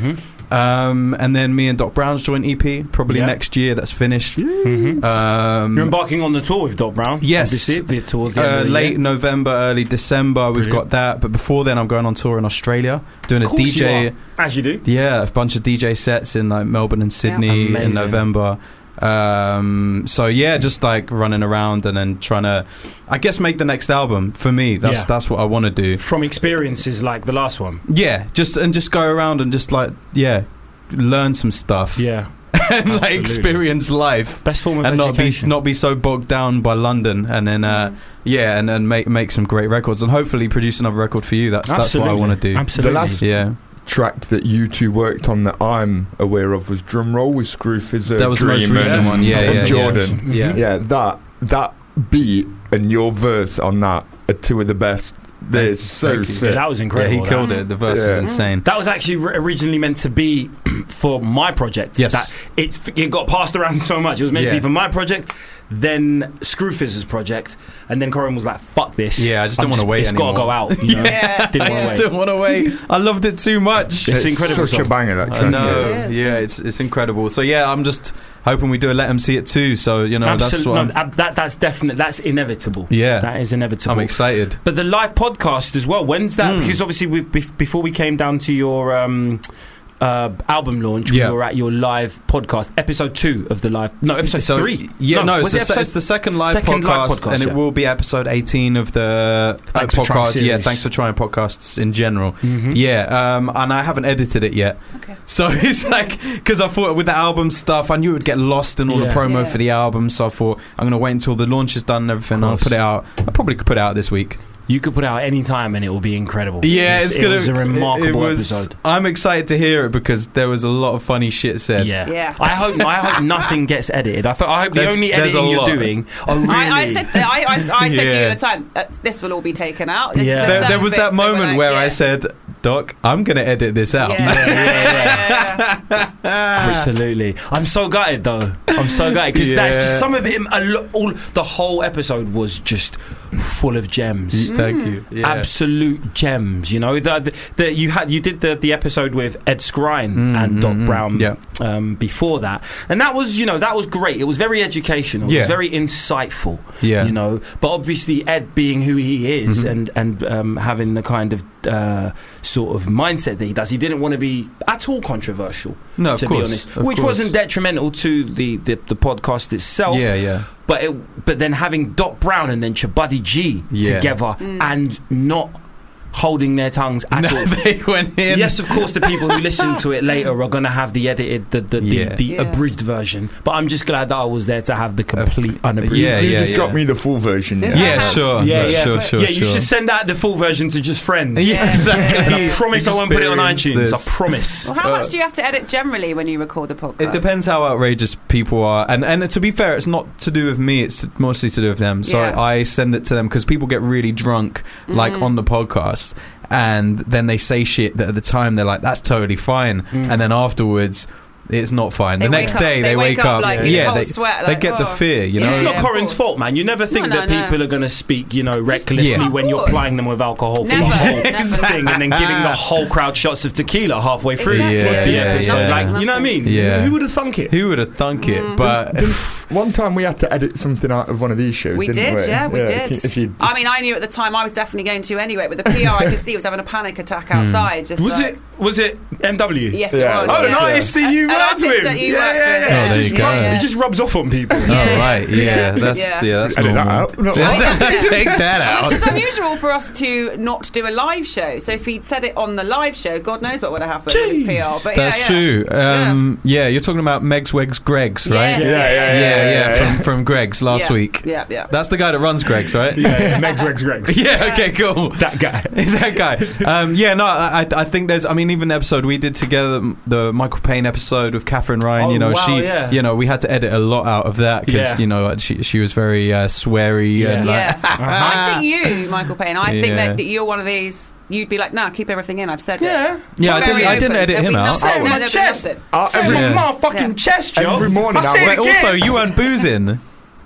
Um, and then me and Doc Brown's joint E P, probably Yeah. next year. That's finished. Mhm. Um, You're embarking on the tour with Doc Brown. Yes, obviously, be towards the end uh, of the late year. November, early December. We've Brilliant. got that, but before then, I'm going on tour in Australia, doing Of a course D J. you are, as you do. Yeah, a bunch of D J sets in like Melbourne and Sydney Amazing. in November. Um, so yeah, just like running around and then trying to, I guess, make the next album for me. That's Yeah. that's what I want to do. From experiences like the last one. Yeah, just and just go around and just like yeah, learn some stuff. Yeah. And like Absolutely. experience life, best form of and education. not be not be so bogged down by London, and then uh, yeah, and and make make some great records, and hopefully produce another record for you. That's that's what I Absolutely. want to do. Absolutely. The last Yeah, track that you two worked on that I'm aware of was Drumroll with Screw Fizzer. That was the most Dream, recent and- one, yeah, and yeah, yeah. Jordan. Yeah. yeah. That that beat and your verse on that are two of the best. They're so Thank you. sick. Yeah, that was incredible. Yeah, he killed that. it. The verse Yeah. was insane. That was actually r- originally meant to be for my project. Yes. That it, it got passed around so much. It was meant Yeah. to be for my project, then Screwfizz's project, and then Corin was like, "Fuck this." Yeah, I just didn't I'm wanna wait It's got to anymore. go out. You know? Yeah. Didn't I want to wait. still want to wait. I loved it too much. It's incredible Such song. a banger, that track. I know. It is, Yeah, it's it's incredible. So yeah, I'm just hoping we do a Let 'Em See It too. So you know, that's Absolutely, what no, I'm, ab- that that's definite. That's inevitable. Yeah. that is inevitable. I'm excited. But the live podcast as well. When's that? Mm. Because obviously, we, bef- before we came down to your um, uh, album launch, Yeah. we were at your live podcast, episode two of the live. No, episode So, three. Yeah, no, was it's, it the, se- episode- it's the second live second podcast, live podcast, and yeah. it will be episode eighteen of the uh, Thanks for Trying podcast. Yeah, series. thanks for trying podcasts in general. Mhm. Yeah, um, and I haven't edited it yet. Okay. So it's like, because I thought with the album stuff, I knew it would get lost in all Yeah. the promo Yeah. for the album. So I thought I'm going to wait until the launch is done and everything. And I'll Course. put it out. I probably could put it out this week. You could put it out any time and it will be incredible. Yeah, it's, it gonna. was a remarkable it was- episode. I'm excited to hear it because there was a lot of funny shit said. Yeah. Yeah. I hope I hope nothing gets edited. I, th- I hope the There's- only there's editing a you're lot. doing. Oh, really? I, I said that, I, I, I said to you Yeah. at the time that this will all be taken out. This- Yeah. there's There, there certain was bits that we're moment like, where yeah. I said, "Doc, I'm going to edit this out." Yeah. Yeah, yeah, yeah. Absolutely. I'm so gutted though. I'm so gutted because that's just Yeah. some of it. A lo- all the whole episode was just full of gems. Thank you. Yeah. Absolute gems, you know. The, the, the you had you did the, the episode with Ed Skrine Mm, and Doc mm, mm. Brown Yeah. um, before that, and that was you know that was great. It was very educational. It Yeah. was very insightful. Yeah. you know. But obviously Ed being who he is Mhm. and and um, having the kind of uh, sort of mindset that he does, he didn't want to be at all controversial. No, of to course, be honest, of which course. wasn't detrimental to the, the, the podcast itself. Yeah, yeah. But it, but then having Doc Brown and then Chabuddy G Yeah. together and not holding their tongues at No, all. they went in. Yes, of course, the people who listen to it later are going to have the edited, the the, Yeah. the, the Yeah. abridged version. But I'm just glad that I was there to have the complete unabridged. yeah, you yeah, just yeah. drop me the full version. Yeah, Yeah. sure. Yeah, No, yeah, sure, sure, yeah. You sure. should send out the full version to just friends. Yeah, exactly. And I promise I won't put it on Experience iTunes. this. I promise. Well, how much do you have to edit generally when you record a podcast? It depends how outrageous people are, and and to be fair, it's not to do with me. It's mostly to do with them. So Yeah. I send it to them because people get really drunk, like Mm. on the podcast, and then they say shit that at the time they're like, "That's totally fine," Mm. and then afterwards, it's not fine. They the wake next up- day, they they, wake up, like, in yeah, cold they, sweat, they like, get the oh. fear, you know. It's not Yeah, of Corin's course. fault, man. You never think No, that no, people no. are going to speak, you know, recklessly Yeah. when you're Of course. plying them with alcohol for Never, the whole never. thing, and then giving the whole crowd shots of tequila halfway through Exactly. the Yeah, episode. yeah. Like, you know what I mean? Yeah. Who would have thunk it? Who would have thunk it? Mm. But Didn't- One time we had to edit something out of one of these shows. We didn't did, we? yeah, we if did. you- If you, I mean, I knew at the time I was definitely going to anyway. With the P R, I could see he was having a panic attack outside. Just Was like, it? Was it M W? Yes, Yeah. it was. Oh, an yeah. artist that you An worked artist with. that you yeah, worked yeah, with, yeah. yeah. Oh, there Just you go. rubs, Yeah. He just rubs off on people. oh right, yeah, that's Yeah. yeah, that's Edit that normal. out. No. That's- Take that out. Which is unusual for us to not do a live show. So if he'd said it on the live show, God knows what would have happened with his P R. But That's yeah, yeah. true. Um, yeah. you're talking about Megs Wegs Greg's, right? Yes, Yeah, yeah, yes. yeah, yeah, yeah, yeah. From, from Greg's last Yeah. week. Yeah, yeah. That's the guy that runs Greg's, right? Yeah, yeah. Megs, Regs, Regs. Yeah, okay, cool. That guy. that guy. Um, yeah, no, I, I think there's. I mean, even the episode we did together, the Michael Payne episode with Catherine Ryan. Oh, you know, wow, she, yeah. you know, we had to edit a lot out of that because Yeah. you know she she was very uh, sweary Yeah. and like, Yeah. I think you, Michael Payne, I think Yeah. that, that you're one of these, you'd be like, nah, keep everything in, I've said Yeah. it. Yeah, I Very didn't- I didn't open. edit There'll him be out. nothing- Say it no, on my there'll be chest. nothing. Uh, Say it every, on Yeah. my motherfucking Yeah. chest, yo. Every morning I I say wake- it Wait, again. also, you weren't boozing.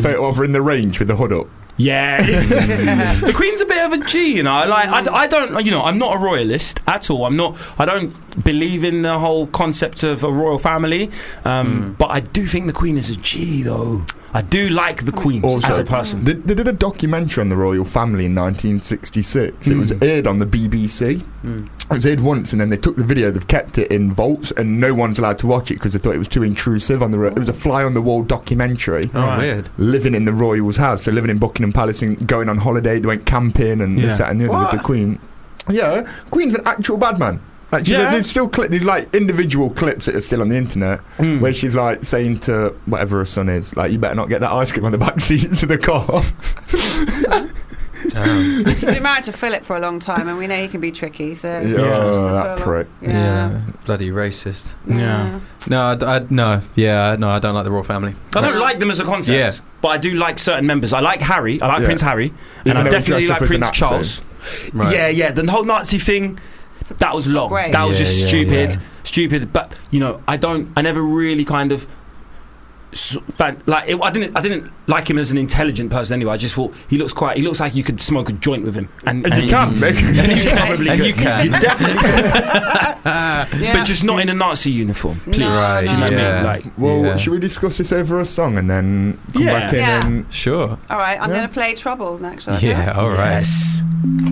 photo of her in the range with the hood up. Yeah, the Queen's a bit of a G, you know. Like I, I don't, you know, I'm not a royalist at all. I'm not. I don't believe in the whole concept of a royal family. Um, mm. But I do think the Queen is a G, though. I do like the Queen also, as a person. They, they did a documentary on the royal family in nineteen sixty-six. Mm. It was aired on the B B C. Mm. It was aired once, and then they took the video. They've kept it in vaults, and no one's allowed to watch it because they thought it was too intrusive. On the ro- it was a fly-on-the-wall documentary. Oh, right. Weird. Living in the royals' house, so living in Buckingham Palace and going on holiday. They went camping and yeah. this, that, and the other with the Queen. Yeah, Queen's an actual bad man. Like she's, Yeah. there's still cli- there's like individual clips that are still on the internet Mm. where she's like saying to whatever her son is, like, you better not get that ice cream on the back seats of the car. Damn. She's been married to Philip for a long time, and we know he can be tricky. So Yeah, oh, that prick. Yeah. Yeah, bloody racist. Yeah. No, I, d- I- no, yeah, no, I don't like the royal family. I don't like them as a concept, Yeah. but I do like certain members. I like Harry. I like Yeah. Prince Harry, Even and I though he definitely dressed like up as a Prince Nazi. Charles. Right. Yeah, yeah. The whole Nazi thing, that was long. Great. That was Yeah, just yeah, stupid, yeah. stupid. But you know, I don't. I never really kind of. s- Fan, like it, I didn't, I didn't like him as an intelligent person anyway. I just thought he looks quite. He looks like you could smoke a joint with him, and, And you can, Mick. and you probably And could. you can. You definitely could. Yeah. But just not in a Nazi uniform, please. No, Right, Do you know what I yeah. mean? Like, Well, Yeah. should we discuss this over a song and then come Yeah. back in Yeah. and... Sure. All right, I'm Yeah. going to play Trouble next. shall I do Yeah, it? all right. yes.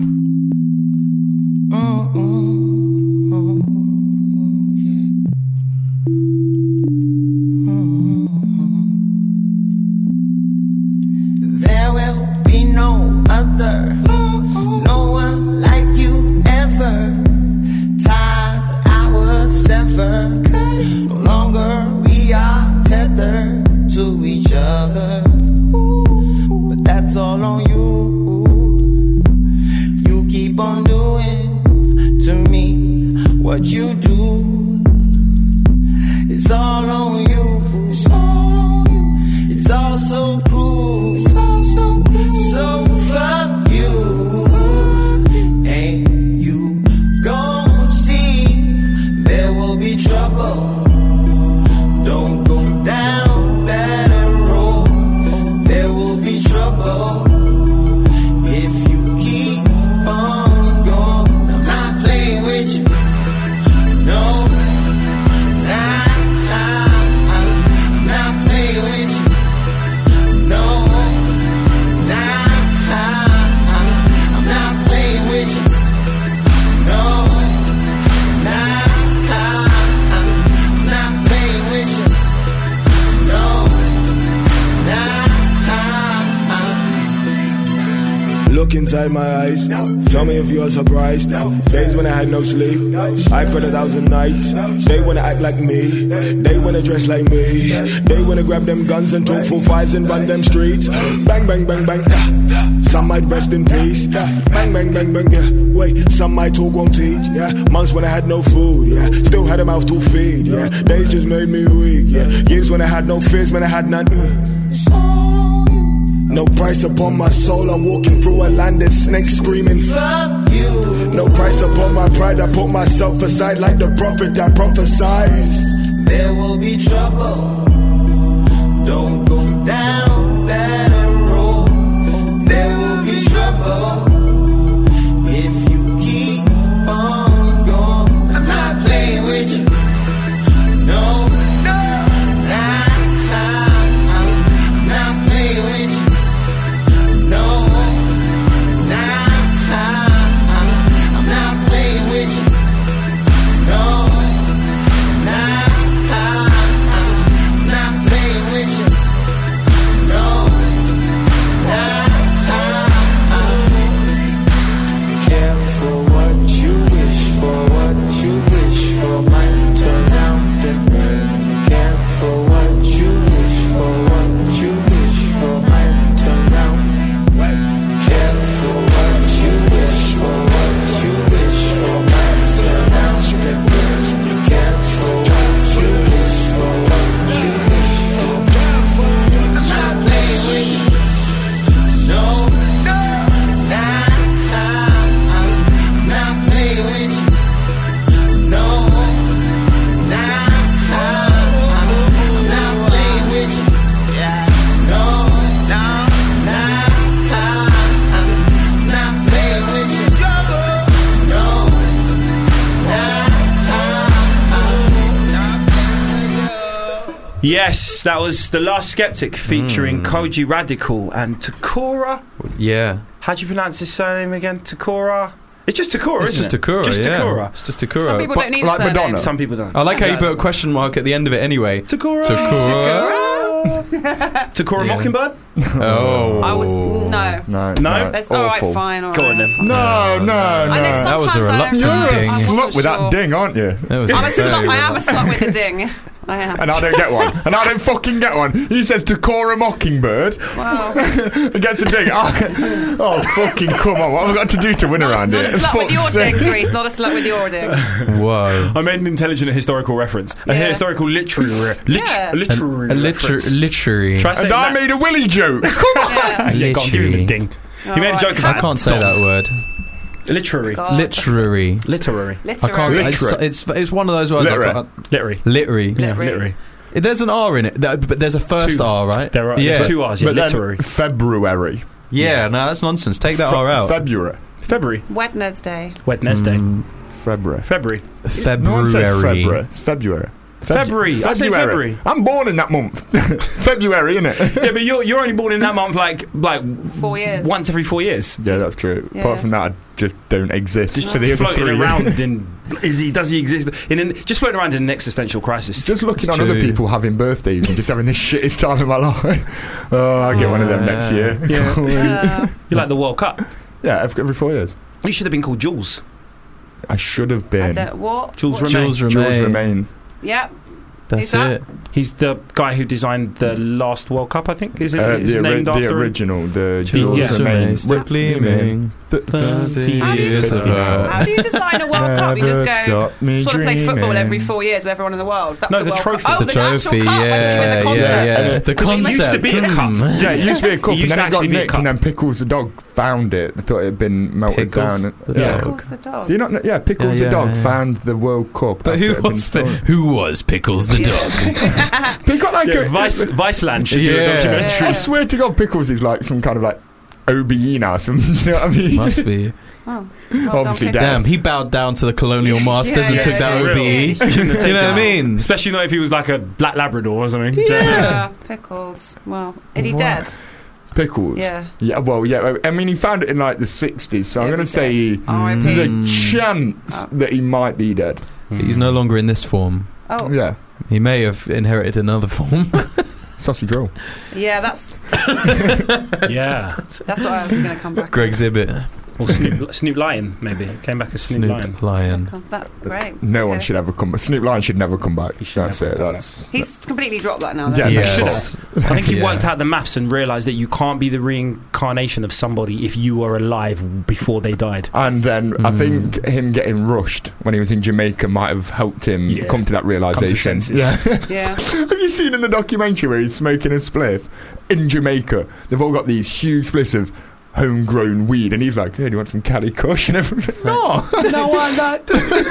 There will be no other, no one like you ever. Ties that I would sever, no longer we are tethered to each other. But that's all on you. You keep on doing to me what you do. It's all on you. It's all so cruel. So fuck you. And you gon' see there will be trouble. Don't go down that road. There will be trouble if you keep on going. I'm not playing with you. No. Nah, nah, I'm not playing with you. No. Nah, nah, I'm not playing with you. No. Nah, I'm not playing with you. No. Nah. Look inside my eyes. Tell me if you're surprised. Days when I had no sleep. I cried a thousand nights. They wanna act like me. They wanna dress like me. They wanna grab them guns and talk full fives and run them streets. Bang, bang, bang, bang. Some might rest in peace. Bang, bang, bang, bang. Yeah. Wait, some might talk, won't teach. Yeah. Months when I had no food. Yeah. Still had a mouth to feed. Yeah. Days just made me weak. Yeah. Years when I had no fears, when I had none. No price upon my soul. I'm walking through a land of snakes screaming. Fuck you. No price upon my pride. I put myself aside like the prophet I prophesize. There will be trouble. Don't go down that road. There will be trouble if you keep on going. I'm not playing with you. No. Nah, nah, I'm not playing with you. No. Nah, nah, I'm not playing with you. No. Nah, I'm not playing with you. No. Yes, that was The Last Skeptic featuring Mm. Koji Radical and Takura. Yeah. How do you pronounce his surname again? Takura? It's just Takura, It's isn't just it? Takura. Just yeah. Takura. It's just Takura. Some people But don't need like a surname. Madonna. Some people don't. I like how you Yeah. put a question mark at the end of it anyway. Takura. Takura. Takura Yeah. Mockingbird? Oh. I was no. No, No? That's all right, awful. fine. All Go on right, then. fine. No, no, no. I know That was a sometimes I reluctant don't- You're a ding. I wasn't slut with that sure. ding, aren't you? That was I'm a very slut. I am a reluctant. slut with a ding. I am. And I don't get one. And I don't fucking get one. He says Takora Mockingbird. Wow. and gets a ding. Oh, oh, fucking come on. What have I got to do to win around Not here? a slut with Fuck's your sake. dings, Reese. Not a slut with your dings. Whoa. I made an intelligent historical reference. A Yeah. historical literary. Lit- Yeah. literary. A liter- reference. literary. Try saying And I that. made a Willy joke. Come on. Yeah. Yeah, go on, give him a ding. All You made a right. joke I about can't say that word. Literary. God. Literary. Literary. I can't. Literary. It's, it's it's one of those words. Literary. I can't- Literary. Literary. Yeah, Literary. literary. There's an R in it, th- but there's a first Two. R, right? There are yeah. there's two R's. Yeah, But then literary. February. Yeah, no, that's nonsense. Take that Fe- R out. February. February. Wednesday. Wednesday. Mm, February. February. No one says February. February. It's February. Feb- February. I say February. I'm born in that month. February, innit? Yeah, but you're you're only born in that month, like like Four years. once every four years. Yeah, that's true. Yeah. Apart from that, I just don't exist Just for the other floating three around years. in is he does he exist in an, just floating around in an existential crisis. Just looking It's on other true. people having birthdays and just having the shittest time of my life. Oh, I'll get one of them next year. Yeah. Uh, You like the World Cup? Yeah, every, every four years. You should have been called Jules. I should have I been. don't, what? Jules what- Rimet. Jules Jules Rimet. Remain. Yep. That's Who's that? it. He's the guy who designed the last World Cup, I think. Is it Uh, is the, ori- named the after him? original, the Jules Jules Yeah. Remain. Still Rip- gleaming. Th- thirty How do you years just- ago. How do you design a World Cup? You just Never go. stop me Just want to play football dreaming. every four years with everyone in the world. That's No, the, the World trophy. Cup. Oh, The the, actual trophy, cup. I thought you meant yeah, the concept. yeah, yeah. And The it- Because it used to concept. be a cup. mm. Yeah, it used to be a cup, It used and to then it got actually be a nicked, cup. and then Pickles the dog found it. They thought it had been melted Pickles down. the yeah. dog. Pickles the dog. Do you not know? Yeah, Pickles Yeah, the yeah, dog yeah. found the World Cup. But after it who had been was stolen. who was Pickles the dog? He got like Yeah, a Vice Viceland should do a Yeah. documentary. I swear to God, Pickles is like some kind of like O B E now. Some, you know what I mean? Must be. Oh, well Obviously done, dead. Damn, he bowed down to the colonial masters Yeah, and took yeah, that yeah, O B E. yeah. Shouldn't have You know taken what I it. mean? Especially not if he was like a black Labrador or something. Do you know what I mean? Yeah, Pickles. Well, is he What? dead? Pickles. Yeah. Yeah. Well, yeah. I mean, he found it in like the sixties, so I'm Yeah, going to he's say he, R I P. there's a Mm. chance Oh. that he might be dead. He's no longer in this form. Oh, Yeah. He may have inherited another form. Sausage roll. yeah. That's Yeah. that's what I was going to come back. Greg's Exhibit. Or Snoop, Snoop Lion, maybe. Came back as Snoop, Lion. Snoop Lion. on. That's great. No one Okay. should ever come back. Snoop Lion should never come back. He should That's never it. come back. That's He's completely dropped that now. Yeah, though. Yes. I think he Yeah. worked out the maths and realised that you can't be the reincarnation of somebody if you were alive before they died. And then I Mm. think him getting rushed when he was in Jamaica might have helped him Yeah. come to that realization. senses. Yeah. Yeah. Have you seen in the documentary where he's smoking a spliff in Jamaica? They've all got these huge spliffs of homegrown weed, and he's like, "Hey, do you want some Cali Kush?" And everything. No, no, why not?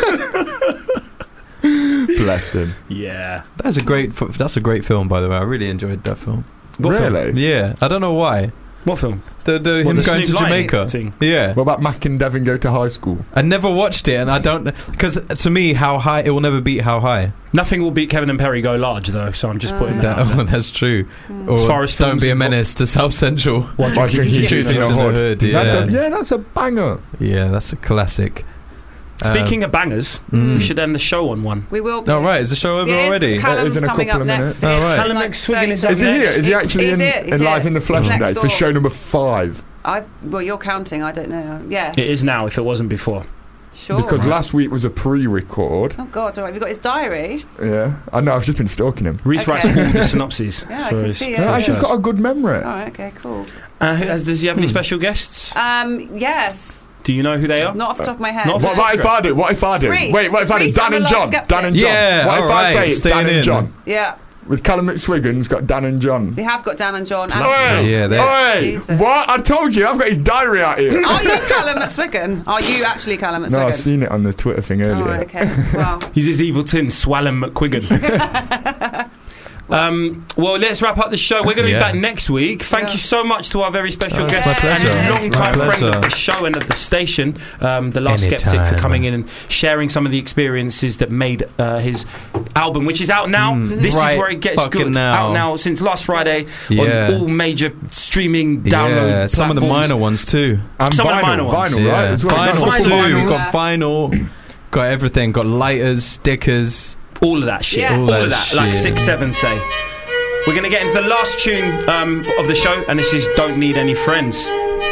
Bless him. Yeah. That's a great. f- That's a great film, by the way. I really enjoyed that film. What film? Really? Yeah, I don't know why. What film? The, the What, him the going to Snoop Lion Jamaica. thing? Yeah, What about Mac and Devin go to high school? I never watched it, and I don't because to me, How High it will never beat How High. Nothing will beat Kevin and Perry Go Large, though, so I'm just putting that That, out there. oh, that's true. Or As far as Don't films Be a invo- Menace to South Central. What, Why Drinking Drinking Juice Juice in in the the Hood? Hood, That's yeah. a, yeah, that's a banger. Yeah, that's a classic. Speaking of bangers, Mm. we should end the show on one. We will be. Oh right, is the show over Yeah, already? it's Callum's That is in a coming couple up of next. minutes. Oh, right. Callum Like McSwiggan is thirty Is he here? next. Is he actually He's in, here, he's in live here. in the flesh He's today next for door. show number five? I well, you're counting. I don't know. Yeah. It is now if it wasn't before. Sure. Because last week was a pre-record. Oh God! All right. Have you got his diary? Yeah, I know. I've just been stalking him. Reese Okay. writes all the synopses. Yeah, I for can his- see for it. his Yeah, he's shows. got a good memory. All right. Okay. Cool. Uh, who- has- does he have any Hmm. special guests? Um. Yes. Do you know who they are? Not off the top of my head. Not off What, the what if I do? What if I do? Reese. Wait, what if I do? Reese Dan and and the John. Last Skeptic. Dan and John. Yeah, what if I alright, say it's Dan staying and in. John? Yeah. With Callum McSwiggan's got Dan and John. We have got Dan and John. And Oi! Yeah, they're- Oi! Jesus. What? I told you, I've got his diary out here. Are you Callum McSwiggan? Are you actually Callum McSwiggan? No, I've seen it on the Twitter thing Oh, earlier. right, okay. Wow. He's his evil twin, Swallen McQuiggan. Um, well, let's wrap up the show. We're going to Yeah. be back next week. Thank Yeah. you so much to our very special Oh, guest my pleasure. and long-time My friend of pleasure. the show and of the station, um, the Last Skeptic, for Anytime. coming in and sharing some of the experiences that made uh, his album, which is out now. Mm, this right is where it gets fucking good. now. Out now since last Friday Yeah. on all major streaming download Yeah, some of the platforms. minor ones too. And Some of vinyl, the minor ones. vinyl, Yeah. right? As well. Vinyl Got too. vinyls. We've got vinyl. Got everything. Got lighters, stickers. All of that shit. Yeah. All, All of that that. Like shit. six seven say. We're going to get into the last tune um, of the show, and this is Don't Need Any Friends.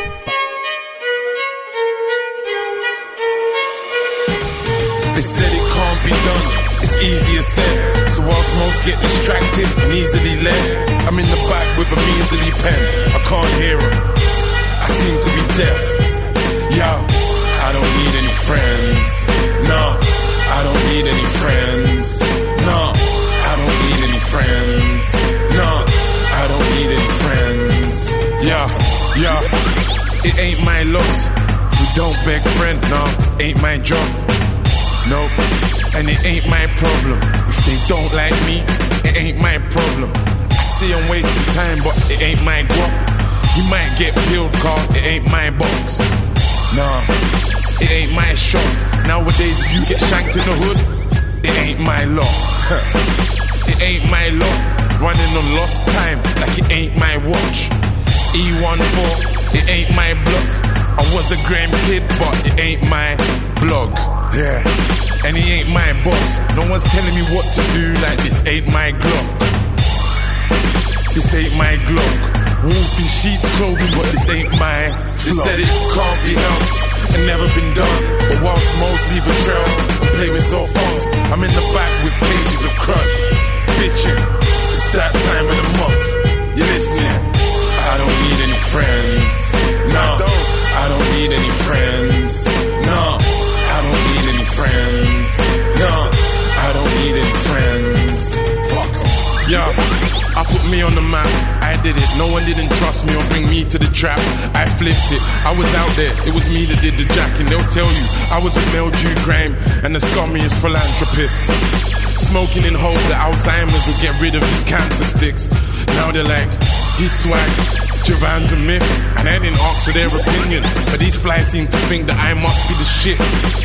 They said it can't be done, it's easier said. So whilst most get distracted and easily led, I'm in the back with a measly pen. I can't hear them, I seem to be deaf. Yo, I don't need any friends. No, I don't need any friends. No, I don't need any friends. No, I don't need any friends. Yeah, yeah, it ain't my loss. We don't beg friend, no, ain't my job. Nope, and it ain't my problem. If they don't like me, it ain't my problem. I see I'm wasting time, but it ain't my guap. You might get peeled, car, it ain't my box. Nah, it ain't my shop. Nowadays, if you get shanked in the hood, it ain't my law. It ain't my law. Running on lost time, like it ain't my watch. E fourteen, it ain't my block. I was a gram kid, but it ain't my blog. Yeah, and he ain't my boss. No one's telling me what to do, like this ain't my Glock. This ain't my Glock. Wolf in sheep's clothing, but this ain't my They said it can't be helped and never been done. But whilst most leave a trail and play with soft phones, I'm in the back with pages of crud. Bitching, it's that time of the month. You listening? I don't need any friends. No, I don't need any friends. No, I don't need any friends. No, I don't need any friends. Fuck 'em. Yeah, I put me on the map. I did it. No one didn't trust me or bring me to the trap. I flipped it. I was out there. It was me that did the jacking. They'll tell you I was with Mel G. Graham and the scummiest philanthropists. Smoking in hope that Alzheimer's would get rid of his cancer sticks. Now they're like, he's swag. Javan's a myth, and I didn't ask for their opinion. But these flies seem to think that I must be the shit.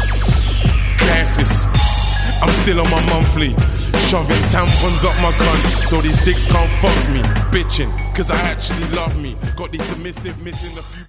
Crisis. I'm still on my monthly, shoving tampons up my cunt, so these dicks can't fuck me. Bitching, cause I actually love me. Got these submissive missing a few.